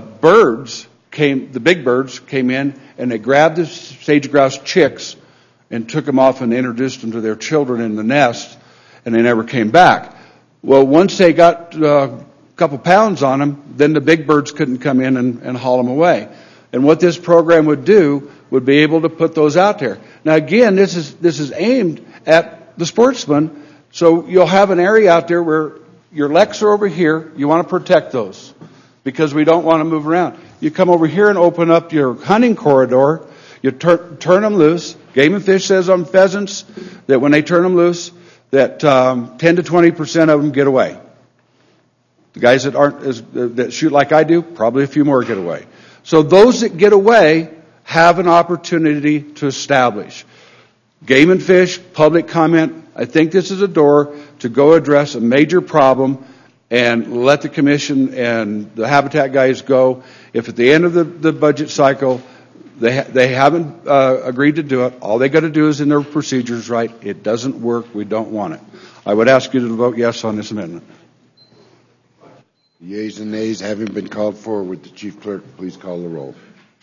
big birds came in and they grabbed the sage grouse chicks and took them off and introduced them to their children in the nest, and they never came back. Well, once they got a couple pounds on them, then the big birds couldn't come in and haul them away. And what this program would do would be able to put those out there. Now again, this is aimed at the sportsman, so you'll have an area out there where your leks are over here. You want to protect those because we don't want to move around. You come over here and open up your hunting corridor. You turn them loose. Game and Fish says on pheasants that when they turn them loose, that 10 to 20% of them get away. The guys that shoot like I do, probably a few more get away. So those that get away have an opportunity to establish. Game and Fish, public comment. I think this is a door to go address a major problem and let the commission and the habitat guys go. If at the end of the budget cycle they haven't agreed to do it, all they got to do is in their procedures right. It doesn't work. We don't want it. I would ask you to vote yes on this amendment. Yeas and nays having been called for, would the chief clerk please call the roll?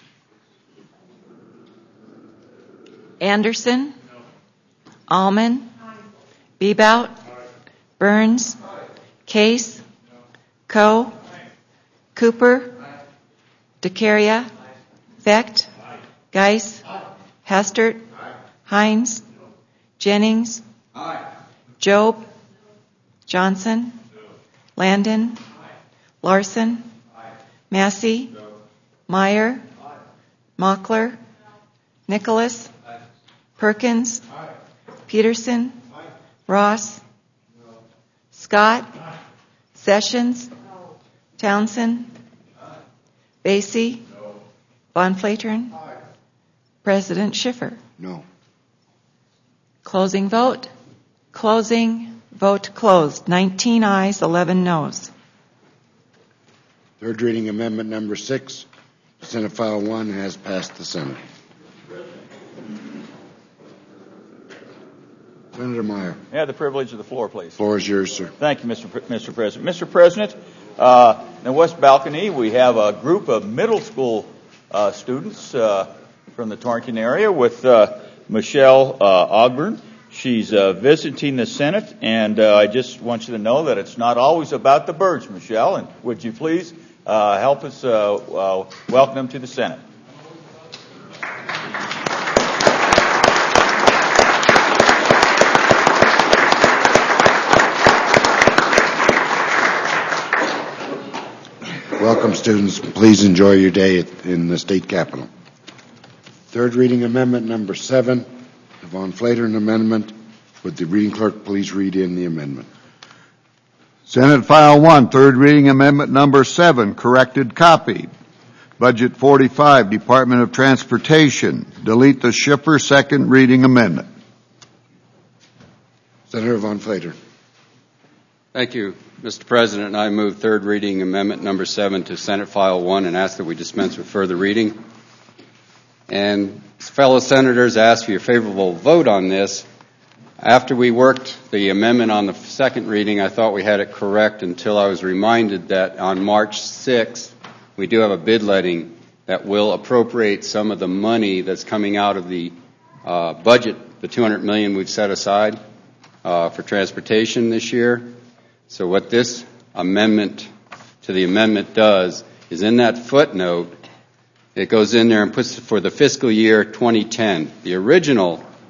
Anderson? Allman? Bebout? Burns? Case? Coe? Cooper? DeCaria? Vecht? Geis? Hastert? Hines? Jennings? Job? Johnson? Landon? Larson? Massey? Meyer? Mockler? Nicholas? Perkins? Peterson? Ross? Scott? Sessions? Townsend? Basie? Von Flatern? President Schiffer? No. Closing vote? Closing vote closed. 19 ayes, 11 noes. Third reading amendment number 6, Senate File 1, has passed the Senate. Senator Meyer. May I have the privilege of the floor, please? The floor is yours, sir. Thank you, Mr. President. Mr. President, in the West Balcony, we have a group of middle school students from the Torrington area with Michelle Ogburn. She's visiting the Senate, and I just want you to know that it's not always about the birds, Michelle, and would you please help us welcome them to the Senate? Welcome, students. Please enjoy your day in the state capitol. Third reading amendment number 7, the Von Flatern amendment. Would the reading clerk please read in the amendment? Senate File 1, third reading amendment number 7, corrected copy. Budget 45, Department of Transportation. Delete the Schiffer second reading amendment. Senator Von Flatern. Thank you, Mr. President. I move third reading amendment number 7 to Senate File 1 and ask that we dispense with further reading. And fellow senators, ask for your favorable vote on this. After we worked the amendment on the second reading, I thought we had it correct until I was reminded that on March 6th, we do have a bid letting that will appropriate some of the money that's coming out of the budget, the $200 million we've set aside for transportation this year. So what this amendment to the amendment does is in that footnote, it goes in there and puts for the fiscal year 2010. The original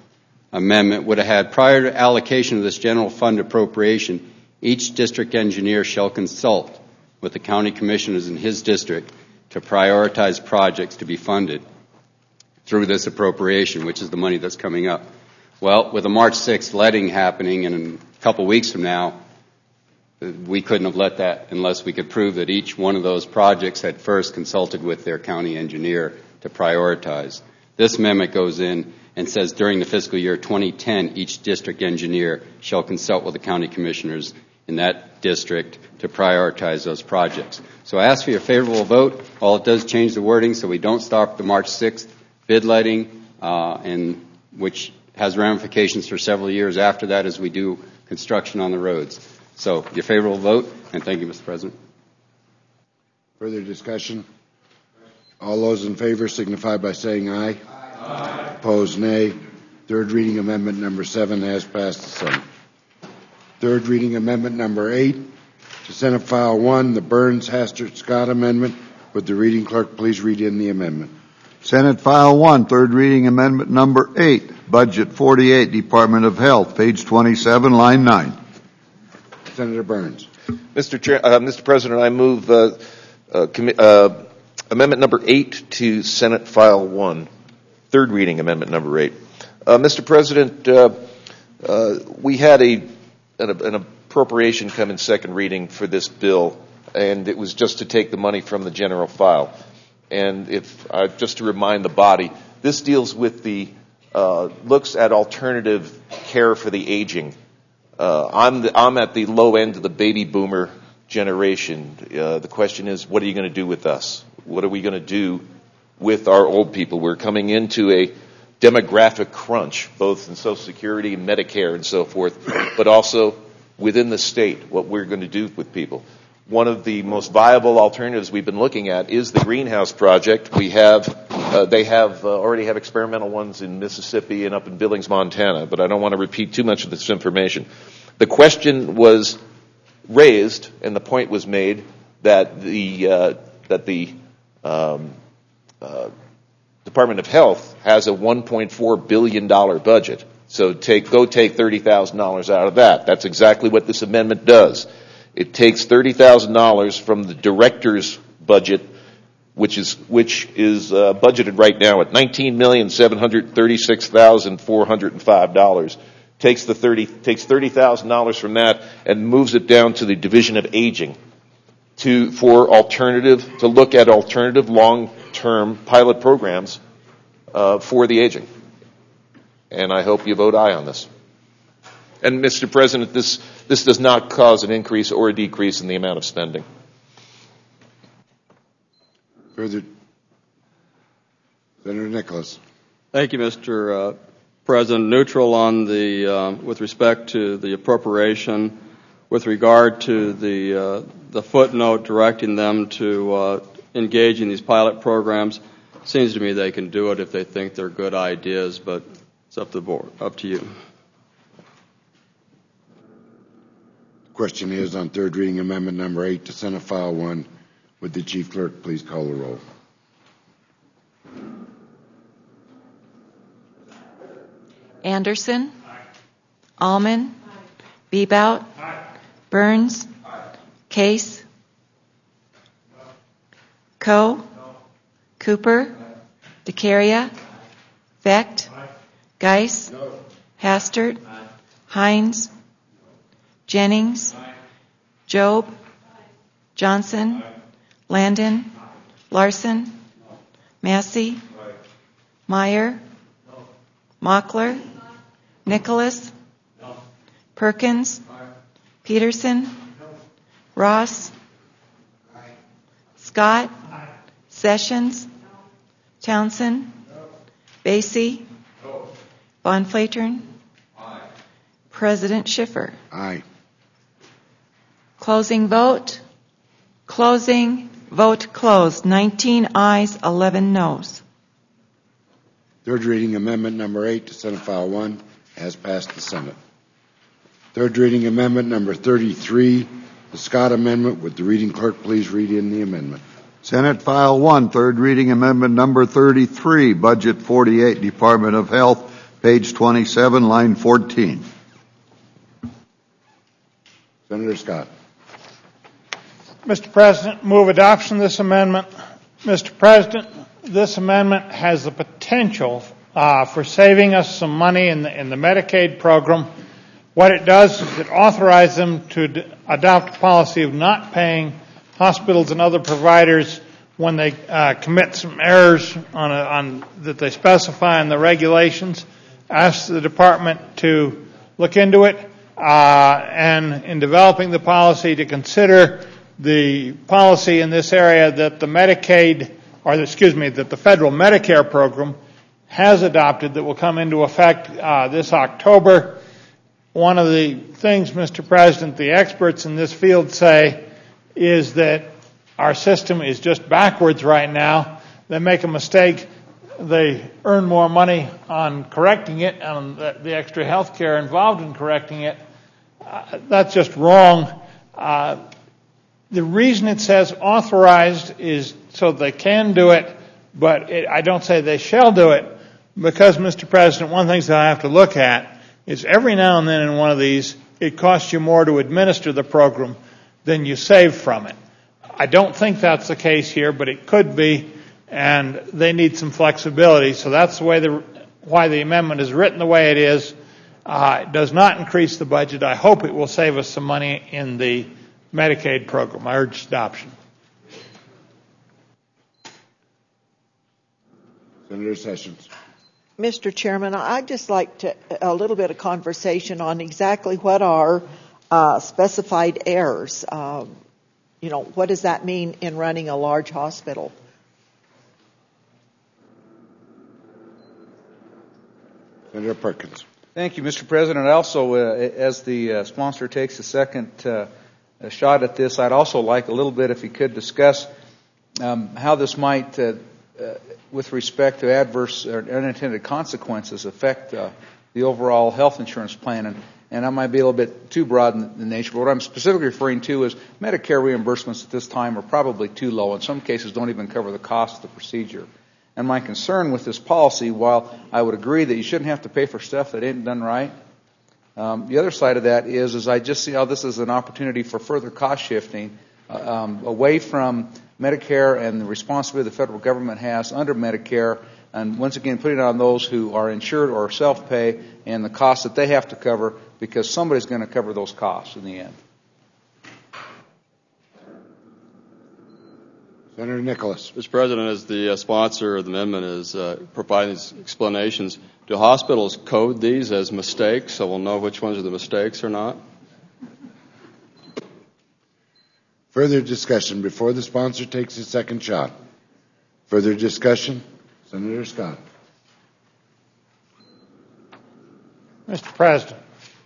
amendment would have had, prior to allocation of this general fund appropriation, each district engineer shall consult with the county commissioners in his district to prioritize projects to be funded through this appropriation, which is the money that's coming up. Well, with the March 6th letting happening in a couple weeks from now, we couldn't have let that unless we could prove that each one of those projects had first consulted with their county engineer to prioritize. This amendment goes in and says during the fiscal year 2010, each district engineer shall consult with the county commissioners in that district to prioritize those projects. So I ask for your favorable vote. All it does change the wording so we don't stop the March 6th bid letting, and which has ramifications for several years after that as we do construction on the roads. So your favorable vote, and thank you, Mr. President. Further discussion? All those in favor signify by saying aye. Aye. Opposed, nay. Third reading amendment number 7 has passed the Senate. Third reading amendment number 8 to Senate File 1, the Burns-Hastert-Scott amendment. Would the reading clerk please read in the amendment? Senate File 1, third reading amendment number 8, Budget 48, Department of Health, page 27, line 9. Senator Burns. Mr. President, I move amendment number 8 to Senate File 1, third reading amendment number 8. Mr. President, we had an appropriation come in second reading for this bill, and it was just to take the money from the general file. And just to remind the body, this deals with looks at alternative care for the aging. I'm at the low end of the baby boomer generation. The question is, what are you going to do with us? What are we going to do with our old people? We're coming into a demographic crunch, both in Social Security and Medicare and so forth, but also within the state, what we're going to do with people. One of the most viable alternatives we've been looking at is the Greenhouse Project. They already have experimental ones in Mississippi and up in Billings, Montana, but I don't want to repeat too much of this information. The question was raised, and the point was made that the Department of Health has a $1.4 billion budget. So go take $30,000 out of that. That's exactly what this amendment does. It takes $30,000 from the director's budget, which is budgeted right now at $19,736,405. Takes $30,000 from that and moves it down to the Division of Aging to look at alternative long-term pilot programs for the aging. And I hope you vote aye on this. And, Mr. President, this does not cause an increase or a decrease in the amount of spending. Further, Senator Nicholas. Thank you, Mr. President. Neutral on with respect to the appropriation, with regard to the footnote directing them to engage in these pilot programs. Seems to me they can do it if they think they're good ideas, but it's up to the board, up to you. Question is on third reading amendment number 8 to Senate File 1. Would the Chief Clerk please call the roll? Anderson. Aye. Allman. Aye. Bebout. Aye. Burns. Aye. Case. No. Coe. No. Cooper. Aye. DeCaria. Vecht. Aye. Geis. No. Hastert. Aye. Hines. Jennings. Aye. Job. Aye. Johnson. Aye. Landon. Aye. Larson. No. Massey. Aye. Meyer. No. Mockler. Aye. Nicholas. No. Perkins. Aye. Peterson. No. Ross. Aye. Scott. Aye. Sessions. No. Townsend. No. Basie. No. Von Flatern. Aye. President Schiffer. Aye. Closing vote. Closing vote closed. 19 ayes, 11 noes. Third reading amendment number 8 to Senate File 1 has passed the Senate. Third reading amendment number 33, the Scott Amendment. Would the reading clerk please read in the amendment? Senate File 1, third reading amendment number 33, Budget 48, Department of Health, Page 27, line 14. Senator Scott. Mr. President, move adoption of this amendment. Mr. President, this amendment has the potential for saving us some money in the Medicaid program. What it does is it authorizes them to adopt a policy of not paying hospitals and other providers when they commit some errors that they specify in the regulations. Asks the department to look into it and in developing the policy to consider the policy in this area that the that the federal Medicare program has adopted that will come into effect this October. One of the things, Mr. President, the experts in this field say is that our system is just backwards right now. They make a mistake, they earn more money on correcting it and the extra health care involved in correcting it. That's just wrong. The reason it says authorized is so they can do it, but I don't say they shall do it because, Mr. President, one of the things that I have to look at is every now and then in one of these, it costs you more to administer the program than you save from it. I don't think that's the case here, but it could be, and they need some flexibility. So that's the way why the amendment is written the way it is. It does not increase the budget. I hope it will save us some money in the Medicaid program. I urge adoption. Senator Sessions. Mr. Chairman, I'd just like a little bit of conversation on exactly what are specified errors. What does that mean in running a large hospital? Senator Perkins. Thank you, Mr. President. I also, as the sponsor takes a second shot at this, I'd also like a little bit, if you could, discuss how this might, with respect to adverse or unintended consequences, affect the overall health insurance plan. And I might be a little bit too broad in nature, but what I'm specifically referring to is Medicare reimbursements at this time are probably too low. In some cases, don't even cover the cost of the procedure. And my concern with this policy, while I would agree that you shouldn't have to pay for stuff that ain't done right, the other side of that is I just see how this is an opportunity for further cost shifting away from Medicare and the responsibility the federal government has under Medicare, and once again putting it on those who are insured or self-pay and the costs that they have to cover, because somebody's going to cover those costs in the end. Senator Nicholas. Mr. President, as the sponsor of the amendment is providing these explanations, do hospitals code these as mistakes so we'll know which ones are the mistakes or not? Further discussion before the sponsor takes his second shot. Further discussion? Senator Scott. Mr. President,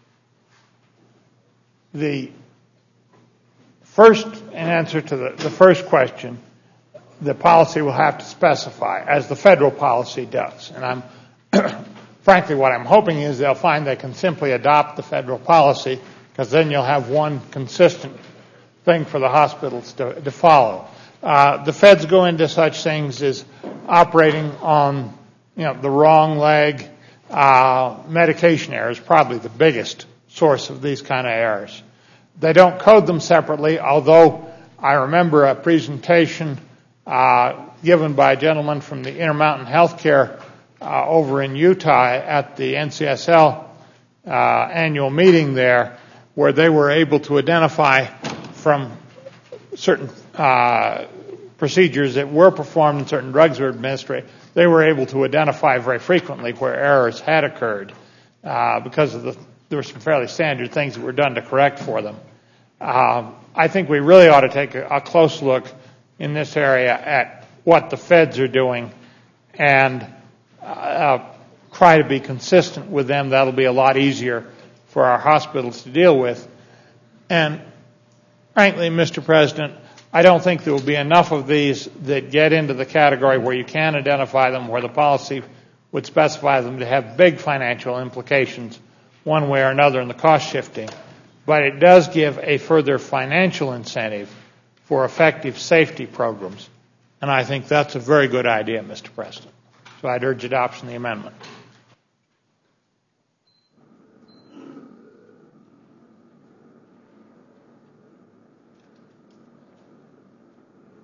the first answer to the first question, the policy will have to specify, as the federal policy does. And frankly, what I'm hoping is they'll find they can simply adopt the federal policy, because then you'll have one consistent thing for the hospitals to follow. The feds go into such things as operating on, the wrong leg. Medication errors, probably the biggest source of these kind of errors. They don't code them separately, although I remember a presentation given by a gentleman from the Intermountain Healthcare over in Utah at the NCSL annual meeting there, where they were able to identify from certain procedures that were performed and certain drugs were administered, they were able to identify very frequently where errors had occurred because there were some fairly standard things that were done to correct for them. I think we really ought to take a close look in this area at what the feds are doing and try to be consistent with them. That'll be a lot easier for our hospitals to deal with. And frankly, Mr. President, I don't think there will be enough of these that get into the category where you can identify them, where the policy would specify them to have big financial implications one way or another in the cost shifting. But it does give a further financial incentive for effective safety programs. And I think that's a very good idea, Mr. President. So I'd urge adoption of the amendment.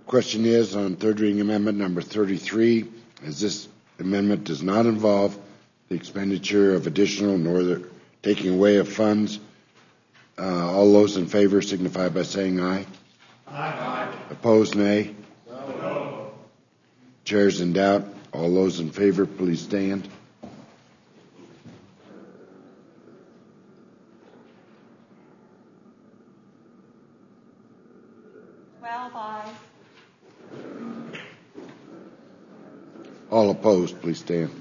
Question is on third reading amendment number 33, as this amendment does not involve the expenditure of additional nor the taking away of funds. All those in favor signify by saying aye. Aye. Opposed, nay. No. Chairs in doubt. All those in favor, please stand. All opposed, please stand.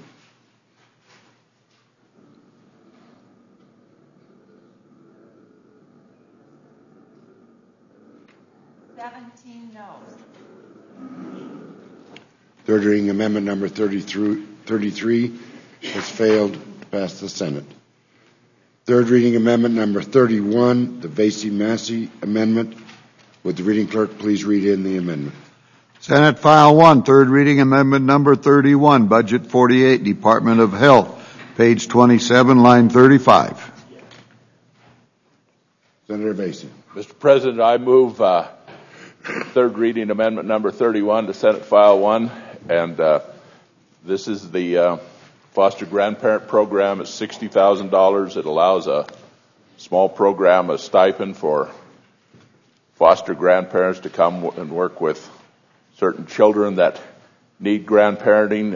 Third reading amendment number 33 has failed to pass the Senate. Third reading amendment number 31, the Vasey-Massey amendment. Would the reading clerk please read in the amendment? Senate File 1, third reading amendment number 31, Budget 48, Department of Health, page 27, line 35. Senator Vasey. Mr. President, I move third reading amendment number 31 to Senate File 1, and this is the foster grandparent program. It's $60,000. It allows a small program, a stipend for foster grandparents to come and work with certain children that need grandparenting.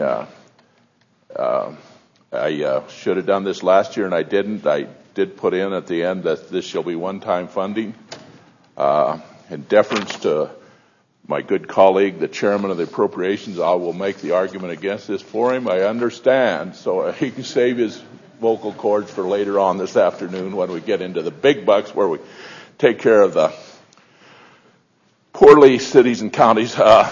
I should have done this last year and I didn't. I did put in at the end that this shall be one-time funding. In deference to my good colleague, the chairman of the appropriations, I will make the argument against this for him. I understand, so he can save his vocal cords for later on this afternoon when we get into the big bucks where we take care of the poorly cities and counties.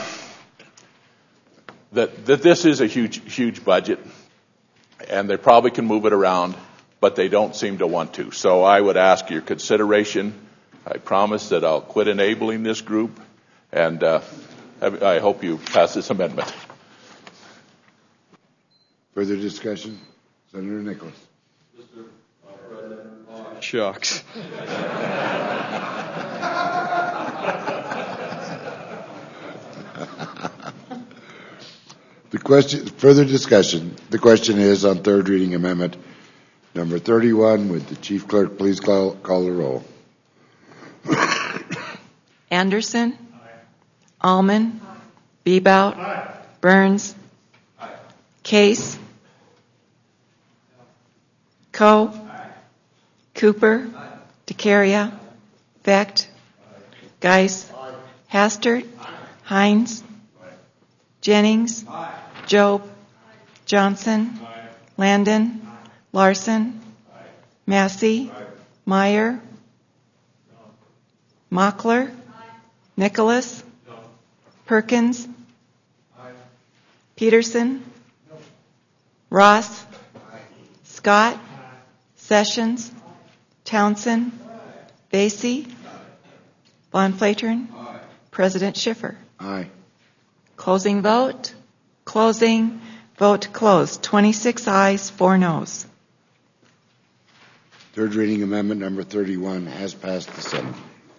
That this is a huge budget, and they probably can move it around, but they don't seem to want to. So I would ask your consideration. I promise that I'll quit enabling this group, and I hope you pass this amendment. Further discussion? Senator Nicholas. Mr. President, shucks. The question, further discussion. The question is on third reading amendment number 31. Would the chief clerk please call the roll? Anderson. Aye. Allman. Aye. Bebout. Aye. Burns. Aye. Case. Coe. Aye. Cooper. Aye. DeCaria. Vecht. Geis. Aye. Hastert. Aye. Hines. Aye. Jennings. Aye. Job. Aye. Johnson. Aye. Landon. Aye. Larson. Aye. Massey. Aye. Meyer. No. Mockler. Aye. Nicholas. No. Perkins. Aye. Peterson. No. Ross. Aye. Scott. Aye. Sessions. Aye. Townsend. Aye. Vasey. Aye. Von Flatern. Aye. President Schiffer. Aye. Closing vote. Closing. Vote closed. 26 ayes, 4 noes. Third reading amendment number 31 has passed the Senate.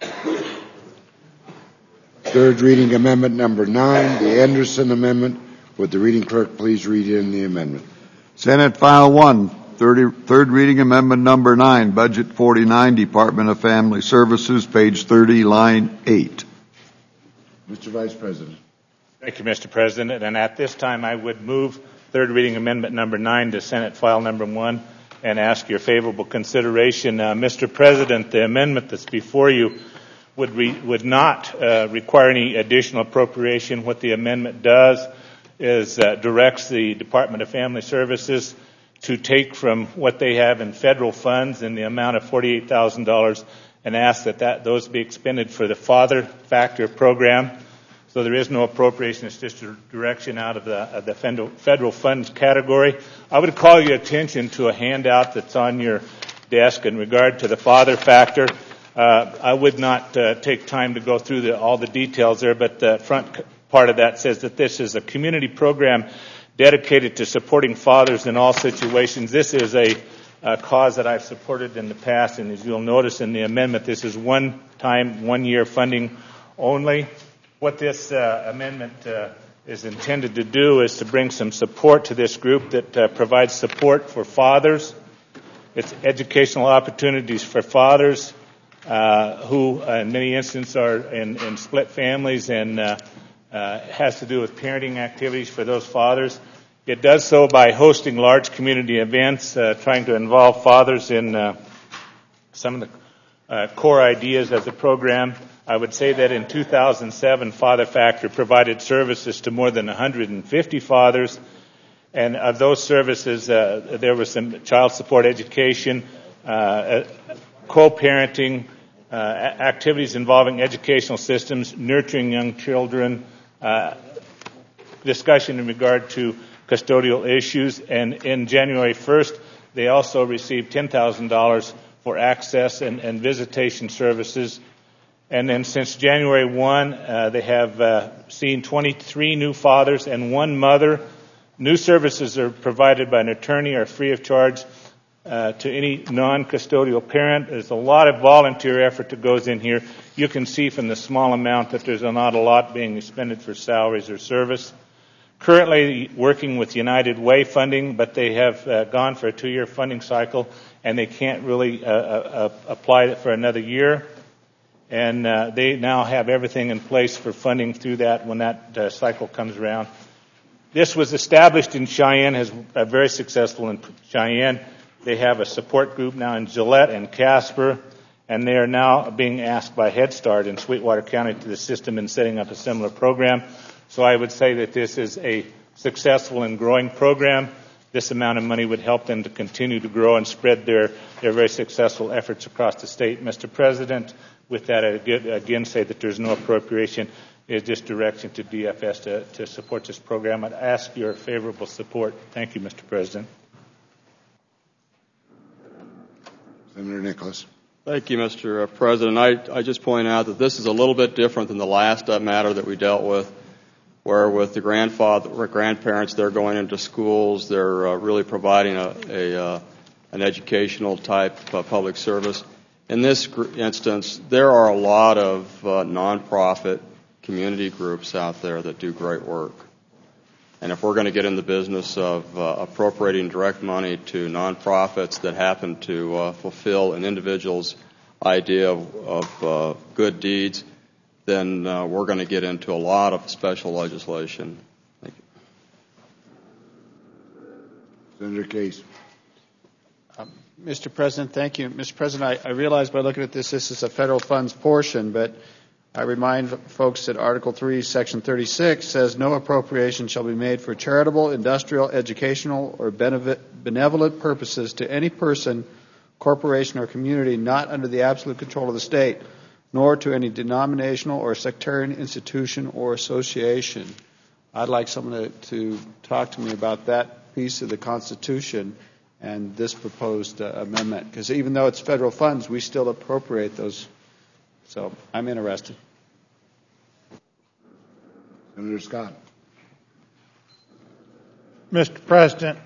Third reading amendment number 9, the Anderson amendment. Would the reading clerk please read in the amendment? Senate File 1, third reading amendment number 9, Budget 49, Department of Family Services, page 30, line 8. Mr. Vice President. Thank you, Mr. President. And at this time, I would move third reading amendment number 9 to Senate File number 1 and ask your favorable consideration. Mr. President, the amendment that's before you would not require any additional appropriation. What the amendment does is directs the Department of Family Services to take from what they have in federal funds in the amount of $48,000 and ask that those be expended for the Father Factor program. So there is no appropriation. It's just a direction out of the federal funds category. I would call your attention to a handout that's on your desk in regard to the Father Factor. I would not take time to go through all the details there, but the front part of that says that this is a community program dedicated to supporting fathers in all situations. This is a cause that I've supported in the past, and as you'll notice in the amendment, this is one-time, one-year funding only. What this amendment is intended to do is to bring some support to this group that provides support for fathers. It's educational opportunities for fathers who, in many instances, are in split families, and has to do with parenting activities for those fathers. It does so by hosting large community events, trying to involve fathers in some of the core ideas of the program. I would say that in 2007, Father Factor provided services to more than 150 fathers, and of those services, there was some child support education, co-parenting, activities involving educational systems, nurturing young children, discussion in regard to custodial issues, and in January 1st, they also received $10,000 for access and visitation services. And then since January 1, they have seen 23 new fathers and one mother. New services are provided by an attorney or free of charge to any non-custodial parent. There's a lot of volunteer effort that goes in here. You can see from the small amount that there's not a lot being expended for salaries or service. Currently working with United Way funding, but they have gone for a 2-year funding cycle, and they can't really apply it for another year. And they now have everything in place for funding through that when that cycle comes around. This was established in Cheyenne, has very successful in Cheyenne. They have a support group now in Gillette and Casper, and they are now being asked by Head Start in Sweetwater County to the system in setting up a similar program. So I would say that this is a successful and growing program. This amount of money would help them to continue to grow and spread their very successful efforts across the state. Mr. President, with that, I again say that there's no appropriation. It's just direction to DFS to support this program. I'd ask your favorable support. Thank you, Mr. President. Senator Nicholas. Thank you, Mr. President. I just point out that this is a little bit different than the last matter that we dealt with, where with the grandparents, they're going into schools, they're really providing an educational type public service. In this instance, there are a lot of nonprofit community groups out there that do great work. And if we're going to get in the business of appropriating direct money to nonprofits that happen to fulfill an individual's idea of good deeds, then we're going to get into a lot of special legislation. Thank you. Senator Case. Mr. President, thank you. Mr. President, I realize by looking at this is a federal funds portion, but I remind folks that Article 3, Section 36 says no appropriation shall be made for charitable, industrial, educational, or benevolent purposes to any person, corporation, or community not under the absolute control of the state, nor to any denominational or sectarian institution or association. I'd like someone to talk to me about that piece of the Constitution and this proposed amendment, because even though it's federal funds, we still appropriate those. So I'm interested. Senator Scott. Mr. President,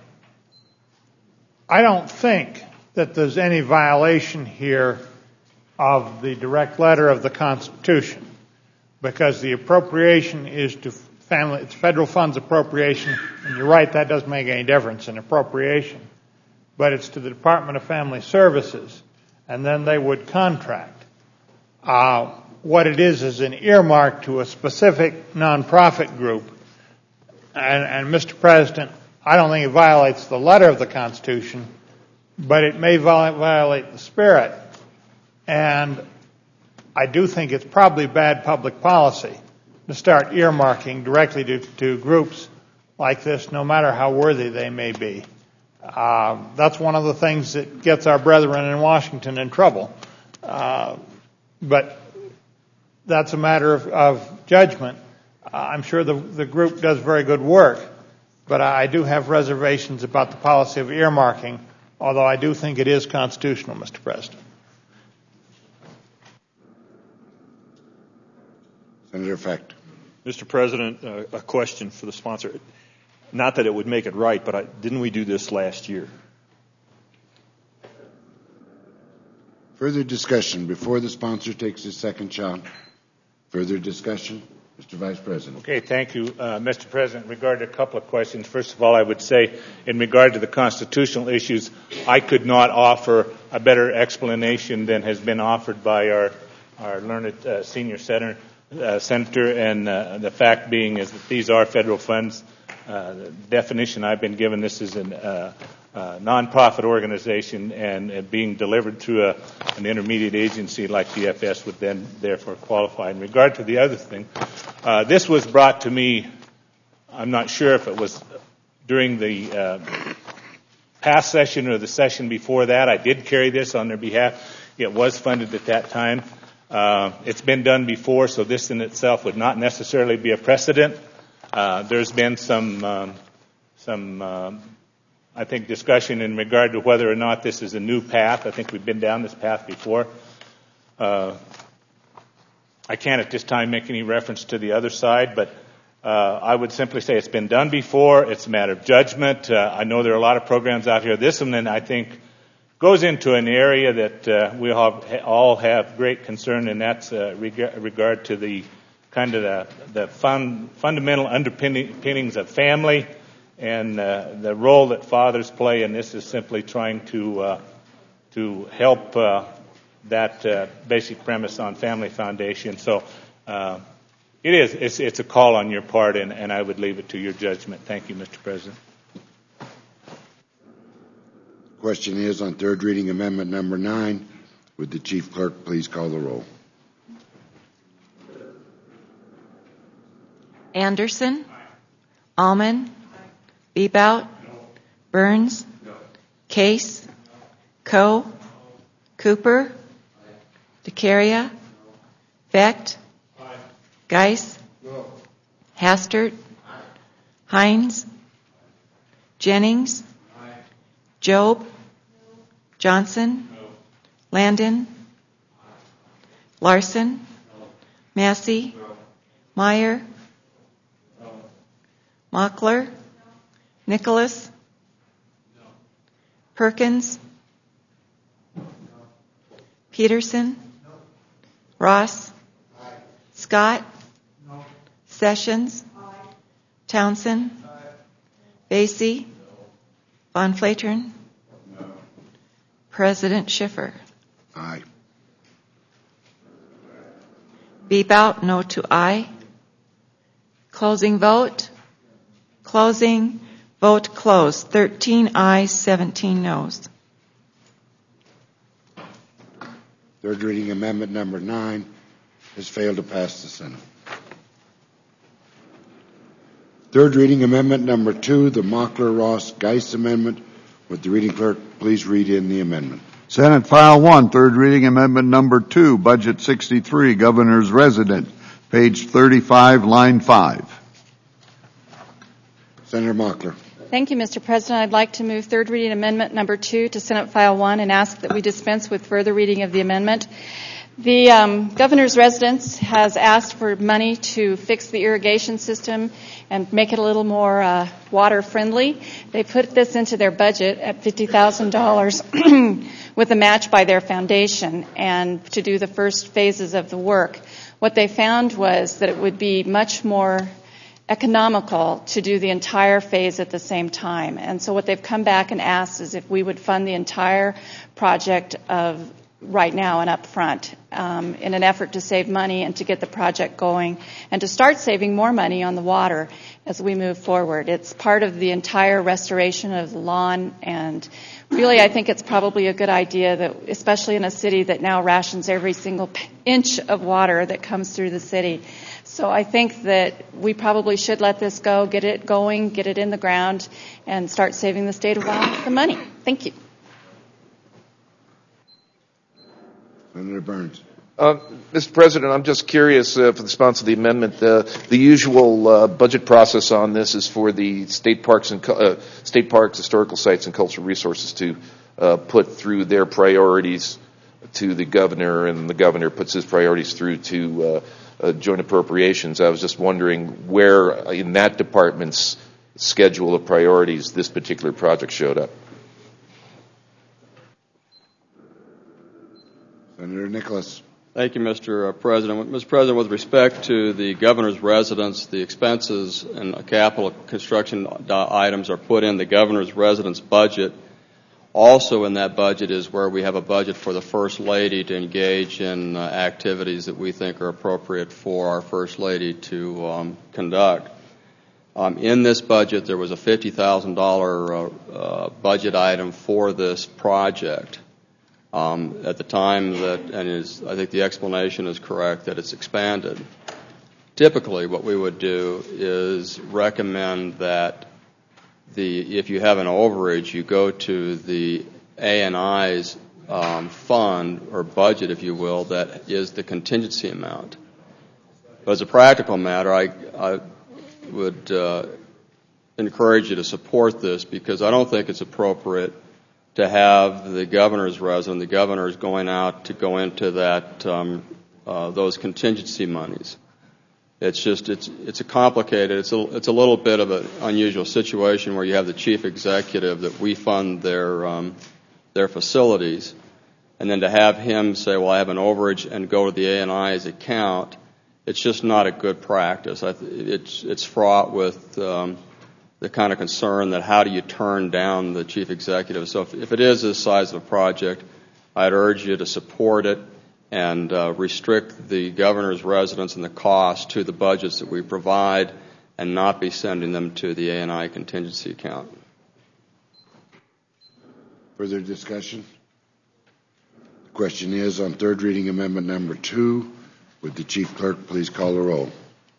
I don't think that there's any violation here of the direct letter of the Constitution, because the appropriation is to family, it's federal funds appropriation, and you're right, that doesn't make any difference in appropriation, but it's to the Department of Family Services, and then they would contract. What it is an earmark to a specific nonprofit group, and Mr. President, I don't think it violates the letter of the Constitution, but it may violate the spirit. And I do think it's probably bad public policy to start earmarking directly to groups like this, no matter how worthy they may be. That's one of the things that gets our brethren in Washington in trouble. But that's a matter of judgment. I'm sure the group does very good work, but I do have reservations about the policy of earmarking, although I do think it is constitutional, Mr. President. Senator Fecht. Mr. President, a question for the sponsor. Not that it would make it right, but didn't we do this last year? Further discussion before the sponsor takes his second shot. Further discussion? Mr. Vice President. Okay, thank you, Mr. President. In regard to a couple of questions, first of all, I would say in regard to the constitutional issues, I could not offer a better explanation than has been offered by our learned senior senator, and the fact being is that these are federal funds. The definition I've been given, this is a nonprofit organization, and being delivered through an intermediate agency like DFS would then therefore qualify. In regard to the other thing, this was brought to me, I'm not sure if it was during the past session or the session before that. I did carry this on their behalf. It was funded at that time. It's been done before, so this in itself would not necessarily be a precedent. There's been some I think, discussion in regard to whether or not this is a new path. I think we've been down this path before. I can't at this time make any reference to the other side, but I would simply say it's been done before. It's a matter of judgment. I know there are a lot of programs out here. This one, I think, goes into an area that we all have great concern, and that's regard to the kind of the fundamental underpinnings of family and the role that fathers play, and this is simply trying to help that basic premise on family foundation. So it's a call on your part, and I would leave it to your judgment. Thank you, Mr. President. Question is on third reading amendment number 9. Would the chief clerk please call the roll? Anderson? Alman? Bebout? Burns? Case? Coe? Cooper? DeCaria? Vecht? Geis? Hastert? Hines? Jennings? Job? Johnson? Landon? Larson? Massey? Meyer? Mockler? Nicholas? Perkins? Peterson? Ross? Scott? Sessions? Townsend? Basie? Von Flatern? President Schiffer? Aye. Bebout, no to aye. Closing vote. Closing. Vote closed. 13 ayes, 17 noes. Third reading amendment number 9 has failed to pass the Senate. Third reading amendment number 2, the Mockler-Ross-Geis amendment. Would the reading clerk please read in the amendment? Senate File 1, third reading amendment number 2, Budget 63, Governor's Resident, page 35, line 5. Senator Mockler. Thank you, Mr. President. I'd like to move third reading amendment number 2 to Senate File 1 and ask that we dispense with further reading of the amendment. The governor's residence has asked for money to fix the irrigation system and make it a little more water friendly. They put this into their budget at $50,000 with a match by their foundation and to do the first phases of the work. What they found was that it would be much more economical to do the entire phase at the same time. And so what they've come back and asked is if we would fund the entire project of right now and up front in an effort to save money and to get the project going and to start saving more money on the water as we move forward. It's part of the entire restoration of the lawn, and really I think it's probably a good idea that, especially in a city that now rations every single inch of water that comes through the city. So I think that we probably should let this go, get it going, get it in the ground, and start saving the state of Wyoming the money. Thank you. Senator Burns. Mr. President, I'm just curious for the response to the amendment. The usual budget process on this is for the state parks, historical sites, and cultural resources to put through their priorities to the governor, and the governor puts his priorities through to joint appropriations. I was just wondering where in that department's schedule of priorities this particular project showed up. Senator Nicholas. Thank you, Mr. President. Mr. President, with respect to the governor's residence, the expenses and capital construction items are put in the governor's residence budget. Also in that budget is where we have a budget for the First Lady to engage in activities that we think are appropriate for our First Lady to conduct. In this budget, there was a $50,000 budget item for this project. At the time I think the explanation is correct, that it's expanded. Typically, what we would do is recommend that if you have an overage, you go to the A&I's fund or budget, if you will, that is the contingency amount. But as a practical matter, I would encourage you to support this, because I don't think it's appropriate to have the governor's resident, the governor's going out to go into that those contingency monies. It's a complicated, it's a little bit of an unusual situation where you have the chief executive that we fund their facilities, and then to have him say, well, I have an overage, and go to the A&I's account, it's just not a good practice. It's fraught with the kind of concern that how do you turn down the chief executive. So if it is this size of a project, I'd urge you to support it and restrict the governor's residence and the cost to the budgets that we provide, and not be sending them to the A&I contingency account. Further discussion? The question is on third reading amendment number 2. Would the chief clerk please call the roll?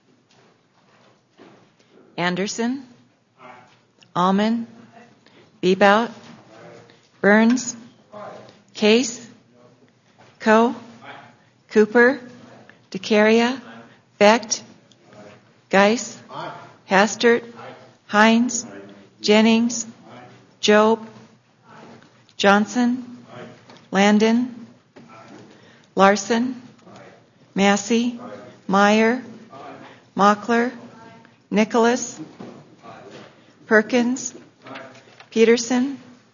Anderson? Almond? Bebout? Burns? Case? Coe? Cooper? DeCaria? Becht? Geis? Hastert? Hines? Jennings? Job? Johnson? Landon? Larson? Massey? Meyer? Mockler? Nicholas? Perkins? Peterson?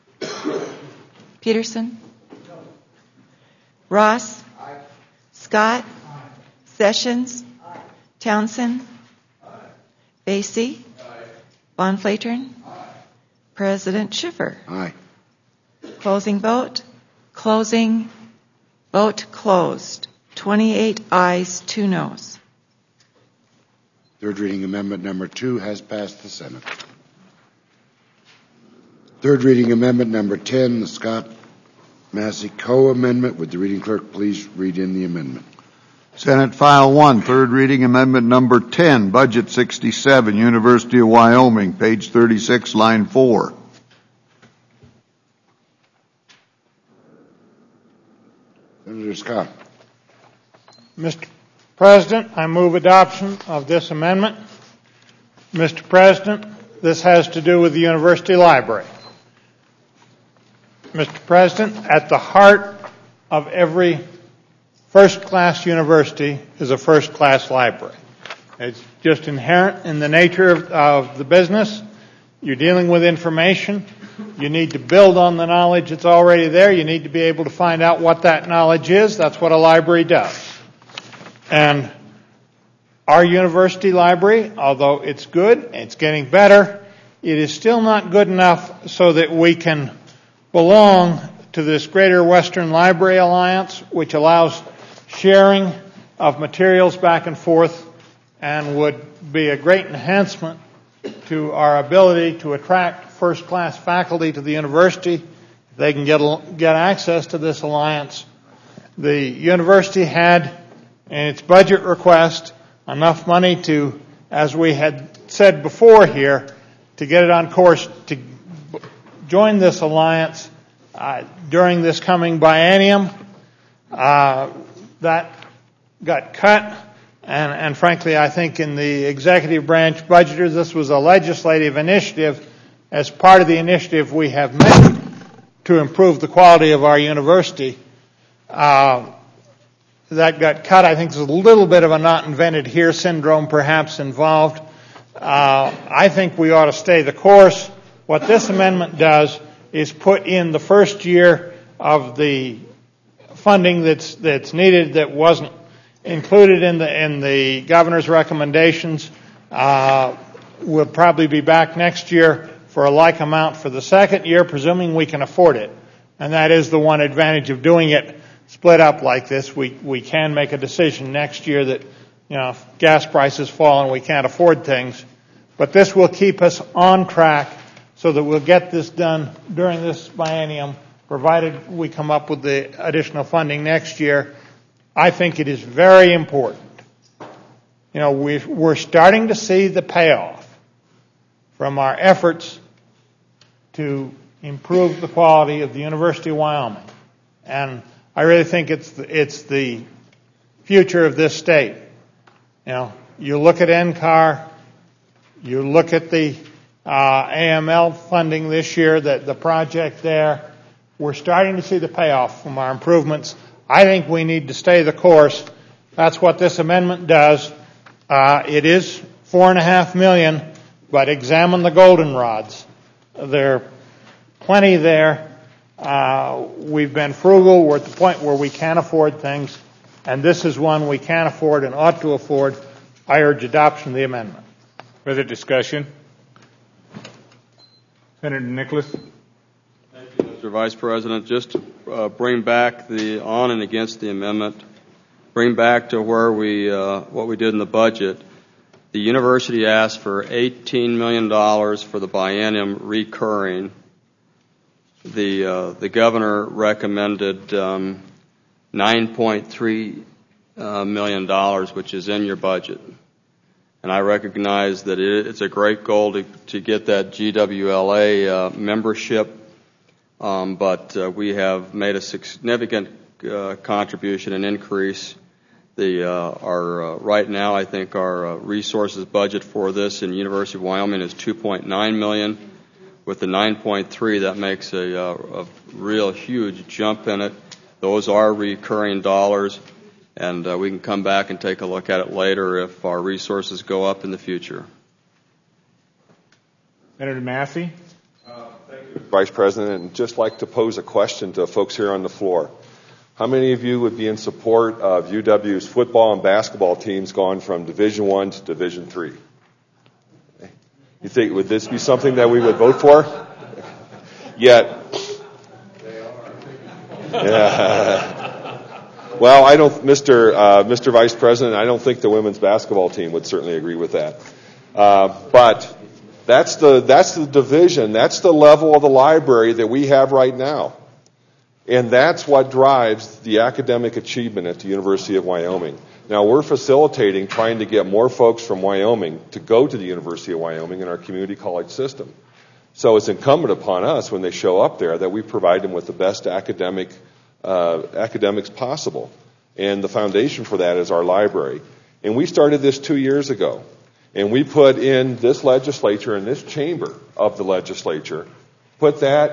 Ross? Scott? Sessions? Townsend? Basie? Bonflatern? President Schiffer? Aye. Closing vote? Closing vote closed. 28 ayes, 2 noes. Third reading amendment number 2 has passed the Senate. Third reading amendment number 10, the Scott Massey Coe amendment. Would the reading clerk please read in the amendment? Senate File 1, third reading amendment number 10, Budget 67, University of Wyoming, page 36, line 4. Senator Scott. Mr. President, I move adoption of this amendment. Mr. President, this has to do with the university library. Mr. President, at the heart of every first-class university is a first-class library. It's just inherent in the nature of the business. You're dealing with information. You need to build on the knowledge that's already there. You need to be able to find out what that knowledge is. That's what a library does. And our university library, although it's good, it's getting better, it is still not good enough so that we can belong to this Greater Western Library Alliance, which allows sharing of materials back and forth and would be a great enhancement to our ability to attract first-class faculty to the university. If they can get access to this alliance. The university had, in its budget request, enough money to, as we had said before here, to get it on course to join this alliance during this coming biennium. That got cut, and frankly, I think in the executive branch budgeters, this was a legislative initiative. As part of the initiative we have made to improve the quality of our university, that got cut. I think there's a little bit of a not invented here syndrome perhaps involved. I think we ought to stay the course. What this amendment does is put in the first year of the funding that's needed that wasn't included in the governor's recommendations. We'll probably be back next year for a like amount for the second year, presuming we can afford it. And that is the one advantage of doing it split up like this. We can make a decision next year that, if gas prices fall and we can't afford things. But this will keep us on track so that we'll get this done during this biennium, provided we come up with the additional funding next year. I think it is very important. We're starting to see the payoff from our efforts to improve the quality of the University of Wyoming. And I really think it's the future of this state. You look at NCAR, you look at the AML funding this year, the project there. We're starting to see the payoff from our improvements. I think we need to stay the course. That's what this amendment does. It is $4.5 million, but examine the goldenrods. There are plenty there. We've been frugal. We're at the point where we can afford things, and this is one we can afford and ought to afford. I urge adoption of the amendment. Further discussion? Senator Nicholas. Thank you, Mr. Vice President. Just to bring back the on and against the amendment, bring back to where what we did in the budget. The university asked for $18 million for the biennium recurring. The governor recommended $9.3 million, which is in your budget. And I recognize that it's a great goal to get that GWLA membership, but we have made a significant contribution and increase. Right now, I think our resources budget for this in University of Wyoming is $2.9 million. With the 9.3, that makes a real huge jump in it. Those are recurring dollars, and we can come back and take a look at it later if our resources go up in the future. Senator Massey. Thank you, Vice President. And just like to pose a question to folks here on the floor. How many of you would be in support of UW's football and basketball teams going from Division I to Division III? You think, would this be something that we would vote for? Yet, yeah. Well, I don't, Mr. Vice President, I don't think the women's basketball team would certainly agree with that. But that's the division, that's the level of the library that we have right now. And that's what drives the academic achievement at the University of Wyoming. Now, we're facilitating trying to get more folks from Wyoming to go to the University of Wyoming in our community college system. So it's incumbent upon us when they show up there that we provide them with the best academics possible. And the foundation for that is our library. And we started this 2 years ago. And we put in this legislature, in this chamber of the legislature, put that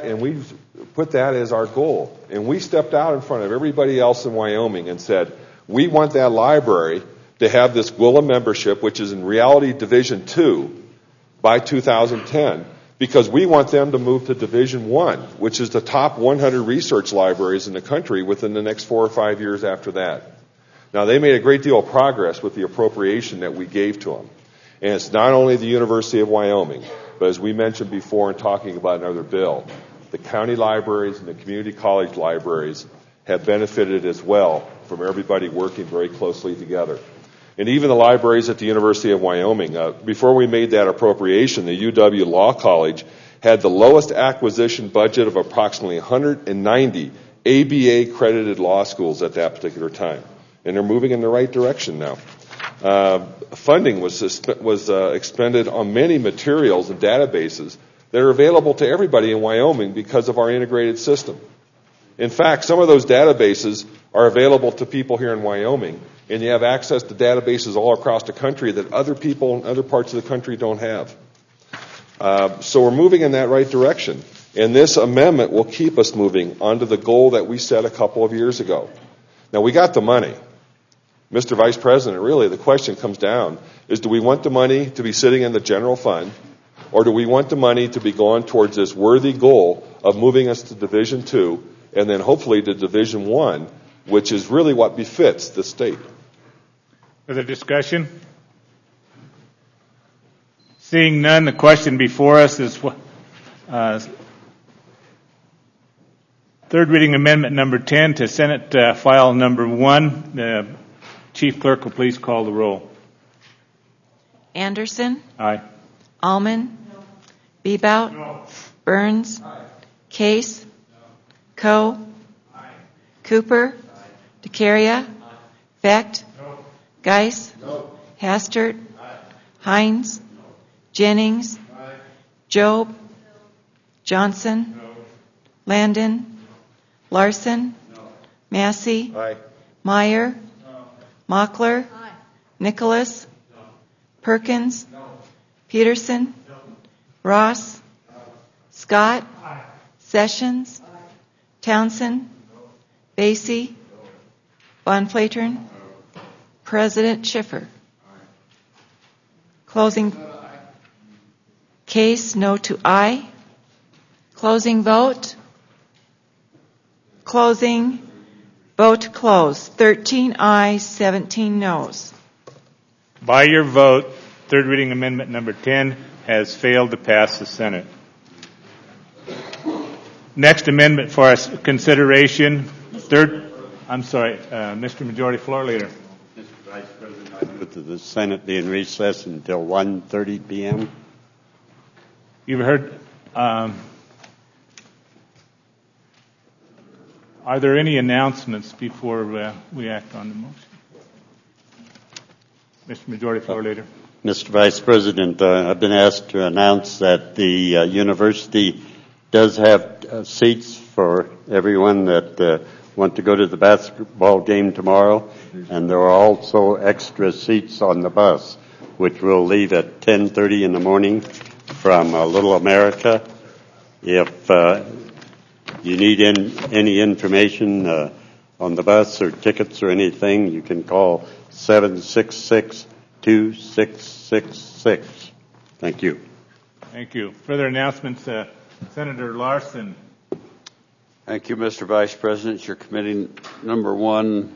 as our goal. And we stepped out in front of everybody else in Wyoming and said, we want that library to have this GWILA membership, which is in reality Division II, by 2010, because we want them to move to Division I, which is the top 100 research libraries in the country within the next 4 or 5 years after that. Now, they made a great deal of progress with the appropriation that we gave to them. And it's not only the University of Wyoming, but as we mentioned before in talking about another bill, the county libraries and the community college libraries have benefited as well from everybody working very closely together. And even the libraries at the University of Wyoming, before we made that appropriation, the UW Law College had the lowest acquisition budget of approximately 190 ABA-accredited law schools at that particular time. And they're moving in the right direction now. Funding was expended on many materials and databases that are available to everybody in Wyoming because of our integrated system. In fact, some of those databases are available to people here in Wyoming, and you have access to databases all across the country that other people in other parts of the country don't have. So we're moving in that right direction. And this amendment will keep us moving onto the goal that we set a couple of years ago. Now, we got the money. Mr. Vice President, really the question comes down is, do we want the money to be sitting in the general fund, or do we want the money to be going towards this worthy goal of moving us to Division II and then hopefully to Division I which is really what befits the state. Further discussion? Seeing none, the question before us is third reading amendment number 10 to Senate file number 1. The Chief Clerk will please call the roll. Anderson? Aye. Allman? Bebout? Burns? Case? Coe? Cooper? DeCaria? Vecht? Geis? Hastert? Hines? Jennings? Job? Johnson? Landon? Larson? Massey? Meyer? Mockler? Nicholas? Perkins? Peterson? Ross? Scott? Sessions? Townsend? Basie? Von Flatern? President Schiffer. Closing. Case, no to aye. Closing vote. Closing. Vote closed. 13 ayes, 17 noes. By your vote, third reading amendment number 10 has failed to pass the Senate. Next amendment for us consideration. Mr. Majority Floor Leader. Mr. Vice President, I move that the Senate be in recess until 1:30 p.m. You've heard. Are there any announcements before we act on the motion? Mr. Majority Floor Leader. Mr. Vice President, I've been asked to announce that the university does have seats for everyone that want to go to the basketball game tomorrow, and there are also extra seats on the bus, which will leave at 10:30 in the morning from Little America. If you need any information on the bus or tickets or anything, you can call 766-2666. Thank you. Thank you. Further announcements, Senator Larson. Thank you, Mr. Vice President. It's your committee number 1.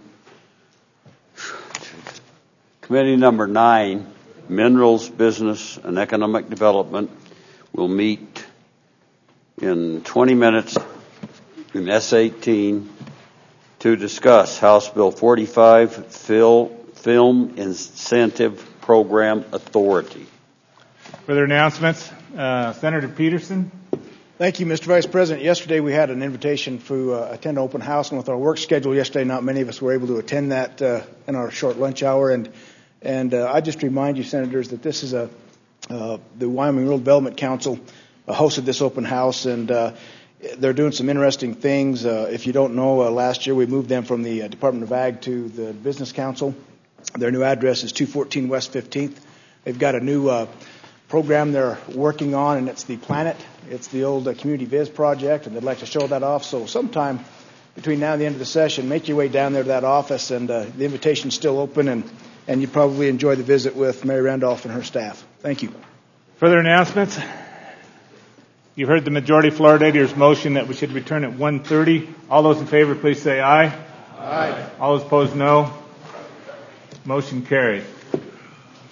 Committee number 9, Minerals, Business, and Economic Development, will meet in 20 minutes in S18 to discuss House Bill 45, Film Incentive Program Authority. Further announcements, Senator Peterson. Thank you, Mr. Vice President. Yesterday we had an invitation to attend open house, and with our work schedule yesterday, not many of us were able to attend that in our short lunch hour. And I just remind you, Senators, that this is the Wyoming Rural Development Council hosted this open house, and they're doing some interesting things. If you don't know, last year we moved them from the Department of Ag to the Business Council. Their new address is 214 West 15th. They've got a new program they're working on, and it's the Planet. It's the old Community Biz project, and they'd like to show that off. So sometime between now and the end of the session, make your way down there to that office, and the invitation's still open, and you probably enjoy the visit with Mary Randolph and her staff. Thank you. Further announcements? You've heard the Majority Floor Leader's motion that we should return at 1:30. All those in favor, please say aye. Aye. All those opposed, no. Motion carried.